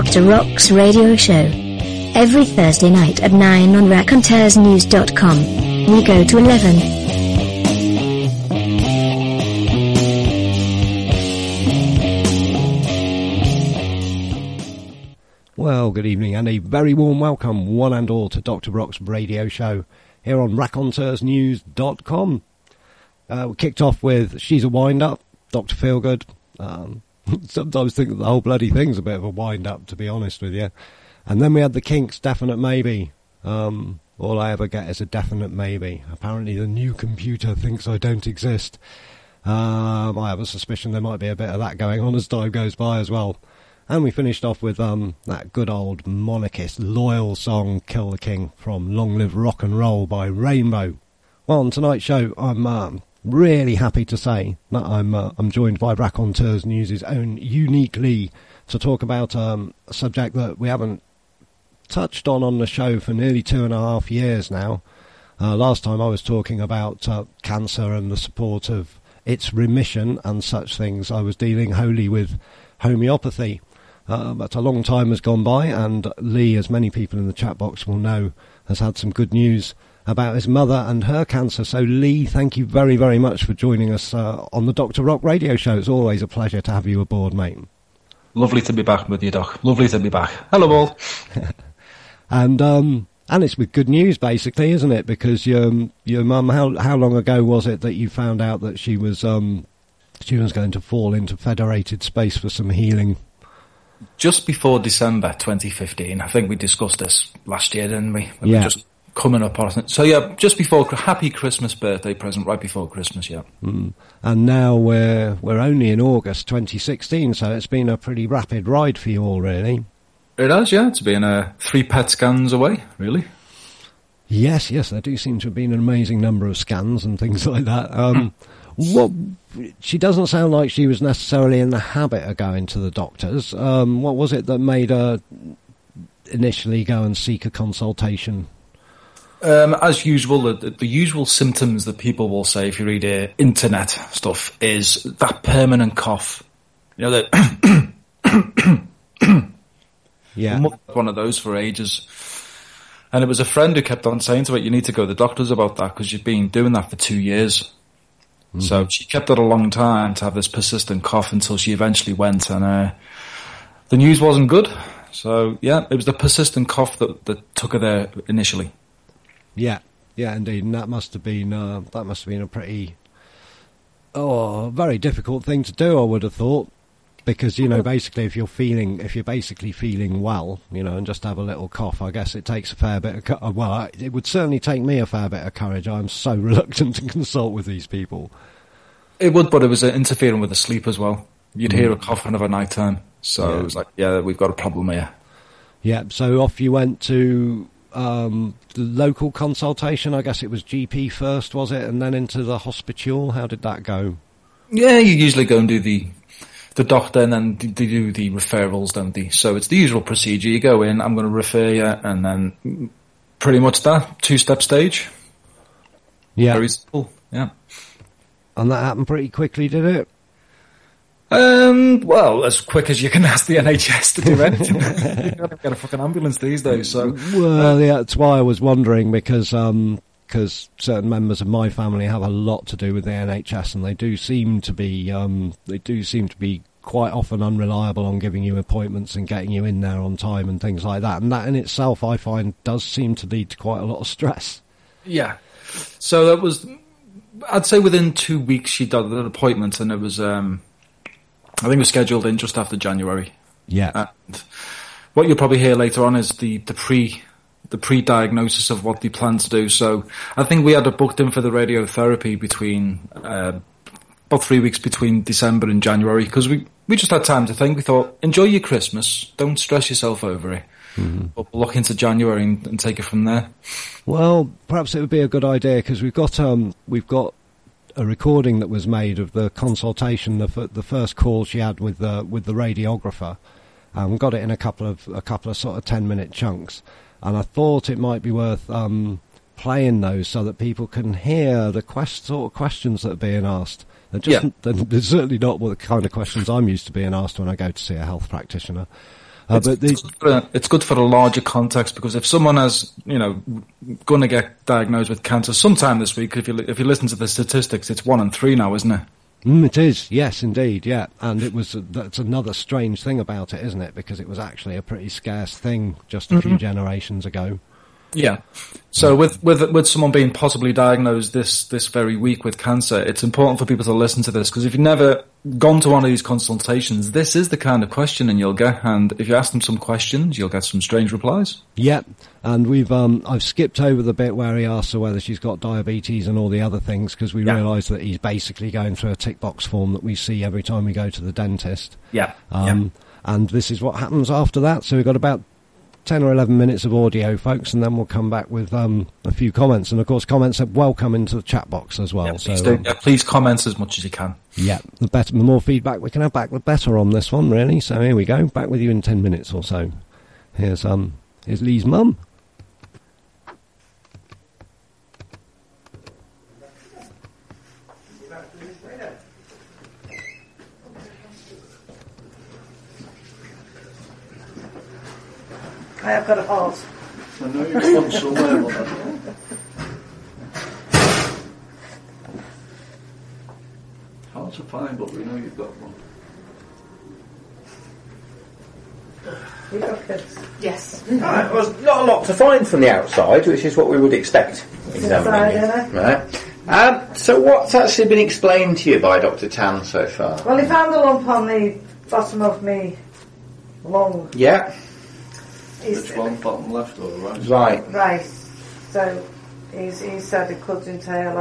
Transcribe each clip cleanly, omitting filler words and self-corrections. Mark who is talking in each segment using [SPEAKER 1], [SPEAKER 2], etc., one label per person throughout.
[SPEAKER 1] Dr. Rock's radio show. Every Thursday night at 9 on raconteursnews.com. We go to 11.
[SPEAKER 2] Well, good evening and a very warm welcome, one and all, to Dr. Rock's radio show here on raconteursnews.com. We kicked off with She's a Wind-Up, Dr. Feelgood. Sometimes think that the whole bloody thing's a bit of a wind-up, to be honest with you. And then we had the Kinks, Definite Maybe. All I ever get is a definite maybe. Apparently the new computer thinks I don't exist. I have a suspicion there might be a bit of that going on as time goes by as well. And we finished off with that good old monarchist, loyal song, Kill the King, from Long Live Rock and Roll by Rainbow. Well, on tonight's show, I'm really happy to say that I'm joined by Raconteurs News' own Unique Lee to talk about a subject that we haven't touched on the show for nearly 2.5 years now. Last time I was talking about cancer and the support of its remission and such things. I was dealing wholly with homeopathy. But a long time has gone by, and Lee, as many people in the chat box will know, has had some good news about his mother and her cancer. So, Lee, thank you very, very much for joining us on the Dr. Rock radio show. It's always a pleasure to have you aboard, mate.
[SPEAKER 3] Lovely to be back with you, Doc. Lovely to be back. Hello, all.
[SPEAKER 2] And it's with good news, basically, isn't it? Because your mum, how long ago was it that you found out that she was going to fall into federated space for some healing?
[SPEAKER 3] Just before December 2015. I think we discussed this last year, didn't we? We
[SPEAKER 2] yeah.
[SPEAKER 3] were just coming up on it. So, yeah, just before, happy Christmas birthday present, right before Christmas, yeah.
[SPEAKER 2] And now we're only in August 2016, so it's been a pretty rapid ride for you all, really.
[SPEAKER 3] It has, yeah. It's been 3 PET scans away, really.
[SPEAKER 2] Yes, there do seem to have been an amazing number of scans and things like that. She doesn't sound like she was necessarily in the habit of going to the doctors. What was it that made her initially go and seek a consultation?
[SPEAKER 3] As usual, the usual symptoms that people will say if you read internet stuff is that permanent cough. You know, that
[SPEAKER 2] yeah,
[SPEAKER 3] one of those for ages. And it was a friend who kept on saying to her, you need to go to the doctors about that because you've been doing that for 2 years. So she kept it a long time to have this persistent cough until she eventually went, and the news wasn't good. So, yeah, it was the persistent cough that took her there initially. Yeah,
[SPEAKER 2] indeed, and that must have been a pretty, very difficult thing to do, I would have thought, because, you know, basically if you're basically feeling well, you know, and just have a little cough, I guess it takes a fair bit of, it would certainly take me a fair bit of courage. I'm so reluctant to consult with these people.
[SPEAKER 3] It would, but it was interfering with the sleep as well. You'd hear a coughing of a night time, so it was like, yeah, we've got a problem here.
[SPEAKER 2] Yeah, so off you went to the local consultation. I guess it was GP first, was it, and then into the hospital? How did that go? Yeah,
[SPEAKER 3] you usually go and do the doctor, and then they do the referrals, don't they? So it's the usual procedure. You go in, I'm going to refer you, and then pretty much that 2-step stage.
[SPEAKER 2] Yeah,
[SPEAKER 3] very simple. Yeah,
[SPEAKER 2] and that happened pretty quickly, did it?
[SPEAKER 3] Well, as quick as you can ask the NHS to do anything. You can't get a fucking ambulance these days. So,
[SPEAKER 2] well, yeah, that's why I was wondering because certain members of my family have a lot to do with the NHS, and they do seem to be quite often unreliable on giving you appointments and getting you in there on time and things like that. And that in itself, I find, does seem to lead to quite a lot of stress.
[SPEAKER 3] Yeah. So that was, I'd say within 2 weeks she did an appointment, and it was, I think it was scheduled in just after January.
[SPEAKER 2] Yeah.
[SPEAKER 3] And what you'll probably hear later on is the pre-diagnosis of what they plan to do. So I think we had it booked in for the radiotherapy between about 3 weeks between December and January, because we just had time to think. We thought, enjoy your Christmas, don't stress yourself over it. But we'll look into January and take it from there.
[SPEAKER 2] Well, perhaps it would be a good idea, because we've got a recording that was made of the consultation, the first call she had with the radiographer. Got it in a couple of sort of 10-minute chunks, and I thought it might be worth playing those so that people can hear the sort of questions that are being asked. They're certainly not the kind of questions I'm used to being asked when I go to see a health practitioner.
[SPEAKER 3] It's good for the larger context, because if someone is, going to get diagnosed with cancer sometime this week, if you listen to the statistics, it's 1 in 3 now, isn't it?
[SPEAKER 2] It is, yes, indeed, yeah. And that's another strange thing about it, isn't it? Because it was actually a pretty scarce thing just a few generations ago.
[SPEAKER 3] Yeah. So with someone being possibly diagnosed this very week with cancer, it's important for people to listen to this, because if you've never gone to one of these consultations, this is the kind of questioning you'll get, and if you ask them some questions, you'll get some strange replies.
[SPEAKER 2] Yep. And I've skipped over the bit where he asks her whether she's got diabetes and all the other things, because we realise that he's basically going through a tick box form that we see every time we go to the dentist.
[SPEAKER 3] Yeah.
[SPEAKER 2] And this is what happens after that. So we've got about 10 or 11 minutes of audio, folks, and then we'll come back with a few comments. And, of course, comments are welcome into the chat box as well.
[SPEAKER 3] Yeah, please comment as much as you can.
[SPEAKER 2] Yeah, the more feedback we can have back, the better on this one, really. So here we go. Back with you in 10 minutes or so. Here's Lee's mum.
[SPEAKER 4] I have got a horse.
[SPEAKER 5] I know you've gone somewhere, mother. Hard to find, but we know you've got one.
[SPEAKER 4] You got kids?
[SPEAKER 6] Yes. Right, well, there's not a lot to find from the outside, which is what we would expect. Examining it. Right. So what's actually been explained to you by Dr. Tan so far?
[SPEAKER 4] Well, he found a lump on the bottom of me lung.
[SPEAKER 6] Yeah.
[SPEAKER 5] Which one, bottom left or right?
[SPEAKER 6] Right.
[SPEAKER 4] Right. So he said it could entail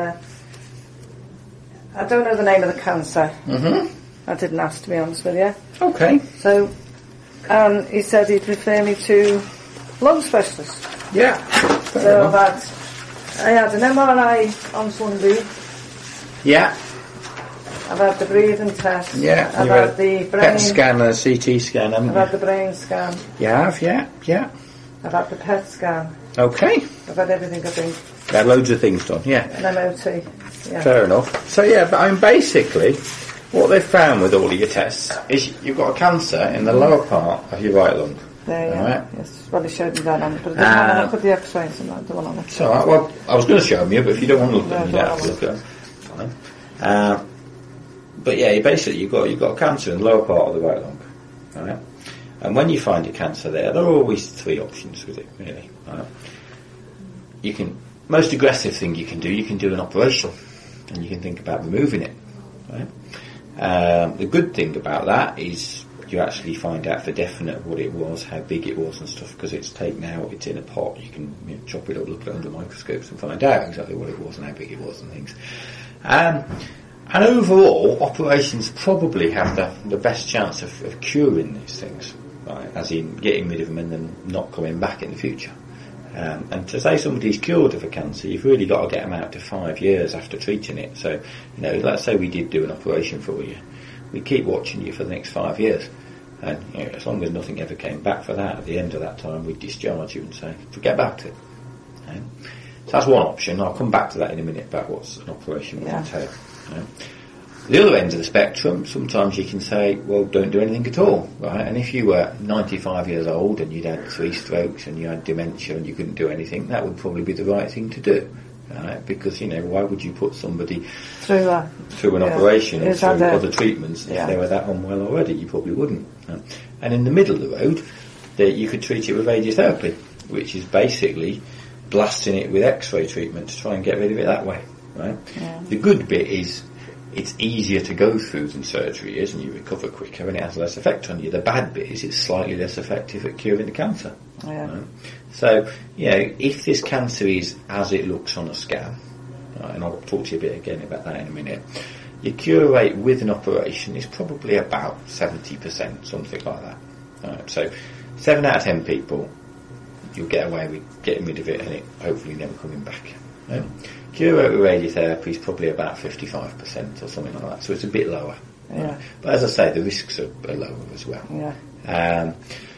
[SPEAKER 4] I don't know the name of the cancer. I didn't ask, to be honest with you.
[SPEAKER 6] Okay.
[SPEAKER 4] So, he said he'd refer me to lung specialist.
[SPEAKER 6] Yeah.
[SPEAKER 4] So I had an MRI on Sunday.
[SPEAKER 6] Yeah.
[SPEAKER 4] I've had the breathing test.
[SPEAKER 6] Yeah.
[SPEAKER 4] I've had the brain
[SPEAKER 6] PET scan and a CT scan, haven't you?
[SPEAKER 4] I've had the brain scan.
[SPEAKER 6] You have, yeah.
[SPEAKER 4] I've had the PET scan.
[SPEAKER 6] Okay.
[SPEAKER 4] I've had everything, I think.
[SPEAKER 6] You had loads of things done, yeah.
[SPEAKER 4] An MOT. Yeah.
[SPEAKER 6] Fair enough. So yeah, but I mean, basically, what they've found with all of your tests is you've got a cancer in the lower part of your right lung.
[SPEAKER 4] There, yeah.
[SPEAKER 6] Right.
[SPEAKER 4] Yes. Well, he showed me that on it, but I didn't want to look at the X-rays and that. Don't want to look.
[SPEAKER 6] So, well, I was going to show them you, but if you don't want to look at them, you don't have to look at them. Fine. But yeah, you've got a cancer in the lower part of the right lung. Right? And when you find your cancer there are always 3 options with it, really. Right? Most aggressive thing you can do an operation, and you can think about removing it. Right? The good thing about that is you actually find out for definite what it was, how big it was and stuff, because it's taken out, it's in a pot, you can chop it up, look at it under microscopes and find out exactly what it was and how big it was and things. And overall, operations probably have the best chance of curing these things, right? As in getting rid of them and then not coming back in the future. And to say somebody's cured of a cancer, you've really got to get them out to 5 years after treating it. So, let's say we did do an operation for you. We keep watching you for the next 5 years. And as long as nothing ever came back for that, at the end of that time, we'd discharge you and say, forget about it. So that's one option. I'll come back to that in a minute about what's an operation would entail. The other end of the spectrum, sometimes you can say, well, don't do anything at all, right? And if you were 95 years old and you'd had 3 strokes and you had dementia and you couldn't do anything, that would probably be the right thing to do, right? Because, why would you put somebody through an operation and through other treatments if they were that unwell already? You probably wouldn't. And in the middle of the road, you could treat it with radiotherapy, which is basically blasting it with X-ray treatment to try and get rid of it that way, right? Yeah. The good bit is it's easier to go through than surgery is, and you recover quicker and it has less effect on you. The bad bit is it's slightly less effective at curing the cancer. Yeah. Right? So, if this cancer is as it looks on a scan, right, and I'll talk to you a bit again about that in a minute, your cure rate with an operation is probably about 70%, something like that. Right? So 7 out of 10 people, you'll get away with getting rid of it and it hopefully never coming back. Right? Cure rate with radiotherapy is probably about 55% or something like that, so it's a bit lower. Yeah. Right? But as I say, the risks are lower as well. Yeah.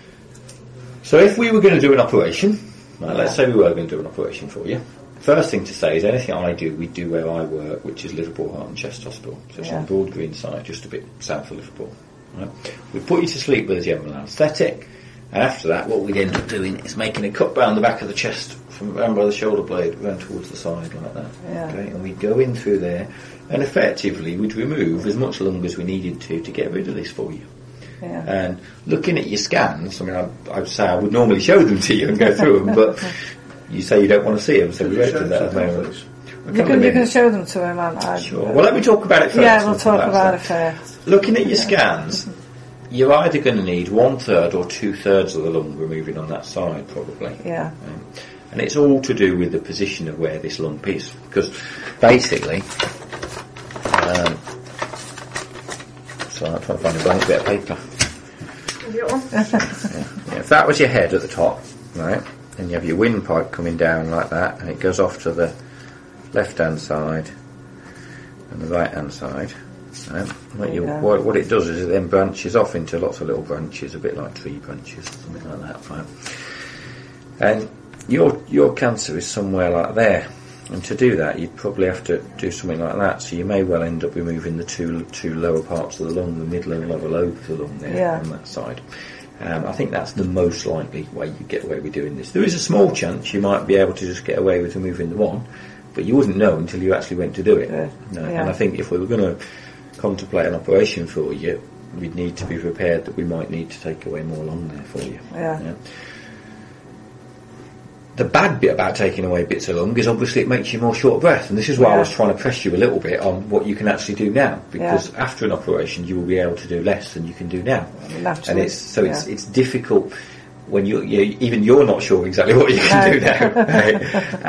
[SPEAKER 6] So if we were going to do an operation, right, let's say we were going to do an operation for you, first thing to say is anything I do, we do where I work, which is Liverpool Heart and Chest Hospital. So it's on the Broad Green side, just a bit south of Liverpool. Right? We put you to sleep with a general anaesthetic, And after that, what we'd end up doing is making a cut round the back of the chest from around by the shoulder blade round towards the side like that.
[SPEAKER 4] Yeah.
[SPEAKER 6] Okay, and we'd go in through there, and effectively we'd remove as much lung as we needed to get rid of this for you.
[SPEAKER 4] Yeah.
[SPEAKER 6] And looking at your scans, I mean, I'd say I would normally show them to you and go through them, but you say you don't want to see them, so we won't do that at the moment.
[SPEAKER 4] You can show them to him, and
[SPEAKER 6] Sure. Well, let me talk about it first.
[SPEAKER 4] Yeah, we'll talk about it first.
[SPEAKER 6] Looking at your scans, you're either going to need 1/3 or 2/3 of the lung removing on that side, probably.
[SPEAKER 4] Yeah.
[SPEAKER 6] And it's all to do with the position of where this lump is, because basically, so I'm trying to find a blank bit of paper. Yeah, if that was your head at the top, right, and you have your windpipe coming down like that, and it goes off to the left-hand side and the right-hand side. Right? What it does is it then branches off into lots of little branches, a bit like tree branches, something like that. Right? And your cancer is somewhere like there, and to do that, you'd probably have to do something like that. So you may well end up removing the two lower parts of the lung, the middle and lower lobe of the lung there on that side. I think that's the most likely way you get away with doing this. There is a small chance you might be able to just get away with removing the one, but you wouldn't know until you actually went to do it. And I think if we were going to contemplate an operation for you, we'd need to be prepared that we might need to take away more lung there for you.
[SPEAKER 4] Yeah.
[SPEAKER 6] The bad bit about taking away bits of lung is obviously it makes you more short of breath, and this is why I was trying to press you a little bit on what you can actually do now, because after an operation you will be able to do less than you can do now.
[SPEAKER 4] Naturally.
[SPEAKER 6] And it's difficult when even you're not sure exactly what you can do now. Right?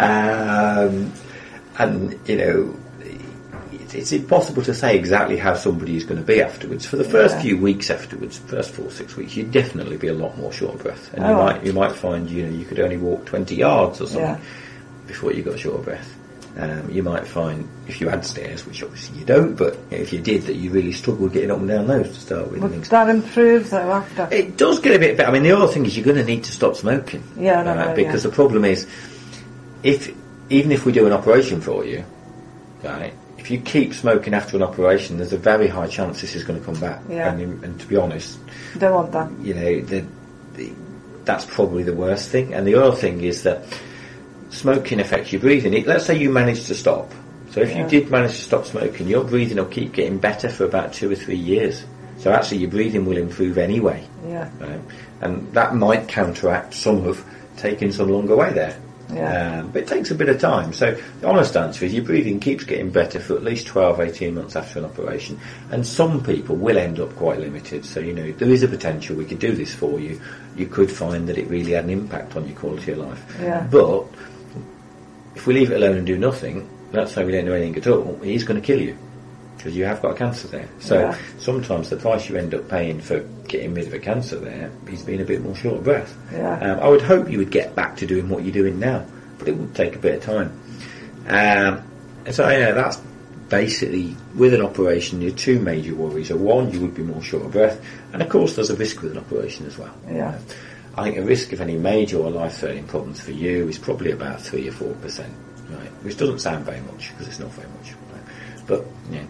[SPEAKER 6] And you know, it's impossible to say exactly how somebody is going to be afterwards. For the first few weeks afterwards, first 4 or 6 weeks, you'd definitely be a lot more short of breath, and you might find you could only walk 20 yards or something before you got short of breath. You might find if you had stairs, which obviously you don't, but if you did, that you really struggled getting up and down those to start with.
[SPEAKER 4] Would that improve though after?
[SPEAKER 6] It does get a bit better. I mean, the other thing is you're going to need to stop smoking. Because the problem is, even if we do an operation for you, right, if you keep smoking after an operation, there's a very high chance this is going to come back. And to be honest,
[SPEAKER 4] don't want that.
[SPEAKER 6] You know, that's probably the worst thing. And the other thing is that smoking affects your breathing. Let's say you manage to stop. So if you did manage to stop smoking, your breathing will keep getting better for about 2 or 3 years. So actually your breathing will improve anyway. Right? And that might counteract some of taking some lung away there. But it takes a bit of time. So the honest answer is your breathing keeps getting better for at least 12, 18 months after an operation. And some people will end up quite limited. So, you know, there is a potential we could do this for you. You could find that it really had an impact on your quality of life. But if we leave it alone and do nothing, let's say we don't do anything at all, it is going to kill you, because you have got a cancer there. So sometimes the price you end up paying for getting rid of a cancer there is being a bit more short of breath. I would hope you would get back to doing what you're doing now, but it would take a bit of time. So that's basically, with an operation, your two major worries are, one, you would be more short of breath, and of course there's a risk with an operation as well. I think the risk of any major or life-threatening problems for you is probably about 3 or 4%, right? Which doesn't sound very much, because it's not very much, right? But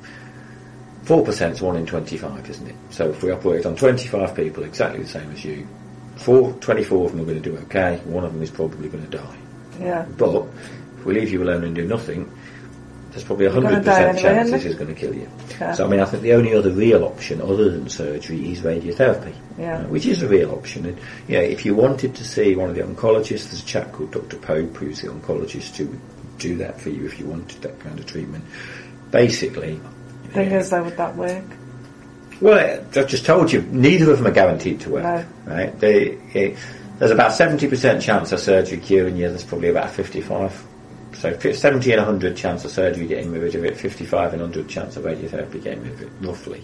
[SPEAKER 6] 4% is 1 in 25, isn't it? So if we operate on 25 people exactly the same as you, 24 of them are going to do okay, one of them is probably going to die. But if we leave you alone and do nothing, there's probably 100% chance this is going to kill you. So I mean, I think the only other real option other than surgery is radiotherapy, which is a real option. And if you wanted to see one of the oncologists, there's a chap called Dr. Pope who's the oncologist who would do that for you if you wanted that kind of treatment. Basically,
[SPEAKER 4] thing is, though, would that work?
[SPEAKER 6] Well, I've just told you, neither of them are guaranteed to work. Right? There's about 70% chance of surgery curing you. There's probably about 55. So 70 and 100 chance of surgery getting rid of it, 55 and 100 chance of radiotherapy getting rid of it, roughly.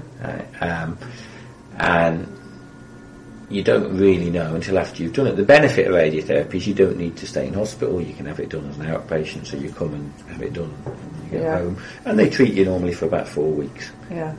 [SPEAKER 6] And you don't really know until after you've done it. The benefit of radiotherapy is you don't need to stay in hospital. You can have it done as an outpatient, so you come and have it done when you get home. And they treat you normally for about 4 weeks.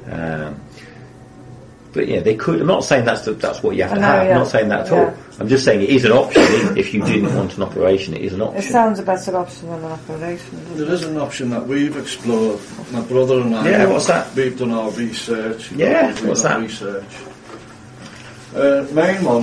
[SPEAKER 6] But they could. I'm not saying that's what you have to have. I'm not saying that at all. I'm just saying it is an option. If you didn't want an operation, it is an option.
[SPEAKER 4] It sounds a better option than an operation.
[SPEAKER 5] There is an option that we've explored. My brother and I.
[SPEAKER 6] What's that?
[SPEAKER 5] We've done our research.
[SPEAKER 6] What's that?
[SPEAKER 5] Research. Main one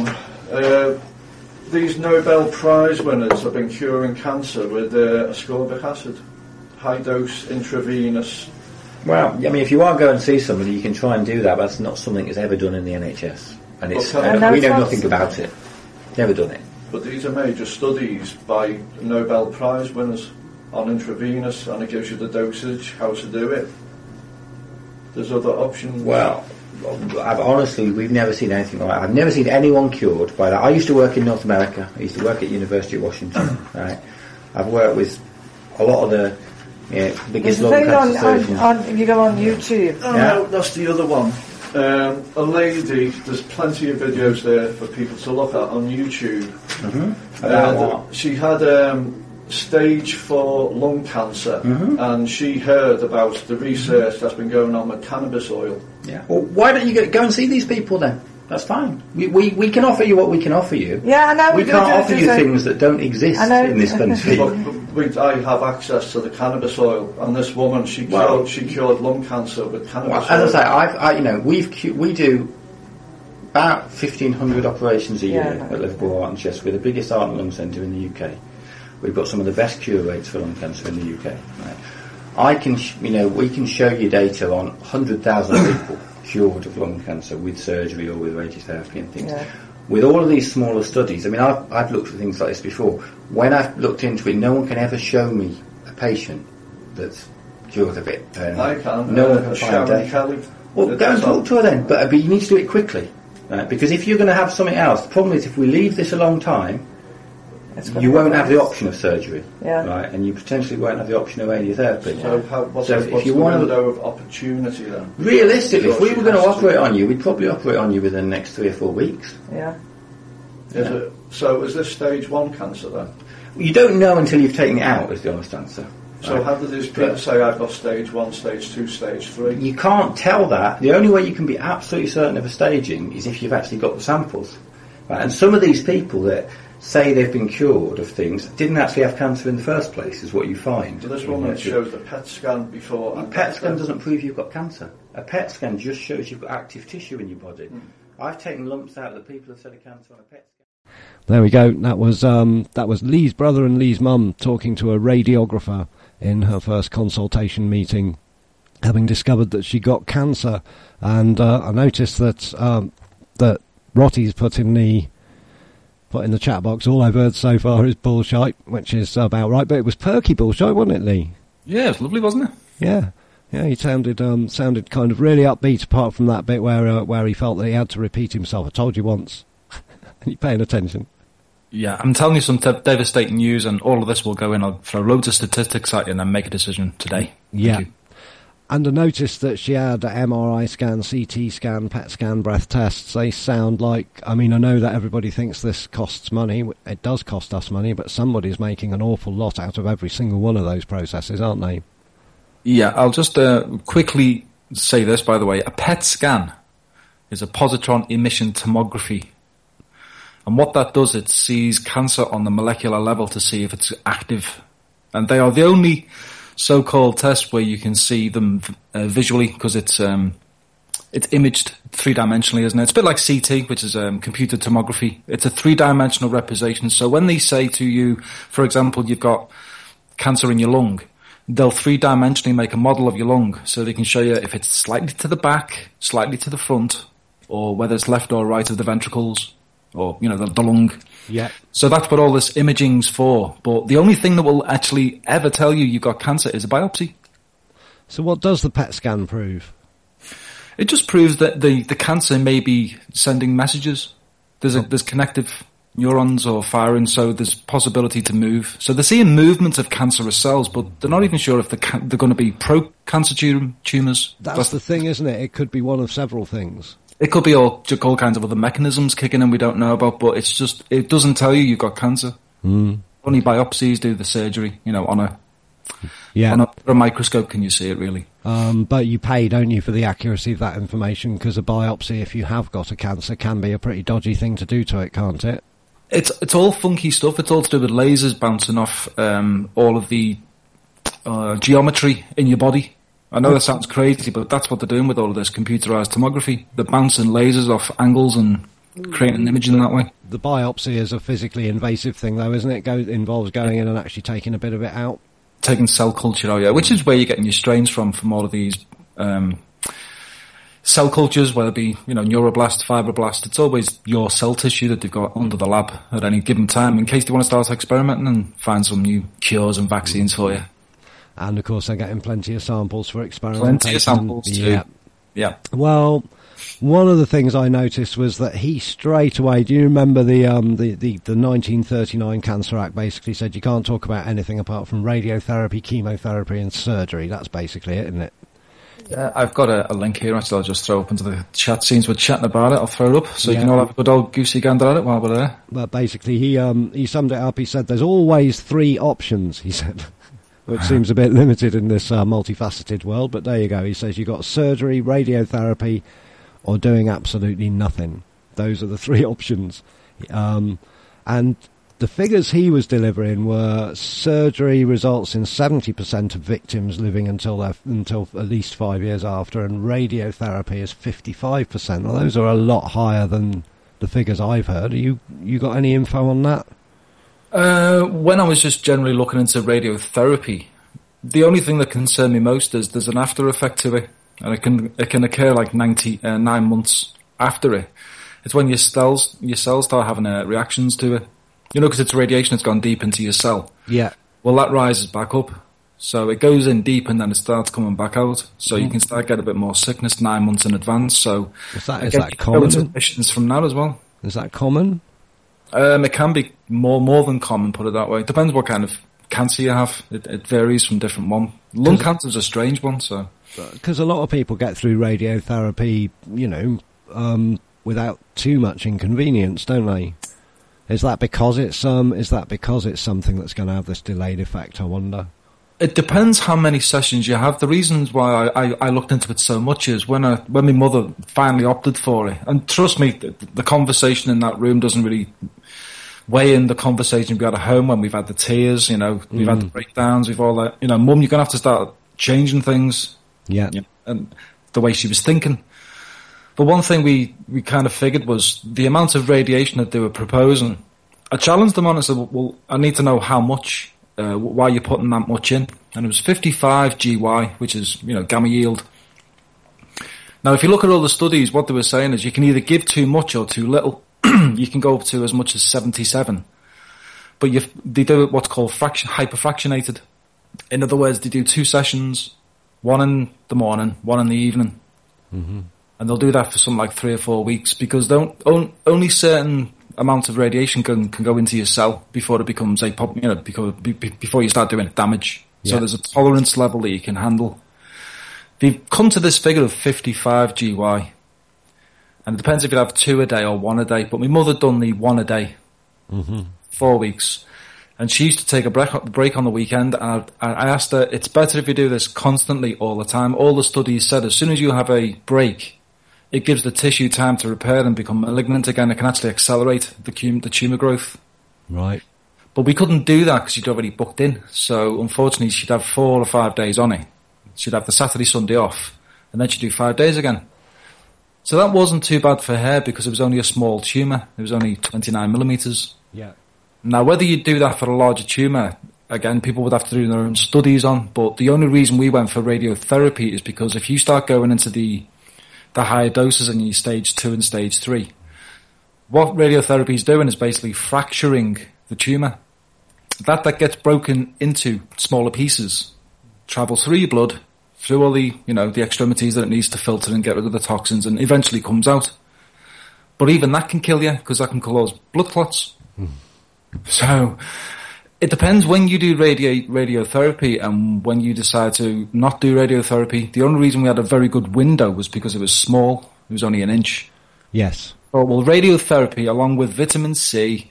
[SPEAKER 5] These Nobel Prize winners have been curing cancer with ascorbic acid, high dose intravenous.
[SPEAKER 6] Well, I mean, if you are going to see somebody, you can try and do that, but that's not something that's ever done in the NHS. And it's we know nothing about it. Never done it.
[SPEAKER 5] But these are major studies by Nobel Prize winners on intravenous, and it gives you the dosage, how to do it. There's other options.
[SPEAKER 6] Well, honestly, we've never seen anything like that. I've never seen anyone cured by that. I used to work in North America. I used to work at University of Washington. Right? I've worked with a lot of the biggest lung cancer surgeons.
[SPEAKER 4] You go on YouTube.
[SPEAKER 5] Oh, no, that's the other one. A lady, there's plenty of videos there for people to look at on YouTube.
[SPEAKER 6] Mm-hmm.
[SPEAKER 5] She had stage 4 lung cancer, and she heard about the research that's been going on with cannabis oil.
[SPEAKER 6] Yeah. Well, why don't you go and see these people then? That's fine. We can offer you what we can offer you.
[SPEAKER 4] Yeah, I know.
[SPEAKER 6] We can't offer you things that don't exist in this country.
[SPEAKER 5] I have access to the cannabis oil, and this woman, she cured lung cancer with cannabis oil.
[SPEAKER 6] As I say, we do about 1,500 operations a year at Liverpool Heart and Chest. We're the biggest heart and lung centre in the UK. We've got some of the best cure rates for lung cancer in the UK. Right? We can show you data on 100,000 people cured of lung cancer with surgery or with radiotherapy and things. Yeah. With all of these smaller studies, I mean, I've looked at things like this before. When I've looked into it, no one can ever show me a patient that's cured of it.
[SPEAKER 5] I can.
[SPEAKER 6] No one can find
[SPEAKER 5] Sharon Kelly.
[SPEAKER 6] Well, go and talk to her then. But you need to do it quickly. Right? Because if you're going to have something else, the problem is if we leave this a long time, you won't have the option of surgery, right? And you potentially won't have the option of radiotherapy.
[SPEAKER 5] What's the window of opportunity then?
[SPEAKER 6] Realistically, if we were going to operate on you, we'd probably operate on you within the next 3 or 4 weeks.
[SPEAKER 4] Yeah.
[SPEAKER 5] So is this stage 1 cancer then?
[SPEAKER 6] You don't know until you've taken it out, is the honest answer.
[SPEAKER 5] So how do these people say I've got stage 1, stage 2, stage 3?
[SPEAKER 6] You can't tell that. The only way you can be absolutely certain of a staging is if you've actually got the samples. Right? And some of these people that say they've been cured of things didn't actually have cancer in the first place, is what you find.
[SPEAKER 5] So this woman shows the PET scan before.
[SPEAKER 6] A PET scan doesn't prove you've got cancer. A PET scan just shows you've got active tissue in your body. I've taken lumps out that people have said are cancer on a PET scan.
[SPEAKER 2] There we go. That was Lee's brother and Lee's mum talking to a radiographer in her first consultation meeting, having discovered that she got cancer. And I noticed that that Rotty's put in the chat box, all I've heard so far is bullshite, which is about right, but it was perky bullshite, wasn't it, Lee?
[SPEAKER 3] Yeah, it was lovely, wasn't it?
[SPEAKER 2] Yeah, he sounded kind of really upbeat, apart from that bit where he felt that he had to repeat himself. I told you once. Are you paying attention?
[SPEAKER 3] Yeah, I'm telling you some devastating news, and all of this will go in. I'll throw loads of statistics at you and then make a decision today.
[SPEAKER 2] Yeah. And I noticed that she had an MRI scan, CT scan, PET scan, breath tests. They sound like, I mean, I know that everybody thinks this costs money. It does cost us money, but somebody's making an awful lot out of every single one of those processes, aren't they?
[SPEAKER 3] Yeah, I'll just quickly say this, by the way. A PET scan is a positron emission tomography. And what that does, it sees cancer on the molecular level to see if it's active. And they are the only so-called tests where you can see them visually, because it's imaged 3-dimensionally, isn't it? It's a bit like CT, which is computer tomography. It's a 3-dimensional representation. So when they say to you, for example, you've got cancer in your lung, they'll 3-dimensionally make a model of your lung, so they can show you if it's slightly to the back, slightly to the front, or whether it's left or right of the ventricles, or, the lung.
[SPEAKER 2] Yeah.
[SPEAKER 3] So that's what all this imaging's for. But the only thing that will actually ever tell you you've got cancer is a biopsy.
[SPEAKER 2] So what does the PET scan prove?
[SPEAKER 3] It just proves that the cancer may be sending messages. There's connective neurons or firing, so there's possibility to move. So they're seeing movements of cancerous cells, but they're not even sure if they're going to be pro-cancer tumours.
[SPEAKER 2] That's the thing, isn't it? It could be one of several things.
[SPEAKER 3] It could be all kinds of other mechanisms kicking in we don't know about, but it's just, it doesn't tell you you've got cancer. Only biopsies do the surgery, on a microscope can you see it really.
[SPEAKER 2] But you pay, don't you, for the accuracy of that information, because a biopsy, if you have got a cancer, can be a pretty dodgy thing to do to it, can't it?
[SPEAKER 3] It's all funky stuff. It's all to do with lasers bouncing off all of the geometry in your body. I know that sounds crazy, but that's what they're doing with all of this computerized tomography. They're bouncing lasers off angles and creating an image in that way.
[SPEAKER 2] The biopsy is a physically invasive thing, though, isn't it? Involves going in and actually taking a bit of it out.
[SPEAKER 3] Taking cell culture out, yeah, which is where you're getting your strains from all of these cell cultures, whether it be, neuroblast, fibroblast. It's always your cell tissue that they've got under the lab at any given time in case they want to start experimenting and find some new cures and vaccines for you.
[SPEAKER 2] And, of course, they're getting plenty of samples for experimentation.
[SPEAKER 3] Plenty of samples, too. Yeah.
[SPEAKER 2] Well, one of the things I noticed was that he straight away, do you remember the 1939 Cancer Act basically said you can't talk about anything apart from radiotherapy, chemotherapy and surgery. That's basically it, isn't it?
[SPEAKER 3] I've got a link here, actually. I'll just throw up into the chat scenes. We're chatting about it. I'll throw it up so you can all have a good old goosey gander at it while we're there.
[SPEAKER 2] But basically, he summed it up. He said there's always 3 options, he said, which seems a bit limited in this multifaceted world. But there you go. He says you've got surgery, radiotherapy, or doing absolutely nothing. Those are the 3 options. And the figures he was delivering were surgery results in 70% of victims living until at least 5 years after, and radiotherapy is 55%. Well, those are a lot higher than the figures I've heard. You got any info on that?
[SPEAKER 3] When I was just generally looking into radiotherapy, the only thing that concerned me most is there's an after effect to it, and it can occur like 9 months after it. It's when your cells start having reactions to it. Because it's radiation, it's gone deep into your cell.
[SPEAKER 2] Yeah.
[SPEAKER 3] Well, that rises back up. So it goes in deep and then it starts coming back out. So you can start getting a bit more sickness 9 months in advance. So
[SPEAKER 2] is that common?
[SPEAKER 3] Admissions from that as well.
[SPEAKER 2] Is that common?
[SPEAKER 3] It can be more than common, put it that way. It depends what kind of cancer you have. It varies from different one. Lung cancer is a strange one, so.
[SPEAKER 2] Because a lot of people get through radiotherapy, without too much inconvenience, don't they? Is that because it's something that's going to have this delayed effect, I wonder?
[SPEAKER 3] It depends how many sessions you have. The reasons why I looked into it so much is when my mother finally opted for it, and trust me, the conversation in that room doesn't really weigh in the conversation we had at home when we've had the tears, we've had the breakdowns, we've all that, Mum, you're going to have to start changing things.
[SPEAKER 2] Yeah.
[SPEAKER 3] And the way she was thinking. But one thing we kind of figured was the amount of radiation that they were proposing. I challenged them on it and said, well, I need to know how much, why you're putting that much in. And it was 55 GY, which is, gamma yield. Now, if you look at all the studies, what they were saying is you can either give too much or too little. You can go up to as much as 77. But they do it what's called hyperfractionated. In other words, they do 2 sessions, one in the morning, one in the evening. Mm-hmm. And they'll do that for something like 3 or 4 weeks because only certain amounts of radiation can go into your cell before it becomes before you start doing damage. Yeah. So there's a tolerance level that you can handle. They've come to this figure of 55 GY. And it depends if you have 2 a day or 1 a day. But my mother done the 1 a day, 4 weeks. And she used to take a break on the weekend. And I asked her, it's better if you do this constantly all the time. All the studies said as soon as you have a break, it gives the tissue time to repair and become malignant again. It can actually accelerate the tumour growth.
[SPEAKER 2] Right.
[SPEAKER 3] But we couldn't do that because she'd already booked in. So unfortunately, she'd have 4 or 5 days on it. She'd have the Saturday, Sunday off. And then she'd do 5 days again. So that wasn't too bad for her because it was only a small tumour. It was only 29 millimetres.
[SPEAKER 2] Yeah.
[SPEAKER 3] Now, whether you do that for a larger tumour, again, people would have to do their own studies on. But the only reason we went for radiotherapy is because if you start going into the higher doses in your stage 2 and stage 3, what radiotherapy is doing is basically fracturing the tumour. That gets broken into smaller pieces, travels through your blood, through all the, the extremities that it needs to filter and get rid of the toxins, and eventually comes out. But even that can kill you, because that can cause blood clots. So, it depends when you do radiotherapy and when you decide to not do radiotherapy. The only reason we had a very good window was because it was small. It was only 1 inch.
[SPEAKER 2] Yes.
[SPEAKER 3] Well, radiotherapy, along with vitamin C,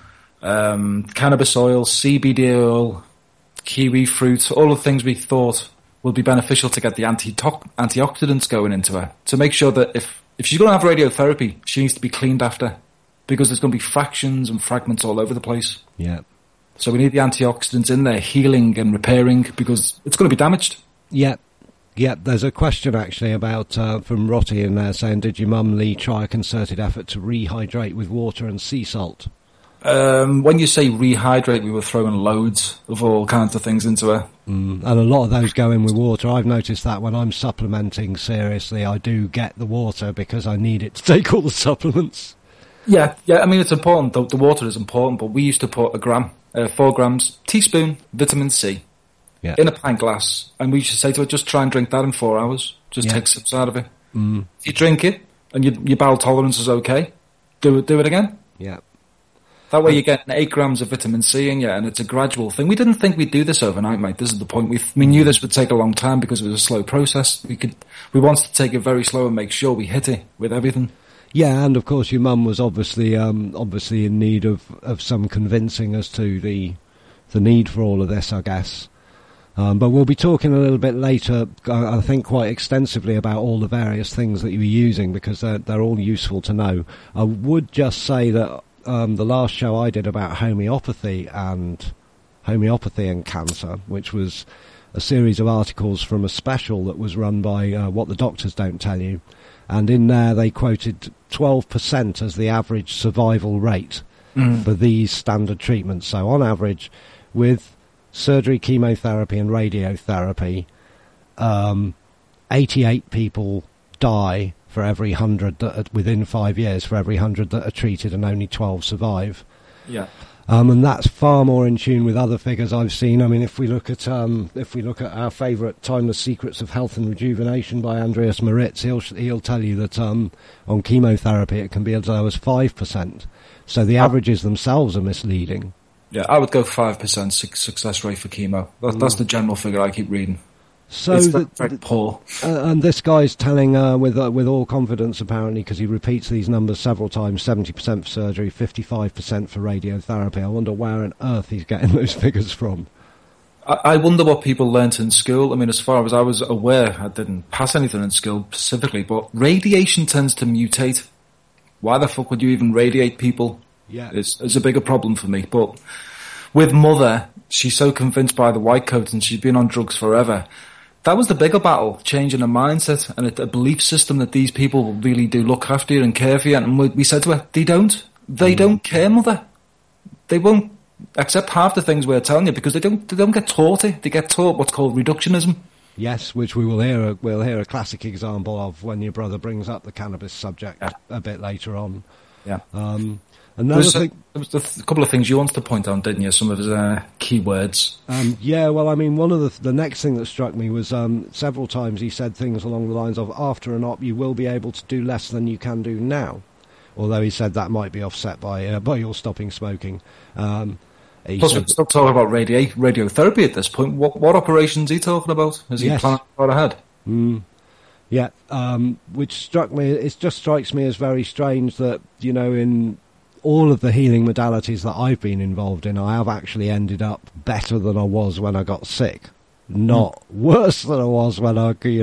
[SPEAKER 3] cannabis oil, CBD oil, kiwi fruit, all the things we thought would be beneficial to get the antioxidants going into her. To make sure that if she's going to have radiotherapy, she needs to be cleaned after. Because there's going to be fractions and fragments all over the place.
[SPEAKER 2] Yeah.
[SPEAKER 3] So we need the antioxidants in there, healing and repairing, because it's going to be damaged.
[SPEAKER 2] Yeah. Yep, there's a question actually about from Rotty in there saying, did your mum, Lee, try a concerted effort to rehydrate with water and sea salt?
[SPEAKER 3] When you say rehydrate, we were throwing loads of all kinds of things into her.
[SPEAKER 2] And a lot of those go in with water. I've noticed that when I'm supplementing seriously, I do get the water because I need it to take all the supplements.
[SPEAKER 3] Yeah, I mean, it's important. The water is important, but we used to put 4 grams, teaspoon, vitamin C.
[SPEAKER 2] Yeah.
[SPEAKER 3] In a pint glass, and we should say to her, just try and drink that in 4 hours. Just take sips out of it. If you drink it, and your bowel tolerance is okay, do it again.
[SPEAKER 2] Yeah.
[SPEAKER 3] That way you're getting 8 grams of vitamin C in you, and it's a gradual thing. We didn't think we'd do this overnight, mate. This is the point. We knew this would take a long time because it was a slow process. We wanted to take it very slow and make sure we hit it with everything.
[SPEAKER 2] Yeah, and of course your mum was obviously in need of some convincing as to the need for all of this, I guess. But we'll be talking a little bit later, I think quite extensively, about all the various things that you were using, because they're all useful to know. I would just say that the last show I did about homeopathy and cancer, which was a series of articles from a special that was run by What the Doctors Don't Tell You, and in there they quoted 12% as the average survival rate for these standard treatments. So on average, with surgery, chemotherapy and radiotherapy, 88 people die for every 100 within 5 years, for every 100 that are treated, and only 12 survive.
[SPEAKER 3] Yeah.
[SPEAKER 2] And that's far more in tune with other figures I've seen. I mean, if we look at our favourite Timeless Secrets of Health and Rejuvenation by Andreas Moritz, he'll tell you that on chemotherapy it can be as low as 5%. So the averages themselves are misleading.
[SPEAKER 3] Yeah, I would go 5% success rate for chemo. That's the general figure I keep reading.
[SPEAKER 2] So
[SPEAKER 3] it's very poor.
[SPEAKER 2] And this guy's telling with all confidence, apparently, because he repeats these numbers several times, 70% for surgery, 55% for radiotherapy. I wonder where on earth he's getting those figures from.
[SPEAKER 3] I wonder what people learnt in school. I mean, as far as I was aware, I didn't pass anything in school specifically, but radiation tends to mutate. Why the fuck would you even radiate people?
[SPEAKER 2] Yeah.
[SPEAKER 3] It's a bigger problem for me. But with Mother, she's so convinced by the white coat and she's been on drugs forever. That was the bigger battle, changing a mindset and a belief system that these people really do look after you and care for you. And we said to her, they don't. They don't care, Mother. They won't accept half the things we're telling you because they don't get taught it. They get taught what's called reductionism. Yes,
[SPEAKER 2] which we'll hear a classic example of when your brother brings up the cannabis subject a bit later on.
[SPEAKER 3] Yeah.
[SPEAKER 2] There was
[SPEAKER 3] a couple of things you wanted to point out, didn't you? Some of his key words.
[SPEAKER 2] Yeah, well, I mean, one of the next thing that struck me was several times he said things along the lines of, after an op, you will be able to do less than you can do now. Although he said that might be offset by your stopping smoking.
[SPEAKER 3] Plus, we're still talking about radiotherapy at this point. What operations is he talking about? Is he planning far ahead?
[SPEAKER 2] Yeah, which struck me. It just strikes me as very strange that, in all of the healing modalities that I've been involved in, I have actually ended up better than I was when I got sick, not worse than I was when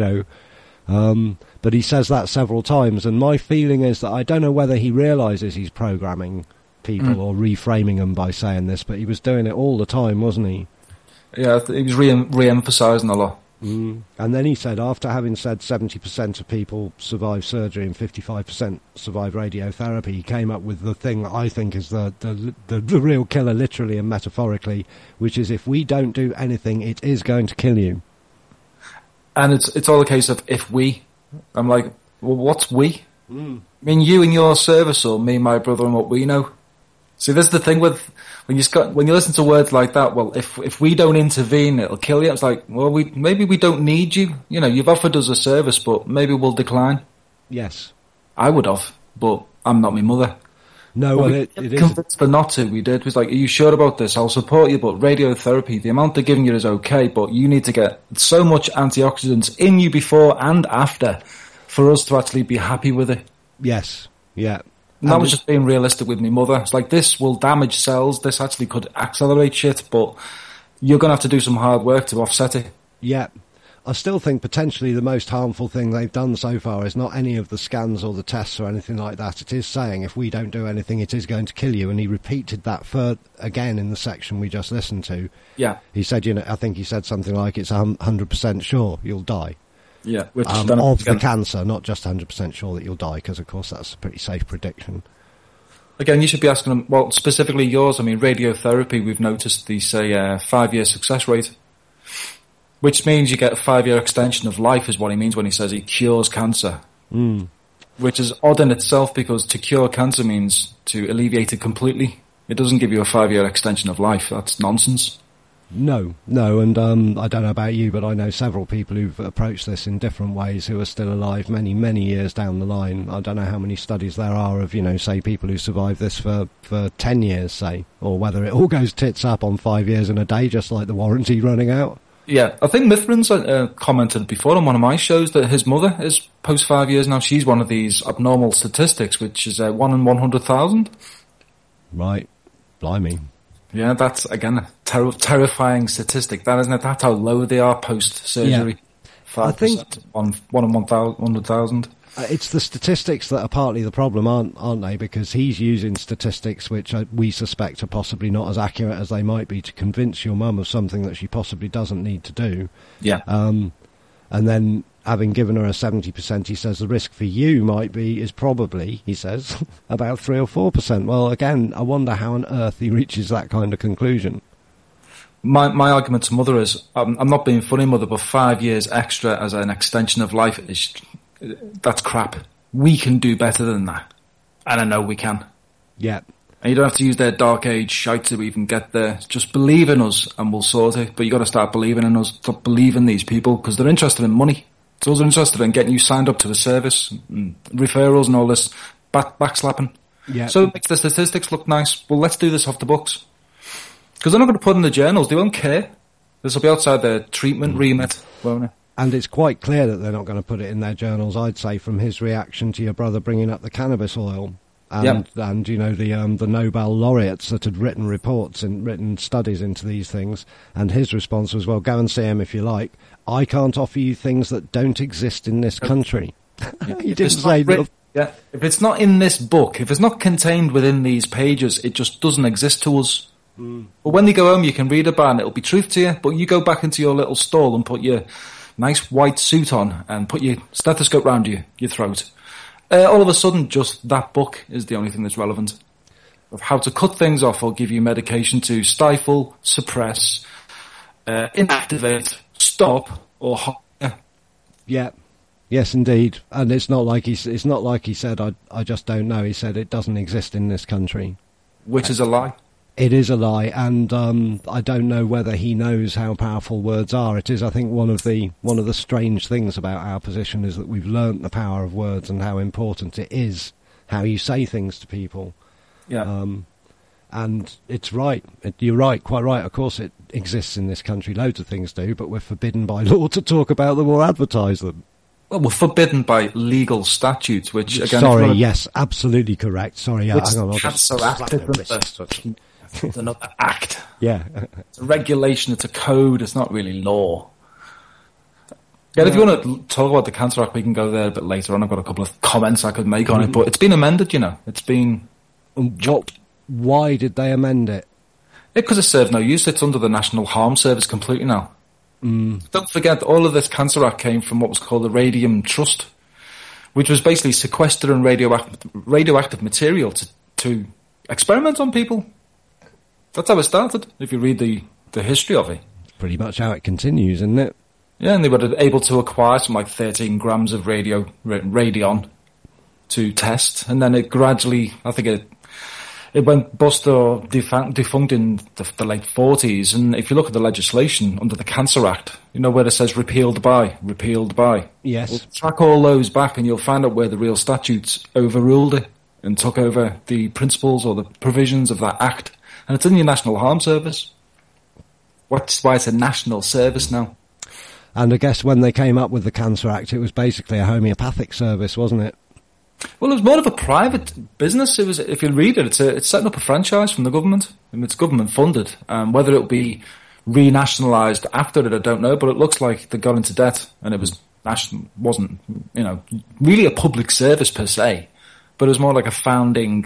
[SPEAKER 2] but he says that several times, and my feeling is that I don't know whether he realises he's programming people or reframing them by saying this, but he was doing it all the time, wasn't he?
[SPEAKER 3] Yeah, he was re-emphasising a lot.
[SPEAKER 2] And then he said, after having said 70% of people survive surgery and 55% survive radiotherapy, he came up with the thing that I think is the real killer, literally and metaphorically, which is, if we don't do anything, it is going to kill you.
[SPEAKER 3] And it's all a case of if we. I'm like, well, what's we? I mean, you and your service, or me, my brother, and what we know. See, this is the thing with when you listen to words like that. Well, if we don't intervene, it'll kill you. It's like, well, maybe we don't need you. You've offered us a service, but maybe we'll decline.
[SPEAKER 2] Yes,
[SPEAKER 3] I would have, but I'm not my mother.
[SPEAKER 2] No,
[SPEAKER 3] but
[SPEAKER 2] well, it is
[SPEAKER 3] convinced her not to. We did. It was like, are you sure about this? I'll support you, but radiotherapy, the amount they're giving you is okay, but you need to get so much antioxidants in you before and after for us to actually be happy with it.
[SPEAKER 2] Yes, yeah.
[SPEAKER 3] And that was just being realistic with my mother. It's like, this will damage cells. This actually could accelerate shit, but you're going to have to do some hard work to offset it.
[SPEAKER 2] Yeah. I still think potentially the most harmful thing they've done so far is not any of the scans or the tests or anything like that. It is saying, if we don't do anything, it is going to kill you. And he repeated that again in the section we just listened to.
[SPEAKER 3] Yeah.
[SPEAKER 2] He said, I think he said something like, it's 100% sure you'll die.
[SPEAKER 3] Yeah, which
[SPEAKER 2] of the cancer, not just 100% sure that you'll die, because of course that's a pretty safe prediction.
[SPEAKER 3] Again, you should be asking them, well, specifically yours. I mean, radiotherapy, we've noticed they say 5-year success rate, which means you get a 5-year extension of life is what he means when he says he cures cancer. Which is odd in itself, because to cure cancer means to alleviate it completely. It doesn't give you a 5-year extension of life. That's nonsense.
[SPEAKER 2] No, and I don't know about you, but I know several people who've approached this in different ways who are still alive many, many years down the line. I don't know how many studies there are of, say, people who survive this for 10 years, say, or whether it all goes tits up on 5 years and a day, just like the warranty running out.
[SPEAKER 3] Yeah, I think Mithran's commented before on one of my shows that his mother is post 5 years now. She's one of these abnormal statistics, which is 1 in 100,000. Right, blimey. Yeah, that's, again, a terrifying statistic, that, isn't it? That's how low they are post-surgery. Yeah. 5%, I think 1 in 100,000.
[SPEAKER 2] It's the statistics that are partly the problem, aren't they? Because he's using statistics which we suspect are possibly not as accurate as they might be to convince your mum of something that she possibly doesn't need to do.
[SPEAKER 3] Yeah.
[SPEAKER 2] And then, having given her a 70%, he says the risk for you is probably, he says, about 3 or 4%. Well, again, I wonder how on earth he reaches that kind of conclusion.
[SPEAKER 3] My argument to Mother is, I'm not being funny, Mother, but 5 years extra as an extension of life that's crap. We can do better than that. And I know we can.
[SPEAKER 2] Yeah.
[SPEAKER 3] And you don't have to use their dark age shite to even get there. Just believe in us and we'll sort it. But you got to start believing in us. Stop believing these people, because they're interested in money. So they're interested in getting you signed up to a service, and referrals and all this backslapping.
[SPEAKER 2] Yeah.
[SPEAKER 3] So it makes the statistics look nice. Well, let's do this off the books. Because they're not going to put in the journals. They won't care. This will be outside their treatment remit, won't it?
[SPEAKER 2] And it's quite clear that they're not going to put it in their journals, I'd say, from his reaction to your brother bringing up the cannabis oil. And the Nobel laureates that had written reports and written studies into these things. And his response was, well, go and see him if you like. I can't offer you things that don't exist in this country. He didn't say that.
[SPEAKER 3] Yeah, if it's not in this book, if it's not contained within these pages, it just doesn't exist to us. But when you go home, you can read about it and it'll be truth to you. But you go back into your little stall and put your nice white suit on and put your stethoscope round your throat. All of a sudden, just that book is the only thing that's relevant. Of how to cut things off or give you medication to stifle, suppress, inactivate, stop, or
[SPEAKER 2] Yeah. Yes, indeed. And it's not like he said, I just don't know. He said it doesn't exist in this country.
[SPEAKER 3] Which is a lie.
[SPEAKER 2] It is a lie, and I don't know whether he knows how powerful words are. It is, I think, one of the strange things about our position is that we've learnt the power of words and how important it is, how you say things to people.
[SPEAKER 3] Yeah.
[SPEAKER 2] And it's right. You're right, quite right. Of course it exists in this country. Loads of things do, but we're forbidden by law to talk about them or advertise them.
[SPEAKER 3] Well, we're forbidden by legal statutes, which again...
[SPEAKER 2] Sorry, yes, absolutely correct. Sorry, yeah,
[SPEAKER 3] hang on. Cancer Act, it's another act.
[SPEAKER 2] Yeah.
[SPEAKER 3] It's a regulation, it's a code, it's not really law. Yeah, if you want to talk about the Cancer Act, we can go there a bit later on. I've got a couple of comments I could make on it, but it's been amended, It's been...
[SPEAKER 2] Why did they amend it?
[SPEAKER 3] Because it serves no use. It's under the National Harm Service completely now. Don't forget, all of this Cancer Act came from what was called the Radium Trust, which was basically sequestering radioactive material to experiment on people. That's how it started, if you read the history of it.
[SPEAKER 2] Pretty much how it continues, isn't it?
[SPEAKER 3] Yeah, and they were able to acquire some 13 grams of radion to test, and then it gradually, I think it went bust or defunct in the late 40s. And if you look at the legislation under the Cancer Act, where it says repealed by.
[SPEAKER 2] Yes.
[SPEAKER 3] Well, track all those back and you'll find out where the real statutes overruled it and took over the principles or the provisions of that act. And it's in your National Harm Service. That's why it's a national service now.
[SPEAKER 2] And I guess when they came up with the Cancer Act, it was basically a homeopathic service, wasn't it?
[SPEAKER 3] Well, it was more of a private business. It was, if you read it, it's setting up a franchise from the government. I mean, it's government funded. Whether it'll be renationalised after it, I don't know. But it looks like they got into debt, and it wasn't really a public service per se, but it was more like a founding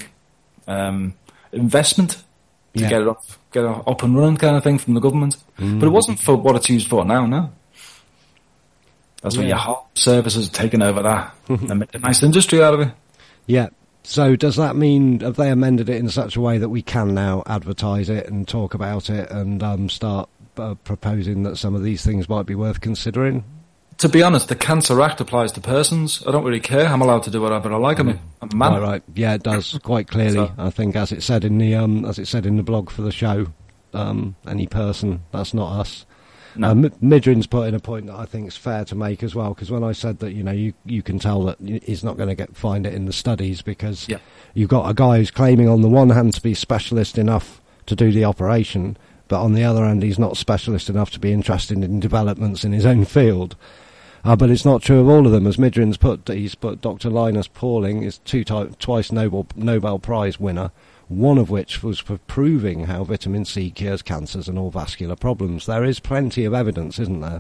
[SPEAKER 3] investment to get it up and running kind of thing from the government. But it wasn't for what it's used for now. No. That's what your heart services are taking over that and make a nice industry out of it.
[SPEAKER 2] Yeah. So does that mean, have they amended it in such a way that we can now advertise it and talk about it and start proposing that some of these things might be worth considering?
[SPEAKER 3] To be honest, the Cancer Act applies to persons. I don't really care. I'm allowed to do whatever I like. I'm a man.
[SPEAKER 2] Right. Yeah, it does quite clearly. I think, as it said in the blog for the show, any person, that's not us.
[SPEAKER 3] No.
[SPEAKER 2] Midrin's put in a point that I think is fair to make as well, because when I said that, you can tell that he's not going to find it in the studies, because you've got a guy who's claiming on the one hand to be specialist enough to do the operation, but on the other hand he's not specialist enough to be interested in developments in his own field. But it's not true of all of them, as Midrin's put. He's put Dr. Linus Pauling is twice Nobel Prize winner, one of which was for proving how vitamin C cures cancers and all vascular problems. There is plenty of evidence, isn't there?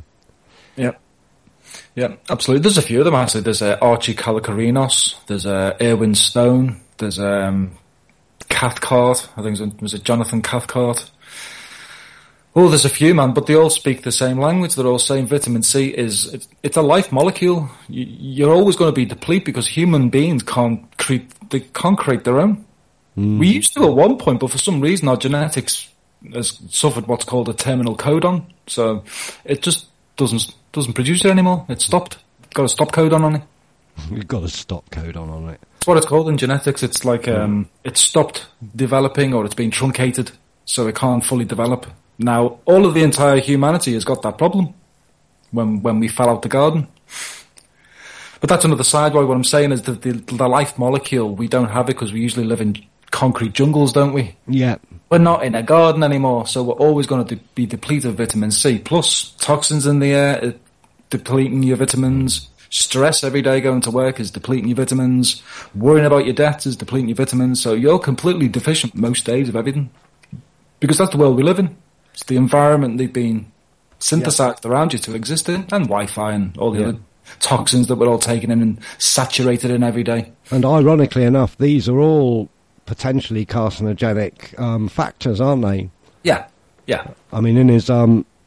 [SPEAKER 3] Yeah, absolutely. There's a few of them, actually. There's Archie Kalakarinos, there's Erwin Stone, there's Cathcart, I think it was Jonathan Cathcart. Oh, there's a few, man, but they all speak the same language. They're all saying vitamin C it's a life molecule. You're always going to be depleted because human beings can't create their own. We used to at one point, but for some reason our genetics has suffered what's called a terminal codon, so it just doesn't produce it anymore. It's stopped. Got a stop codon on it.
[SPEAKER 2] You've got a stop codon on it.
[SPEAKER 3] That's what it's called in genetics. It's like it's stopped developing, or it's been truncated, so it can't fully develop. Now, all of the entire humanity has got that problem when we fell out the garden. But that's another side. What I'm saying is that the life molecule, we don't have it because we usually live in concrete jungles, don't we?
[SPEAKER 2] Yeah.
[SPEAKER 3] We're not in a garden anymore, so we're always going to be depleted of vitamin C. Plus, toxins in the air, depleting your vitamins. Stress every day going to work is depleting your vitamins. Worrying about your debts is depleting your vitamins. So you're completely deficient most days of everything. Because that's the world we live in. It's the environment they've been synthesized around you to exist in, and Wi-Fi and all the other toxins that we're all taking in and saturated in every day.
[SPEAKER 2] And ironically enough, these are all potentially carcinogenic factors, aren't they?
[SPEAKER 3] Yeah.
[SPEAKER 2] I mean, in his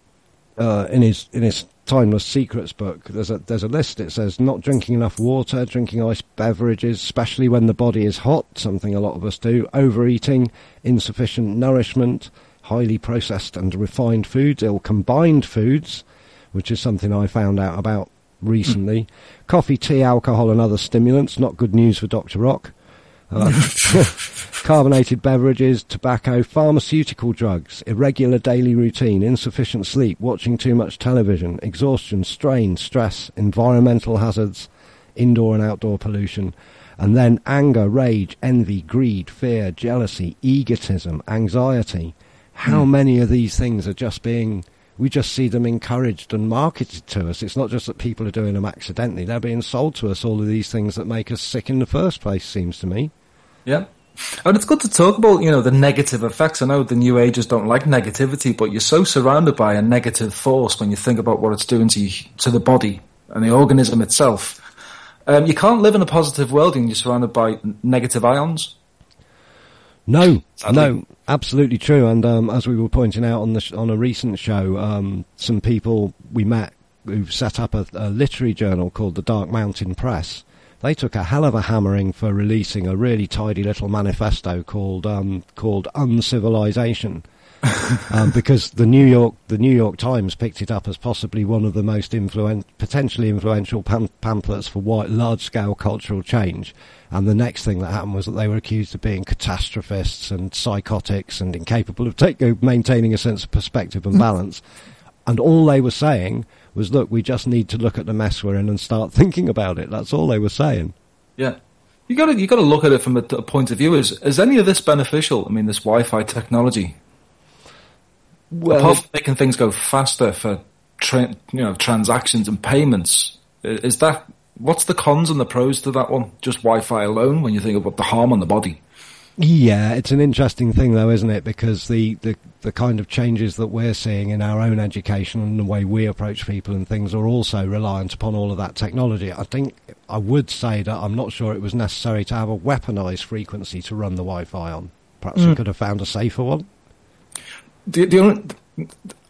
[SPEAKER 2] Timeless Secrets book, there's a list. It says not drinking enough water, drinking ice beverages, especially when the body is hot, something a lot of us do, overeating, insufficient nourishment, highly processed and refined foods, ill combined foods, which is something I found out about recently, coffee, tea, alcohol and other stimulants, not good news for Dr. Rock, carbonated beverages, tobacco, pharmaceutical drugs, irregular daily routine, insufficient sleep, watching too much television, exhaustion, strain, stress, environmental hazards, indoor and outdoor pollution, and then anger, rage, envy, greed, fear, jealousy, egotism, anxiety. How many of these things are just we just see them encouraged and marketed to us. It's not just that people are doing them accidentally. They're being sold to us, all of these things that make us sick in the first place, seems to me. Yeah.
[SPEAKER 3] And it's good to talk about, the negative effects. I know the New Agers don't like negativity, but you're so surrounded by a negative force when you think about what it's doing to the body and the organism itself. You can't live in a positive world when you're surrounded by negative ions.
[SPEAKER 2] No, absolutely true. And as we were pointing out on a recent show, some people we met who've set up a literary journal called the Dark Mountain Press. They took a hell of a hammering for releasing a really tidy little manifesto called Uncivilization, because the New York Times picked it up as possibly one of the most potentially influential pamphlets for large-scale cultural change. And the next thing that happened was that they were accused of being catastrophists and psychotics and incapable of maintaining a sense of perspective and balance. And all they were saying was, look, we just need to look at the mess we're in and start thinking about it. That's all they were saying.
[SPEAKER 3] Yeah. You got to look at it from a point of view. Is any of this beneficial? I mean, this Wi-Fi technology. Well, apart from making things go faster for transactions and payments, is that what's the cons and the pros to that one? Just Wi-Fi alone, when you think about the harm on the body.
[SPEAKER 2] Yeah, it's an interesting thing though, isn't it? Because the kind of changes that we're seeing in our own education and the way we approach people and things are also reliant upon all of that technology. I think I would say that I'm not sure it was necessary to have a weaponized frequency to run the Wi-Fi on. Perhaps we could have found a safer one.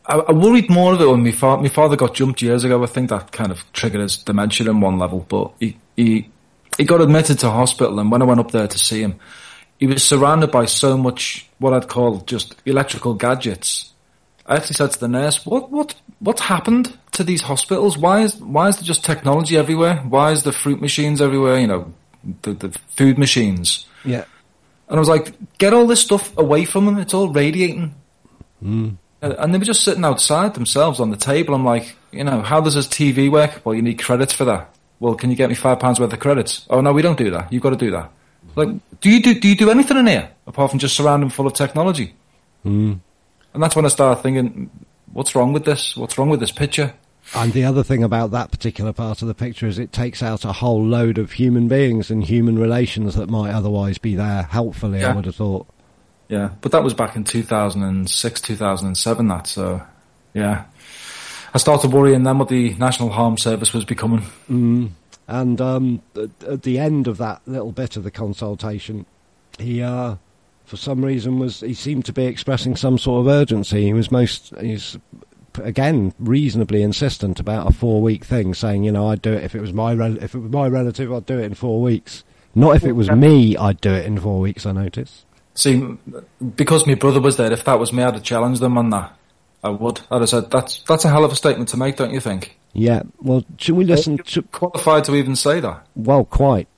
[SPEAKER 3] I worried more of it when my father got jumped years ago. I think that kind of triggered his dementia in one level. But he got admitted to hospital, and when I went up there to see him, he was surrounded by so much what I'd call just electrical gadgets. I actually said to the nurse, "What's happened to these hospitals? Why is there just technology everywhere? Why is the fruit machines everywhere? You know, the food machines."
[SPEAKER 2] Yeah.
[SPEAKER 3] And I was like, "Get all this stuff away from them. It's all radiating."
[SPEAKER 2] Mm.
[SPEAKER 3] And they were just sitting outside themselves on the table. I'm like, you know, how does this TV work? Well, you need credits for that. Well, can you get me £5 worth of credits? Oh no, we don't do that. You've got to do that. Like, do you do anything in here apart from just surround them full of technology?
[SPEAKER 2] Mm.
[SPEAKER 3] And that's when I started thinking, what's wrong with this? What's wrong with this picture?
[SPEAKER 2] And the other thing about that particular part of the picture is it takes out a whole load of human beings and human relations that might otherwise be there helpfully, I would have thought.
[SPEAKER 3] Yeah, but that was back in 2006, 2007, that, so, yeah. I started worrying then what the National Harm Service was becoming.
[SPEAKER 2] Mm. And at the end of that little bit of the consultation, he, for some reason, he seemed to be expressing some sort of urgency. He's again, reasonably insistent about a 4-week thing, saying, you know, I'd do it if it was my relative, I'd do it in 4 weeks. Not if it was me, I'd do it in 4 weeks, I noticed.
[SPEAKER 3] See, because my brother was there, if that was me, I'd have challenged them on that. I would. I'd have said, that's a hell of a statement to make, don't you think?
[SPEAKER 2] Yeah. Well, should we listen to...
[SPEAKER 3] Qualified to even say that?
[SPEAKER 2] Well, quite.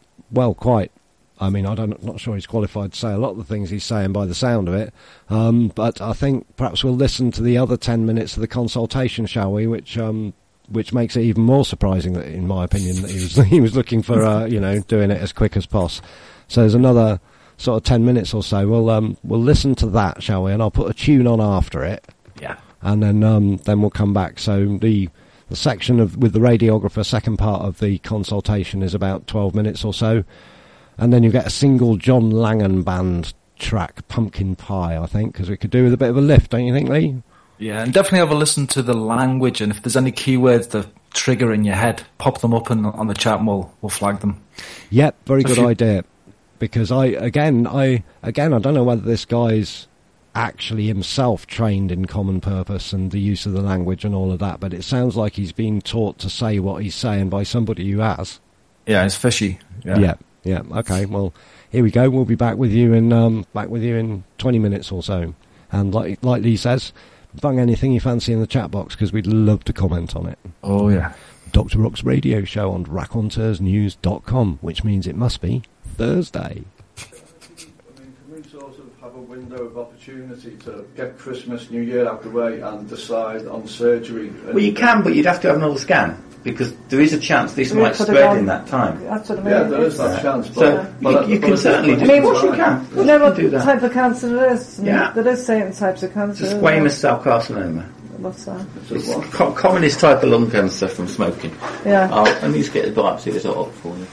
[SPEAKER 2] I mean, not sure he's qualified to say a lot of the things he's saying by the sound of it. But I think perhaps we'll listen to the other 10 minutes of the consultation, shall we? Which makes it even more surprising, that, in my opinion, that he was looking for, doing it as quick as possible. So there's another sort of 10 minutes or so. We'll listen to that, shall we? And I'll put a tune on after it.
[SPEAKER 3] Yeah.
[SPEAKER 2] And then we'll come back. So the section with the radiographer, second part of the consultation, is about 12 minutes or so. And then you get a single John Langan band track, Pumpkin Pie, I think, because we could do with a bit of a lift, don't you think, Lee?
[SPEAKER 3] Yeah, and definitely have a listen to the language, and if there's any keywords that trigger in your head, pop them up on the chat and we'll flag them.
[SPEAKER 2] Yep, very good idea. Because I don't know whether this guy's actually himself trained in common purpose and the use of the language and all of that, but it sounds like he's being taught to say what he's saying by somebody who has.
[SPEAKER 3] Yeah, it's fishy.
[SPEAKER 2] Yeah. Okay. Well, here we go. We'll be back with you in 20 minutes or so. And like Lee says, bung anything you fancy in the chat box, because we'd love to comment on it.
[SPEAKER 3] Oh yeah.
[SPEAKER 2] Dr. Rock's radio show on raconteursnews.com, which means it must be Thursday.
[SPEAKER 5] Can we sort of have a window of opportunity to get Christmas, New Year out the way and decide on surgery?
[SPEAKER 6] Well, you can, but you'd have to have another scan, because there is a chance this might spread in that time.
[SPEAKER 4] That's what I mean.
[SPEAKER 5] Yeah, there is that chance.
[SPEAKER 6] So you can certainly do that. I mean, what you can.
[SPEAKER 4] You know what type of cancer there is?
[SPEAKER 6] Yeah.
[SPEAKER 4] There is certain types of cancer.
[SPEAKER 6] It's squamous cell carcinoma.
[SPEAKER 4] What's that?
[SPEAKER 6] It's commonest type of lung cancer from smoking.
[SPEAKER 4] Yeah.
[SPEAKER 6] Let me just get the biopsy result up for you.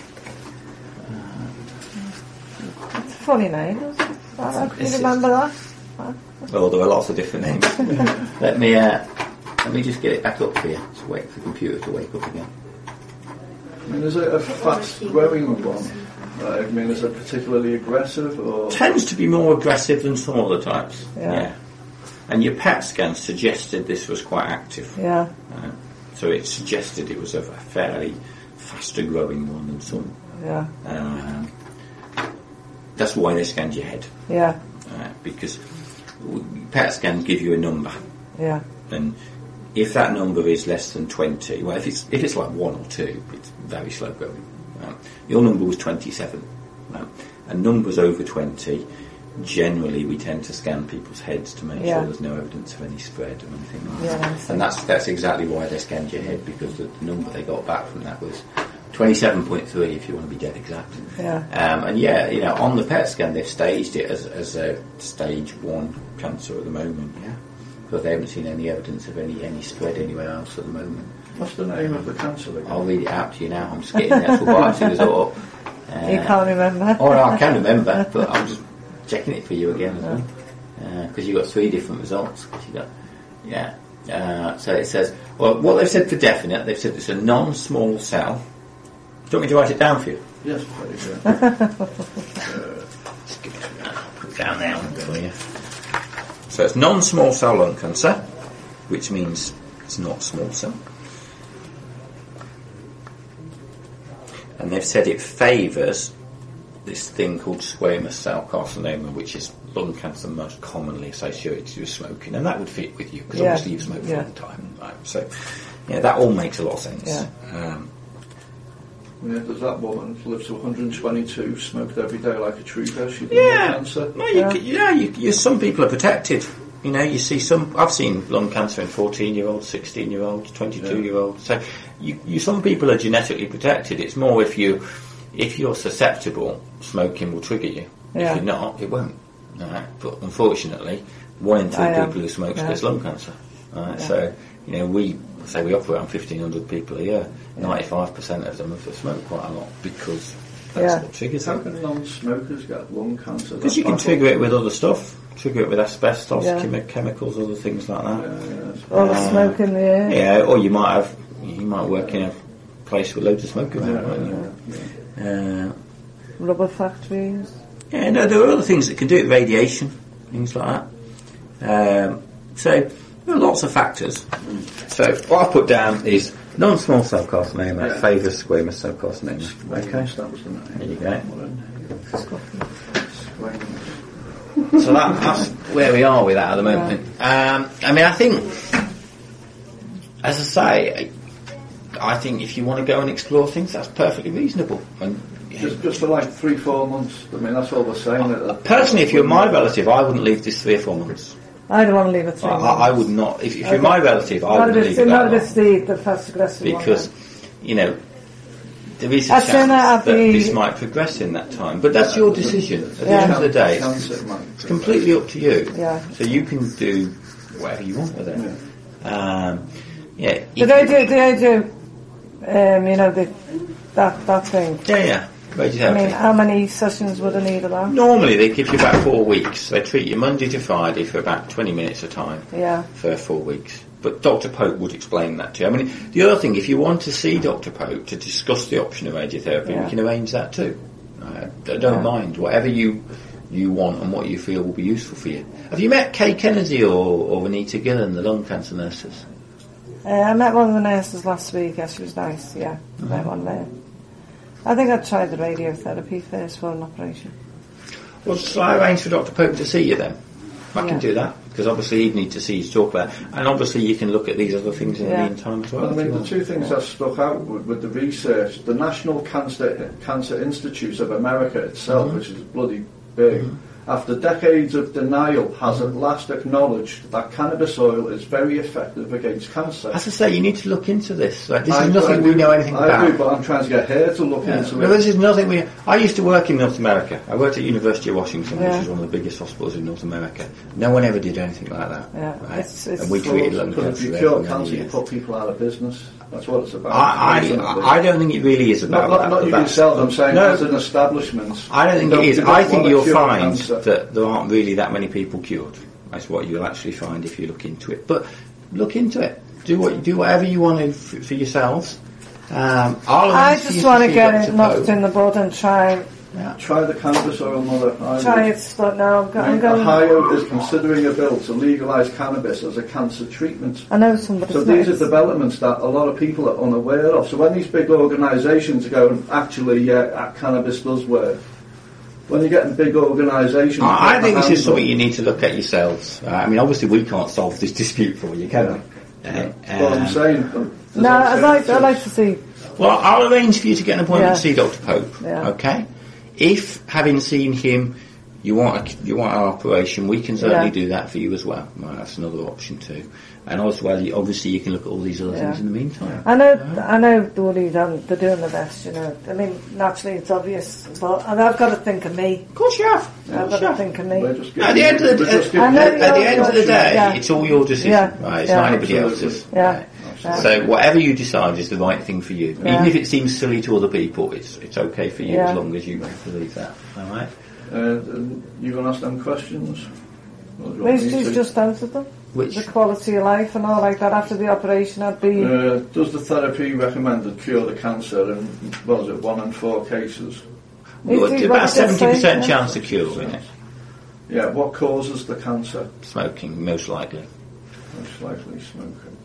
[SPEAKER 4] It's a funny name, isn't it? Can you remember that?
[SPEAKER 6] Well, there are lots of different names. Let me just get it back up for you. Just wait for the computer to wake up again.
[SPEAKER 5] I mean, is it a fast-growing one? I mean, is it particularly aggressive, or...?
[SPEAKER 6] Tends to be more aggressive than some other types.
[SPEAKER 4] Yeah.
[SPEAKER 6] And your PET scan suggested this was quite active.
[SPEAKER 4] Yeah.
[SPEAKER 6] So it suggested it was a fairly faster growing one than some.
[SPEAKER 4] Yeah.
[SPEAKER 6] That's why they scanned your head.
[SPEAKER 4] Yeah.
[SPEAKER 6] Because PET scans give you a number.
[SPEAKER 4] Yeah.
[SPEAKER 6] And if that number is less than 20, well, if it's like 1 or 2, it's very slow growing. Your number was 27. And numbers over 20, generally we tend to scan people's heads to make sure there's no evidence of any spread or anything like that. And that's exactly why they scanned your head, because the number they got back from that was 27.3, if you want to be dead exact.
[SPEAKER 4] Yeah.
[SPEAKER 6] On the PET scan they've staged it as a stage 1 cancer at the moment. Yeah. But they haven't seen any evidence of any spread anywhere else at the moment.
[SPEAKER 5] What's the name of the cancer again?
[SPEAKER 6] I'll read it out to you now. I'm just getting the actual biopsy result up.
[SPEAKER 4] You can't remember?
[SPEAKER 6] Oh, no, I can remember, but I'm just checking it for you again as well. Because you've got 3 different results. So it says, well, what they've said for definite, they've said it's a non-small cell. Do you want me to write it down for you?
[SPEAKER 5] Yes, please.
[SPEAKER 6] Put it down there for you. So it's non-small cell lung cancer. which means it's not small cell. And they've said it favours this thing called squamous cell carcinoma, which is lung cancer most commonly associated with smoking, and that would fit with you because obviously you've smoked for a long time, right? So, that all makes a lot of sense.
[SPEAKER 5] Yeah. There's that woman who lives to 122, smoked every day like a trooper. She had lung cancer.
[SPEAKER 6] No, some people are protected. You see some. I've seen lung cancer in 14-year-olds, 16-year-olds, 22-year-olds. So, some people are genetically protected. It's more if you're susceptible, smoking will trigger you.
[SPEAKER 4] Yeah.
[SPEAKER 6] If you're not, it won't. Right? But unfortunately, 1 in 2 people who smoke gets lung cancer. Right? Yeah. So, we operate on 1,500 people a year. 95% of them have smoked quite a lot because that's what triggers it.
[SPEAKER 5] How can non-smokers get lung cancer?
[SPEAKER 6] Because you can trigger it with other stuff. Trigger it with asbestos, chemicals, other things like that.
[SPEAKER 4] All the smoke in the air.
[SPEAKER 6] Yeah, or you might work in a place with loads of smoke around.
[SPEAKER 4] Rubber factories.
[SPEAKER 6] Yeah, no, there are other things that can do it. Radiation, things like that. So there are lots of factors. So what I put down is non-small cell carcinoma favours squamous cell carcinoma. Okay,
[SPEAKER 5] that was the name.
[SPEAKER 6] There you go. So that's where we are with that at the moment. I think, as I say, I think if you want to go and explore things, that's perfectly reasonable. And
[SPEAKER 5] just for like 3-4 months. I mean, that's all we're saying.
[SPEAKER 6] Personally, if you're my relative, I wouldn't leave this 3 or 4 months.
[SPEAKER 4] I don't want to leave it 3 months.
[SPEAKER 6] I would not. If you're my relative, I wouldn't leave it that long.
[SPEAKER 4] The fast aggressive
[SPEAKER 6] because, there is a chance that this might progress in that time. But that's your decision. At the end of the day, it's completely up to you.
[SPEAKER 4] Yeah.
[SPEAKER 6] So you can do whatever you want with it.
[SPEAKER 4] Do they do that thing?
[SPEAKER 6] Yeah. Radiotherapy.
[SPEAKER 4] I mean, how many sessions would I need of that?
[SPEAKER 6] Normally they give you about 4 weeks. They treat you Monday to Friday for about 20 minutes a time for 4 weeks. But Dr. Pope would explain that to you. I mean, the other thing, if you want to see Dr. Pope to discuss the option of radiotherapy, we can arrange that too. I don't mind. Whatever you want and what you feel will be useful for you. Have you met Kay Kennedy or Anita Gillen, the lung cancer nurses?
[SPEAKER 4] I met one of the nurses last week. She was nice, I met one there. I think I'd try the radiotherapy first for an operation.
[SPEAKER 6] Well, shall I arrange for Dr. Pope to see you then? I can do that, because obviously he'd need to see you to talk about it. And obviously you can look at these other things in the meantime as well.
[SPEAKER 5] I mean, the two things that stuck out with the research, the National Cancer Institute of America itself, which is bloody big, after decades of denial, has at last acknowledged that cannabis oil is very effective against cancer.
[SPEAKER 6] As I say, you need to look into this. Like, this is nothing we know anything about.
[SPEAKER 5] I do, but I'm trying to get her to look into it.
[SPEAKER 6] This is nothing I used to work in North America. I worked at University of Washington, which is one of the biggest hospitals in North America. No one ever did anything like that.
[SPEAKER 4] Yeah.
[SPEAKER 6] Right? And we treated lung cancer.
[SPEAKER 5] If you cure cancer, you put people out of business. That's what it's about.
[SPEAKER 6] I don't think it really is about that.
[SPEAKER 5] Not you yourself, I'm saying as an establishment.
[SPEAKER 6] I don't think it is. I think you'll find that there aren't really that many people cured. That's what you'll actually find if you look into it. But look into it. Do whatever you want to for yourselves.
[SPEAKER 4] I just want to get it knocked in the bud and try.
[SPEAKER 5] Try the cannabis oil, mother.
[SPEAKER 4] Try it, but no, I'm going.
[SPEAKER 5] Ohio is considering a bill to legalise cannabis as a cancer treatment.
[SPEAKER 4] I know somebody.
[SPEAKER 5] So these are developments that a lot of people are unaware of. So when these big organisations go, actually, cannabis does work. When you're getting big organisations,
[SPEAKER 6] I think this is something you need to look at yourselves. I mean, obviously we can't solve this dispute for you, can we?
[SPEAKER 5] That's what I'm saying.
[SPEAKER 4] No, I'd like to see.
[SPEAKER 6] Well, I'll arrange for you to get an appointment to see Dr. Pope. Okay. If, having seen him, you want our operation, we can certainly do that for you as well. Well, that's another option too. And as well, obviously, you can look at all these other things in the meantime.
[SPEAKER 4] I know they're doing the best. I mean, naturally, it's obvious, but I've got to think of me.
[SPEAKER 6] Of course, you have.
[SPEAKER 4] I've got to think of me.
[SPEAKER 6] At the end of the day, it's all your decision, right? It's not anybody else's.
[SPEAKER 4] Yeah.
[SPEAKER 6] Right? So whatever you decide is the right thing for you. Even if it seems silly to other people, it's okay for you as long as you believe that. All right.
[SPEAKER 5] You going to ask them questions?
[SPEAKER 4] He's just answered them.
[SPEAKER 6] Which?
[SPEAKER 4] The quality of life and all like that after the operation. I'd be.
[SPEAKER 5] Does the therapy recommended cure the cancer in 1 in 4 cases?
[SPEAKER 6] About a 70% chance of cure, isn't it?
[SPEAKER 5] Yeah. What causes the cancer?
[SPEAKER 6] Smoking, most likely.
[SPEAKER 5] Most likely smoking.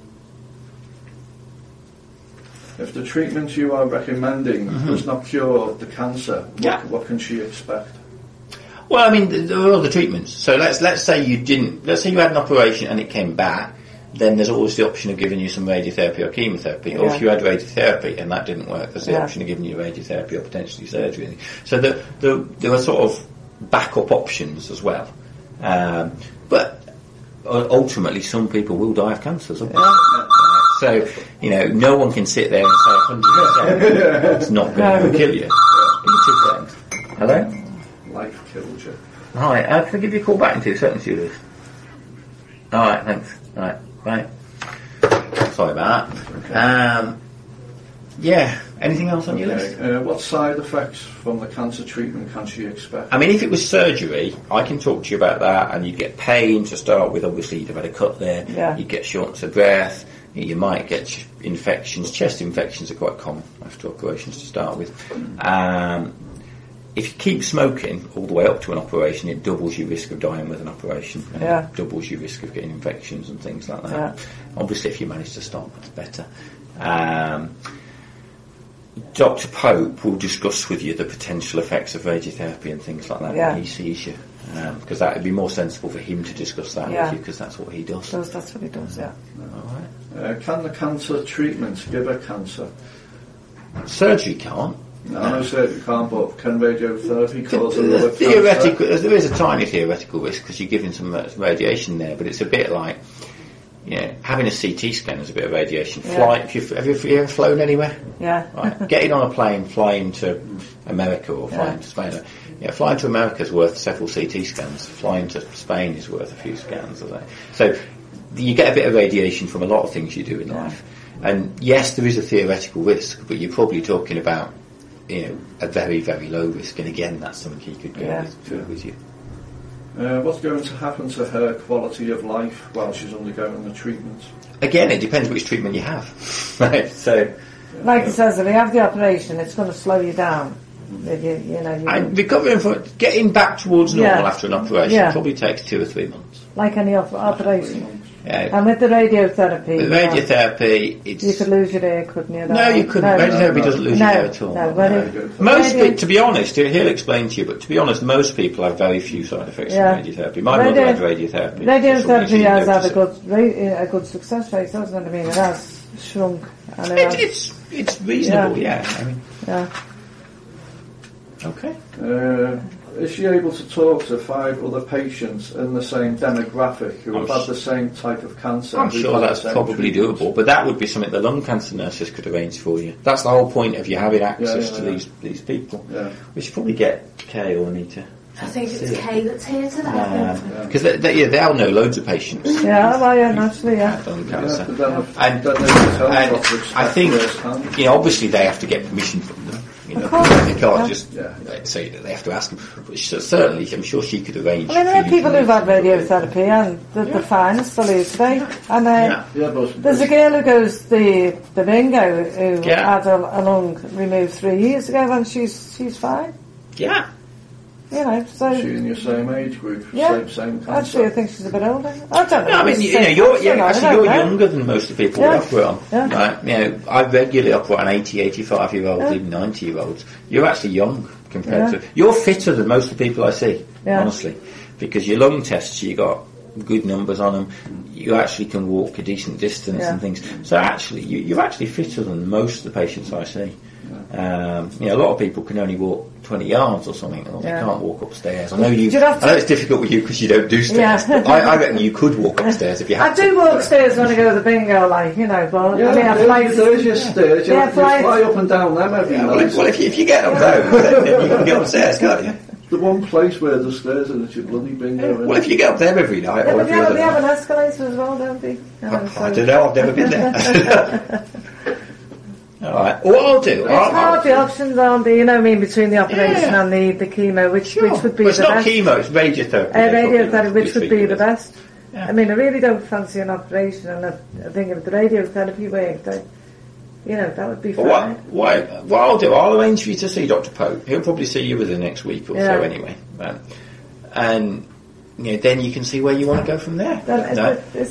[SPEAKER 5] If the treatment you are recommending does not cure the cancer, what can she expect?
[SPEAKER 6] Well, I mean, there are other treatments. So let's say you had an operation and it came back, then there's always the option of giving you some radiotherapy or chemotherapy. Or if you had radiotherapy and that didn't work, there's the option of giving you radiotherapy or potentially surgery. So there are sort of backup options as well. But ultimately, some people will die of cancer. So, no one can sit there and say 100% it's not going to kill you. Give me 2 seconds. Hello?
[SPEAKER 5] Life killed you.
[SPEAKER 6] Hi, can I give you a call back in 2 seconds, Julius? Alright, thanks. Alright, bye. Sorry about that. Anything else on your list?
[SPEAKER 5] What side effects from the cancer treatment can she expect?
[SPEAKER 6] I mean, if it was surgery, I can talk to you about that, and you'd get pain to start with. Obviously, you'd have had a cut there. You'd get shortness of breath. You might get infections. Chest infections are quite common after operations to start with. If you keep smoking all the way up to an operation, it doubles your risk of dying with an operation. And it doubles your risk of getting infections and things like that. Obviously, if you manage to stop, that's better. Dr. Pope will discuss with you the potential effects of radiotherapy and things like that when he sees you. Because that would be more sensible for him to discuss that with you, because that's what he does.
[SPEAKER 4] That's what he does,
[SPEAKER 6] All right.
[SPEAKER 5] Can the cancer treatment give her cancer?
[SPEAKER 6] Surgery can't.
[SPEAKER 5] No, I know surgery can't, but can radiotherapy cause another cancer?
[SPEAKER 6] There is a tiny theoretical risk because you're giving some radiation there, but it's a bit like, having a CT scan is a bit of radiation. Have you ever flown anywhere?
[SPEAKER 4] Yeah.
[SPEAKER 6] Right. Getting on a plane, flying to America or flying to Spain. Flying to America is worth several CT scans. Flying to Spain is worth a few scans. So you get a bit of radiation from a lot of things you do in life. And yes, there is a theoretical risk, but you're probably talking about a very, very low risk. And again, that's something you could go with you.
[SPEAKER 5] What's going to happen to her quality of life while she's undergoing the treatment?
[SPEAKER 6] Again, it depends which treatment you have. Right. So,
[SPEAKER 4] like it says, if you have the operation, it's going to slow you down.
[SPEAKER 6] And recovering from getting back towards normal after an operation probably takes 2 or 3 months.
[SPEAKER 4] Like any operation.
[SPEAKER 6] Yeah.
[SPEAKER 4] And with the radiotherapy...
[SPEAKER 6] With radiotherapy, it's...
[SPEAKER 4] You could lose your ear, couldn't you?
[SPEAKER 6] No, you couldn't. Radiotherapy doesn't lose your ear at all. To be honest, he'll explain to you, but to be honest, most people have very few side effects from radiotherapy. My mother had radiotherapy.
[SPEAKER 4] Radiotherapy has had a good success rate, doesn't it? I mean, it has shrunk. And
[SPEAKER 6] it's reasonable, I mean, Okay.
[SPEAKER 5] Is she able to talk to 5 other patients in the same demographic who have had the same type of cancer?
[SPEAKER 6] I'm sure that's probably doable, but that would be something the lung cancer nurses could arrange for you. That's the whole point of you having access to these people. Yeah. We should probably get Kay or Anita.
[SPEAKER 7] I think it's Kay that's here today.
[SPEAKER 6] Because they'll know loads of patients.
[SPEAKER 4] Naturally,
[SPEAKER 6] lung cancer. And I think, obviously they have to get permission from them. They can't just say that they have to ask them. But certainly, I'm sure she could arrange.
[SPEAKER 4] I mean, there are people who've had radiotherapy and they're fine, still here today. And there's a girl who goes the bingo who had a lung removed 3 years ago, and she's fine.
[SPEAKER 5] Yeah.
[SPEAKER 4] So
[SPEAKER 5] she's in your same age group, same cancer.
[SPEAKER 4] Actually, I think she's a bit older. I don't know.
[SPEAKER 6] No, I mean, you're younger than most of the people we operate on. Yeah. Right? I regularly operate on 80, 85-year-olds, even 90-year-olds. You're actually young compared to. You're fitter than most of the people I see, honestly, because your lung tests, you got good numbers on them. You actually can walk a decent distance and things. So actually, you're actually fitter than most of the patients I see. A lot of people can only walk 20 yards or something, or they can't walk upstairs. I know it's difficult with you because you don't do stairs. But I reckon you could walk upstairs if you had to.
[SPEAKER 4] I do walk stairs when I go to the bingo, but
[SPEAKER 5] there's your stairs. You fly up and down them every night.
[SPEAKER 6] Well, if you get up there, then you can get upstairs, can't you?
[SPEAKER 5] The one place where the stairs are, it's your bloody bingo.
[SPEAKER 6] Well, if you get up there every night, or every other night.
[SPEAKER 4] They have an escalator as well, don't they?
[SPEAKER 6] I don't know. I've never been there. All right. What I'll do...
[SPEAKER 4] It's hard, the options aren't there, between the operation and the chemo, which would be the best.
[SPEAKER 6] It's not chemo, it's radiotherapy.
[SPEAKER 4] Radiotherapy, which would be the best. Yeah. I mean, I really don't fancy an operation, and I think if the radiotherapy worked, that would be fine.
[SPEAKER 6] What I'll do, I'll arrange for you to see Dr. Pope. He'll probably see you within the next week or so anyway. And then you can see where you want to go from there.
[SPEAKER 4] As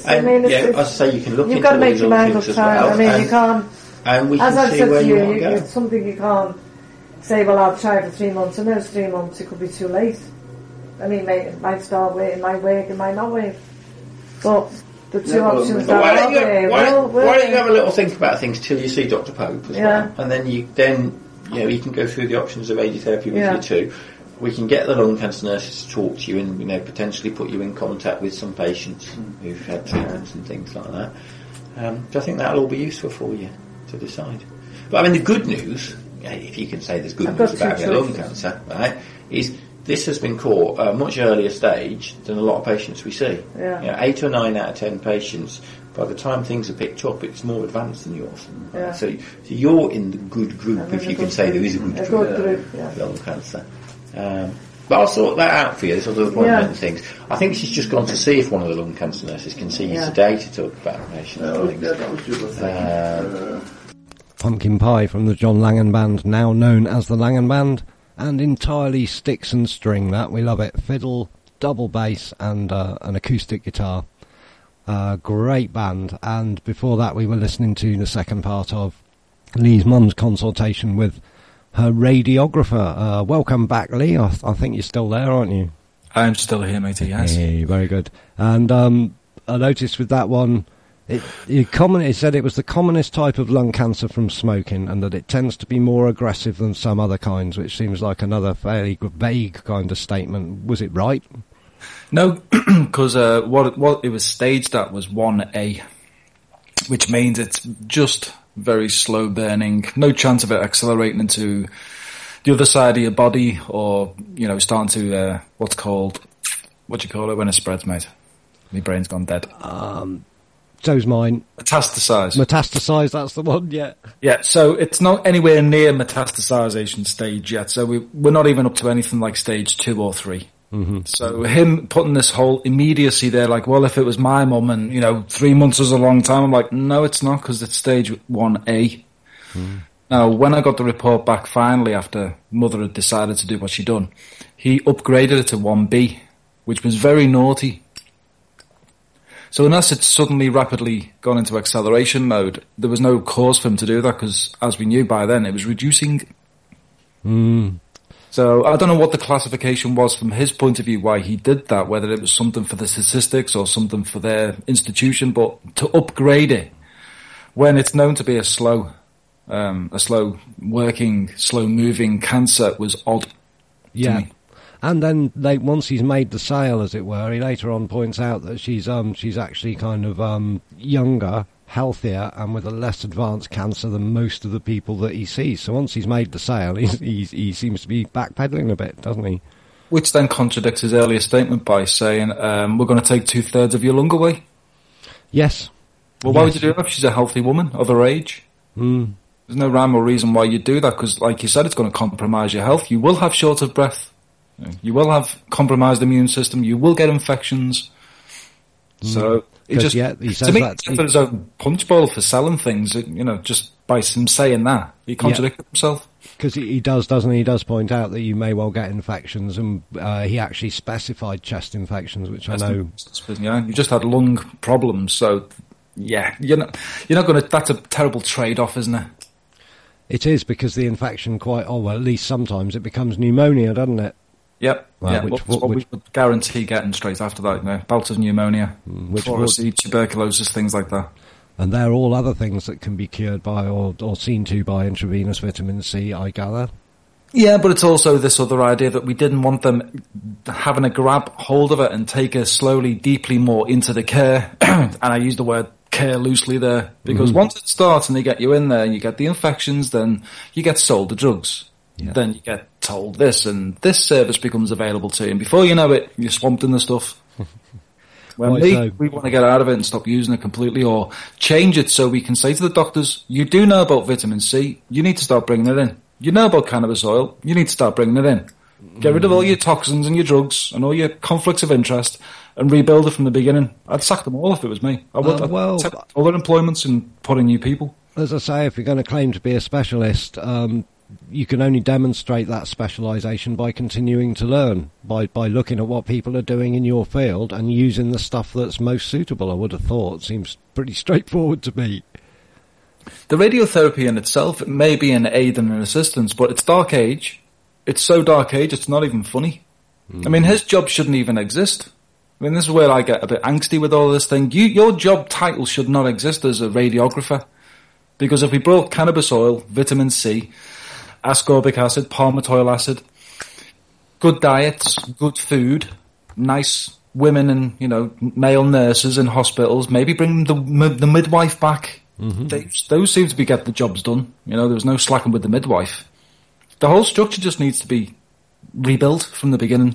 [SPEAKER 4] I
[SPEAKER 6] say, you can look
[SPEAKER 4] you've
[SPEAKER 6] into
[SPEAKER 4] got to make your mind up
[SPEAKER 6] as
[SPEAKER 4] time.
[SPEAKER 6] well.
[SPEAKER 4] I mean, you can't.
[SPEAKER 6] And we can
[SPEAKER 4] as I've
[SPEAKER 6] see
[SPEAKER 4] said
[SPEAKER 6] where
[SPEAKER 4] to
[SPEAKER 6] you
[SPEAKER 4] you,
[SPEAKER 6] want to go.
[SPEAKER 4] it's something you can't say. Well, I'll try for 3 months, and those 3 months it could be too late. I mean, it might start working, it might work, it might not work. But the two options that are there.
[SPEAKER 6] Why don't you have a little think about things till you see Dr. Pope as well, and then you can go through the options of radiotherapy with you too. We can get the lung cancer nurses to talk to you and potentially put you in contact with some patients who've had treatments and things like that. So I think that'll all be useful for you to decide. But I mean, the good news, if you can say there's good news about lung cancer, right, is this has been caught at a much earlier stage than a lot of patients we see. 8 or 9 out of 10 patients, by the time things are picked up, it's more advanced than yours. So you're in the good group, if you can say there is a good group for lung cancer. But I'll sort that out for you, this other appointment and things. I think she's just gone to see if one of the lung cancer nurses can see you today to talk about patients and things.
[SPEAKER 5] That was the other thing.
[SPEAKER 2] Pumpkin Pie from the John Langan Band, now known as the Langan Band, and entirely sticks and string. That we love it. Fiddle, double bass, and an acoustic guitar. Great band. And before that, we were listening to the second part of Lee's mum's consultation with her radiographer. Welcome back, Lee. I think you're still there, aren't you?
[SPEAKER 3] I'm still here, matey, yes.
[SPEAKER 2] Hey, very good. And I noticed with that one, it said it was the commonest type of lung cancer from smoking, and that it tends to be more aggressive than some other kinds, which seems like another fairly vague kind of statement. Was it right?
[SPEAKER 3] No, because what it was staged at was 1A, which means it's just very slow burning, no chance of it accelerating into the other side of your body, or starting to what do you call it when it spreads, mate? My brain's gone dead.
[SPEAKER 2] So's mine.
[SPEAKER 3] Metastasize,
[SPEAKER 2] that's the one.
[SPEAKER 3] Yeah, so it's not anywhere near metastasization stage yet, so we're not even up to anything like stage 2 or 3.
[SPEAKER 2] Mm-hmm.
[SPEAKER 3] So him putting this whole immediacy there, like, well, if it was my mum and 3 months is a long time, I'm like, no, it's not, because it's stage 1A. Now, when I got the report back finally after mother had decided to do what she'd done, he upgraded it to 1B, which was very naughty. So unless it's suddenly rapidly gone into acceleration mode, there was no cause for him to do that, because as we knew by then, it was reducing. So I don't know what the classification was from his point of view, why he did that, whether it was something for the statistics or something for their institution, but to upgrade it when it's known to be a slow working, slow moving cancer was odd to me.
[SPEAKER 2] And then once he's made the sale, as it were, he later on points out that she's actually kind of younger, healthier, and with a less advanced cancer than most of the people that he sees. So once he's made the sale, he seems to be backpedaling a bit, doesn't he?
[SPEAKER 3] Which then contradicts his earlier statement by saying, we're going to take 2/3 of your lung away.
[SPEAKER 2] Yes.
[SPEAKER 3] Well, why would you do that? She's a healthy woman of her age. There's no rhyme or reason why you'd do that, because, like you said, it's going to compromise your health. You will have short of breath. You will have compromised immune system. You will get infections. So he says to me, it's for his own punch bowl for selling things. Just by him saying that, he contradicted himself.
[SPEAKER 2] Because he does, doesn't he? He does point out that you may well get infections, and he actually specified chest infections, which I know.
[SPEAKER 3] Yeah, you just had lung problems, so yeah, you're not going to. That's a terrible trade-off, isn't it?
[SPEAKER 2] It is, because the infection at least sometimes it becomes pneumonia, doesn't it?
[SPEAKER 3] Yep.
[SPEAKER 2] Well,
[SPEAKER 3] what we would guarantee getting straight after that, bout of pneumonia, pleurisy, tuberculosis, things like that.
[SPEAKER 2] And they're all other things that can be cured by or seen to by intravenous vitamin C, I gather.
[SPEAKER 3] Yeah, but it's also this other idea that we didn't want them having a grab hold of it and take her slowly, deeply more into the care. And I use the word care loosely there, because once it starts and they get you in there and you get the infections, then you get sold the drugs. Yeah. Then you get told this, and this service becomes available to you. And before you know it, you're swamped in the stuff. We want to get out of it and stop using it completely, or change it so we can say to the doctors, you do know about vitamin C, you need to start bringing it in. You know about cannabis oil, you need to start bringing it in. Get rid of all your toxins and your drugs and all your conflicts of interest and rebuild it from the beginning. I'd sack them all if it was me. I would take all their employments and put in new people.
[SPEAKER 2] As I say, if you're going to claim to be a specialist, you can only demonstrate that specialisation by continuing to learn, by looking at what people are doing in your field and using the stuff that's most suitable. I would have thought. Seems pretty straightforward to me.
[SPEAKER 3] The radiotherapy in itself, it may be an aid and an assistance, but it's dark age. It's so dark age, it's not even funny. I mean, his job shouldn't even exist. I mean, this is where I get a bit angsty with all this thing. Your job title should not exist as a radiographer. Because if we brought cannabis oil, vitamin C, ascorbic acid, palmitoyl acid, good diets, good food, nice women and, you know, male nurses in hospitals, maybe bring the midwife back. Those seem to be getting the jobs done. You know, there was no slacking with the midwife. The whole structure just needs to be rebuilt from the beginning.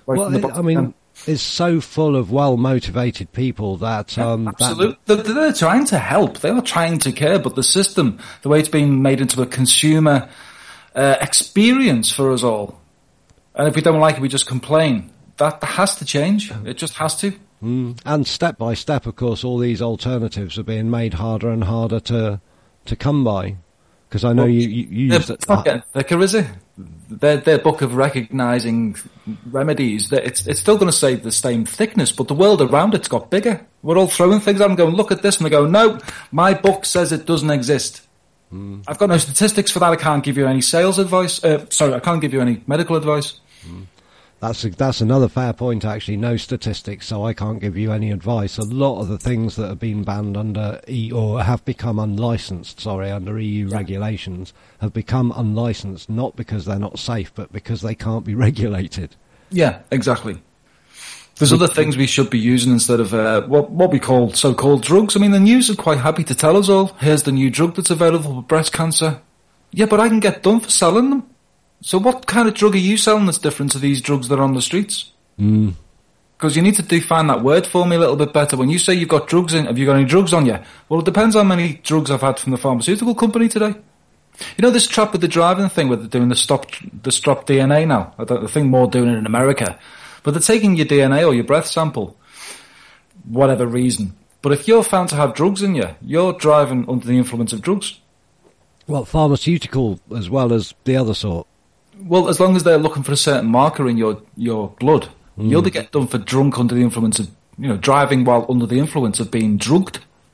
[SPEAKER 2] It's so full of well-motivated people that...
[SPEAKER 3] absolutely. They're trying to help. They are trying to care, but the system, the way it's being made into a consumer experience for us all, and if we don't like it, we just complain. That has to change. It just has to.
[SPEAKER 2] And step by step, of course, all these alternatives are being made harder and harder to come by. Because I know you use it.
[SPEAKER 3] It's not getting thicker, is it? Their book of recognising remedies, it's still going to say the same thickness, but the world around it's got bigger. We're all throwing things at them going, look at this, and they go, no, my book says it doesn't exist. I've got no statistics for that. I can't give you any sales advice. I can't give you any medical advice.
[SPEAKER 2] That's another fair point, actually. No statistics, so I can't give you any advice. A lot of the things that have been banned under or have become unlicensed, under EU regulations, have become unlicensed, not because they're not safe, but because they can't be regulated.
[SPEAKER 3] Yeah, exactly. There's other things we should be using instead of what we call so-called drugs. I mean, the news are quite happy to tell us all, here's the new drug that's available for breast cancer. Yeah, but I can get done for selling them. So what kind of drug are you selling that's different to these drugs that are on the streets? Because you need to define that word for me a little bit better. When you say you've got drugs in, have you got any drugs on you? Well, it depends how many drugs I've had from the pharmaceutical company today. You know this trap with the driving thing where they're doing the stop DNA now? I think more doing it in America. But they're taking your DNA or your breath sample, whatever reason. But if you're found to have drugs in you, you're driving under the influence of drugs.
[SPEAKER 2] Well, pharmaceutical as well as the other sort.
[SPEAKER 3] Well, as long as they're looking for a certain marker in your blood, you'll be getting done for drunk under the influence of, driving while under the influence of being drugged.